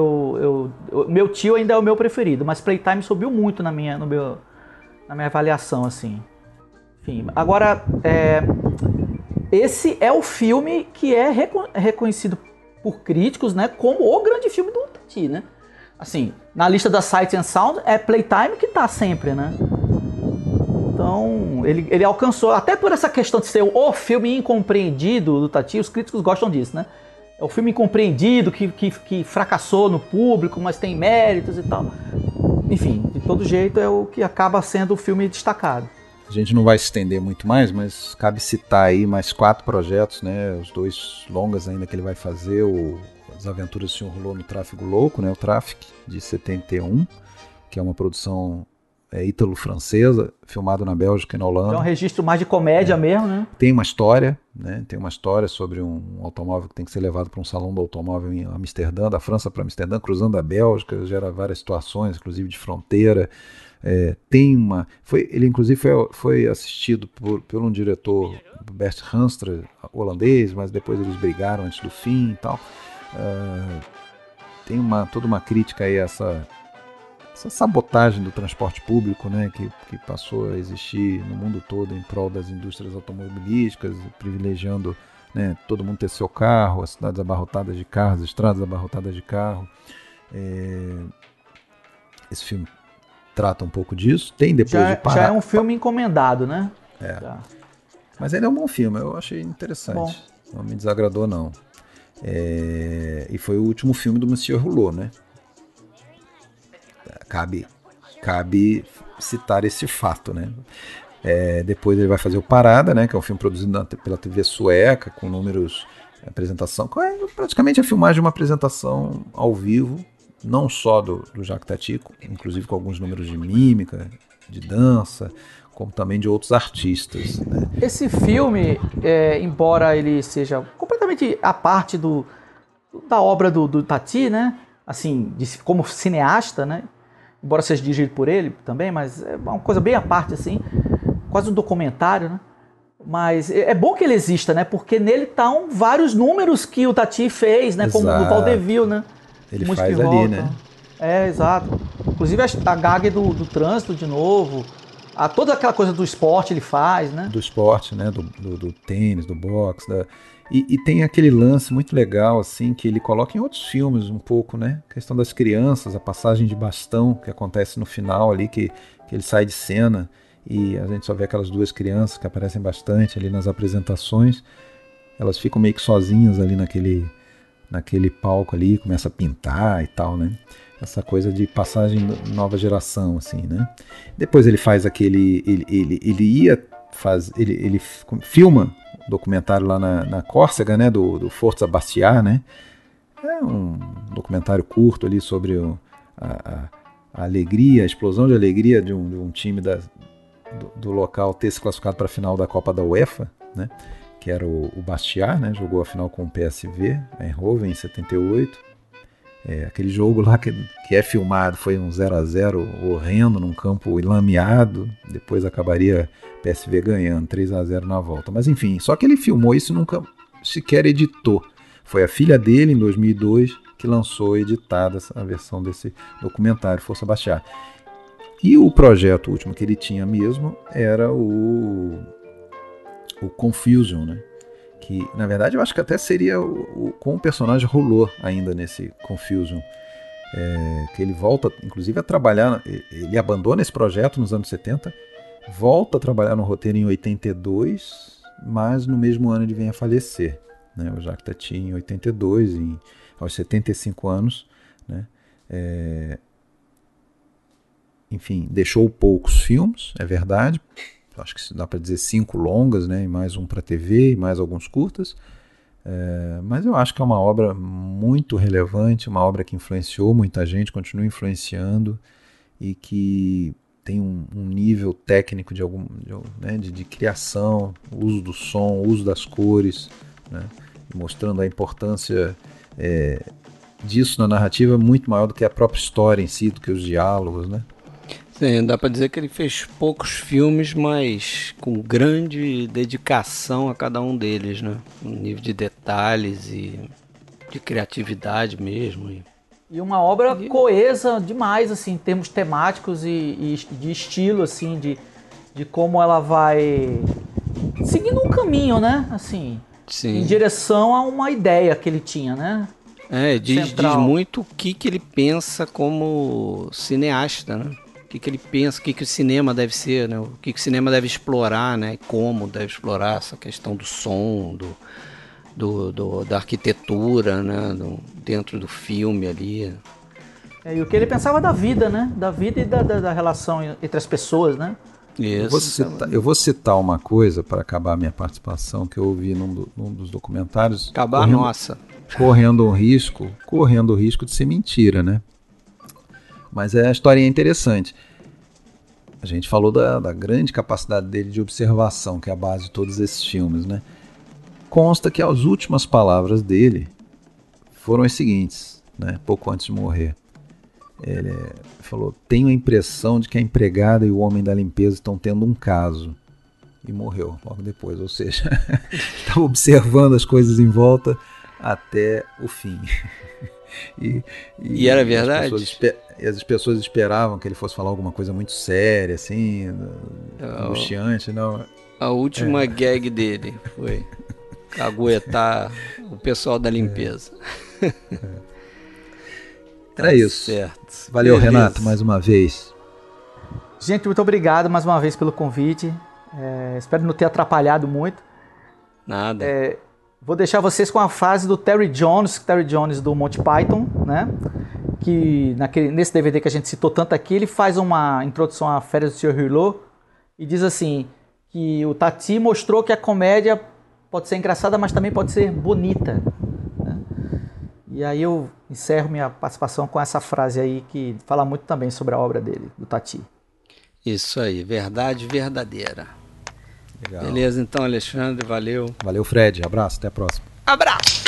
Meu Tio ainda é o meu preferido, mas Playtime subiu muito na minha avaliação, assim. Enfim, agora, esse é o filme que é reconhecido por críticos, né, como o grande filme do Tati, né? Assim, na lista da Sight and Sound é Playtime que tá sempre, né? Então, ele alcançou, até por essa questão de ser o filme incompreendido do Tati, os críticos gostam disso, né? É o filme incompreendido, que fracassou no público, mas tem méritos e tal. Enfim, de todo jeito é o que acaba sendo o filme destacado. A gente não vai se estender muito mais, mas cabe citar aí mais 4 projetos, né? Os 2 longas ainda que ele vai fazer, As Aventuras do Sr. Rouleau no Tráfego Louco, né? O Traffic, de 71, que é uma produção ítalo-francesa, filmado na Bélgica e na Holanda. É um registro mais de comédia mesmo, né? Tem uma história, né? Tem uma história sobre um automóvel que tem que ser levado para um salão do automóvel em Amsterdã, da França para Amsterdã, cruzando a Bélgica, gera várias situações, inclusive de fronteira. Ele inclusive foi assistido por um diretor, Bert Hanstra, holandês, mas depois eles brigaram antes do fim e tal. Tem toda uma crítica aí a essa sabotagem do transporte público, né, que passou a existir no mundo todo em prol das indústrias automobilísticas, privilegiando, né, todo mundo ter seu carro, as cidades abarrotadas de carros, as estradas abarrotadas de carro. Esse filme trata um pouco disso. Tem depois de já é um filme encomendado, né? Mas ele é um bom filme, eu achei interessante. Bom. Não me desagradou, não. E foi o último filme do Monsieur Rouleau, né? cabe citar esse fato, né? Depois ele vai fazer o Parada, né? Que é um filme produzido pela TV sueca, com números de apresentação. Praticamente a filmagem de uma apresentação ao vivo, não só do Jacques Tati, inclusive com alguns números de mímica, de dança, como também de outros artistas, né? Esse filme, embora ele seja completamente à parte da obra do Tati, né? Assim, como cineasta, né? Embora seja dirigido por ele também, mas é uma coisa bem à parte, assim, quase um documentário, né? Mas é bom que ele exista, né? Porque nele estão vários números que o Tati fez, né? Exato. Como o Vaudeville, né? Ele faz ali, né? Exato. Inclusive a gag do trânsito de novo. Toda aquela coisa do esporte ele faz, né? Do esporte, né? Do tênis, do boxe. E tem aquele lance muito legal, assim, que ele coloca em outros filmes um pouco, né? A questão das crianças, a passagem de bastão que acontece no final ali, que ele sai de cena e a gente só vê aquelas duas crianças que aparecem bastante ali nas apresentações. Elas ficam meio que sozinhas ali naquele palco ali, começa a pintar e tal, né? Essa coisa de passagem nova geração, assim, né? Depois ele faz ele filma documentário lá na Córcega, né? Do Forza Bastia, né? É um documentário curto ali sobre a alegria, a explosão de alegria de um time do local ter se classificado para a final da Copa da UEFA, né? Que era o Bastia, né? Jogou a final com o PSV, Eindhoven, em 78. Aquele jogo lá que é filmado foi um 0-0 horrendo num campo ilameado, depois acabaria PSV ganhando 3-0 na volta. Mas enfim, só que ele filmou isso e nunca sequer editou. Foi a filha dele, em 2002, que lançou editada a versão desse documentário, Forza Bastia. E o projeto último que ele tinha mesmo era o Confusion, né? Que, na verdade, eu acho que até seria com o personagem rolou ainda nesse Confusion. Que ele volta, inclusive, a trabalhar. Ele abandona esse projeto nos anos 70, volta a trabalhar no roteiro em 82, mas no mesmo ano ele vem a falecer, né? O Jacques Tati em 82, aos 75 anos, né? Enfim, deixou poucos filmes, é verdade. Acho que dá para dizer 5 longas, né? E mais um para TV, e mais alguns curtas. Mas eu acho que é uma obra muito relevante, uma obra que influenciou muita gente, continua influenciando e que tem um nível técnico de criação, uso do som, uso das cores, né? Mostrando a importância disso na narrativa muito maior do que a própria história em si, do que os diálogos, né? Sim, dá para dizer que ele fez poucos filmes, mas com grande dedicação a cada um deles, né? Um nível de detalhes e de criatividade mesmo. E uma obra coesa demais, assim, em termos temáticos e de estilo, assim, de como ela vai seguindo um caminho, né? Assim, sim, em direção a uma ideia que ele tinha, né? Diz muito o que ele pensa como cineasta, né? O que ele pensa, o que o cinema deve ser, né? O que o cinema deve explorar, né? Como deve explorar essa questão do som, da arquitetura, né? Dentro do filme ali. E o que ele pensava da vida, né? Da vida e da relação entre as pessoas, né? Isso. Eu vou citar uma coisa para acabar a minha participação que eu ouvi num dos documentários. Acabar nossa. Correndo o risco de ser mentira, né? Mas a história é interessante. A gente falou da grande capacidade dele de observação, que é a base de todos esses filmes, né? Consta que as últimas palavras dele foram as seguintes, né? Pouco antes de morrer. Ele falou: tenho a impressão de que a empregada e o homem da limpeza estão tendo um caso. E morreu logo depois, ou seja, estava observando as coisas em volta até o fim. E era verdade? As pessoas esperavam que ele fosse falar alguma coisa muito séria, assim, angustiante, não. A última gag dele foi caguetar o pessoal da limpeza. Era isso. Certo. Valeu, beleza. Renato, mais uma vez. Gente, muito obrigado mais uma vez pelo convite. Espero não ter atrapalhado muito. Nada. Vou deixar vocês com a frase do Terry Jones do Monty Python, né? que nesse DVD que a gente citou tanto aqui, ele faz uma introdução à Férias do Sr. Hulot e diz assim, que o Tati mostrou que a comédia pode ser engraçada, mas também pode ser bonita, né? E aí eu encerro minha participação com essa frase aí, que fala muito também sobre a obra dele, do Tati. Isso aí, verdade verdadeira. Legal. Beleza, então, Alexandre, valeu. Valeu, Fred. Abraço, até a próxima. Abraço!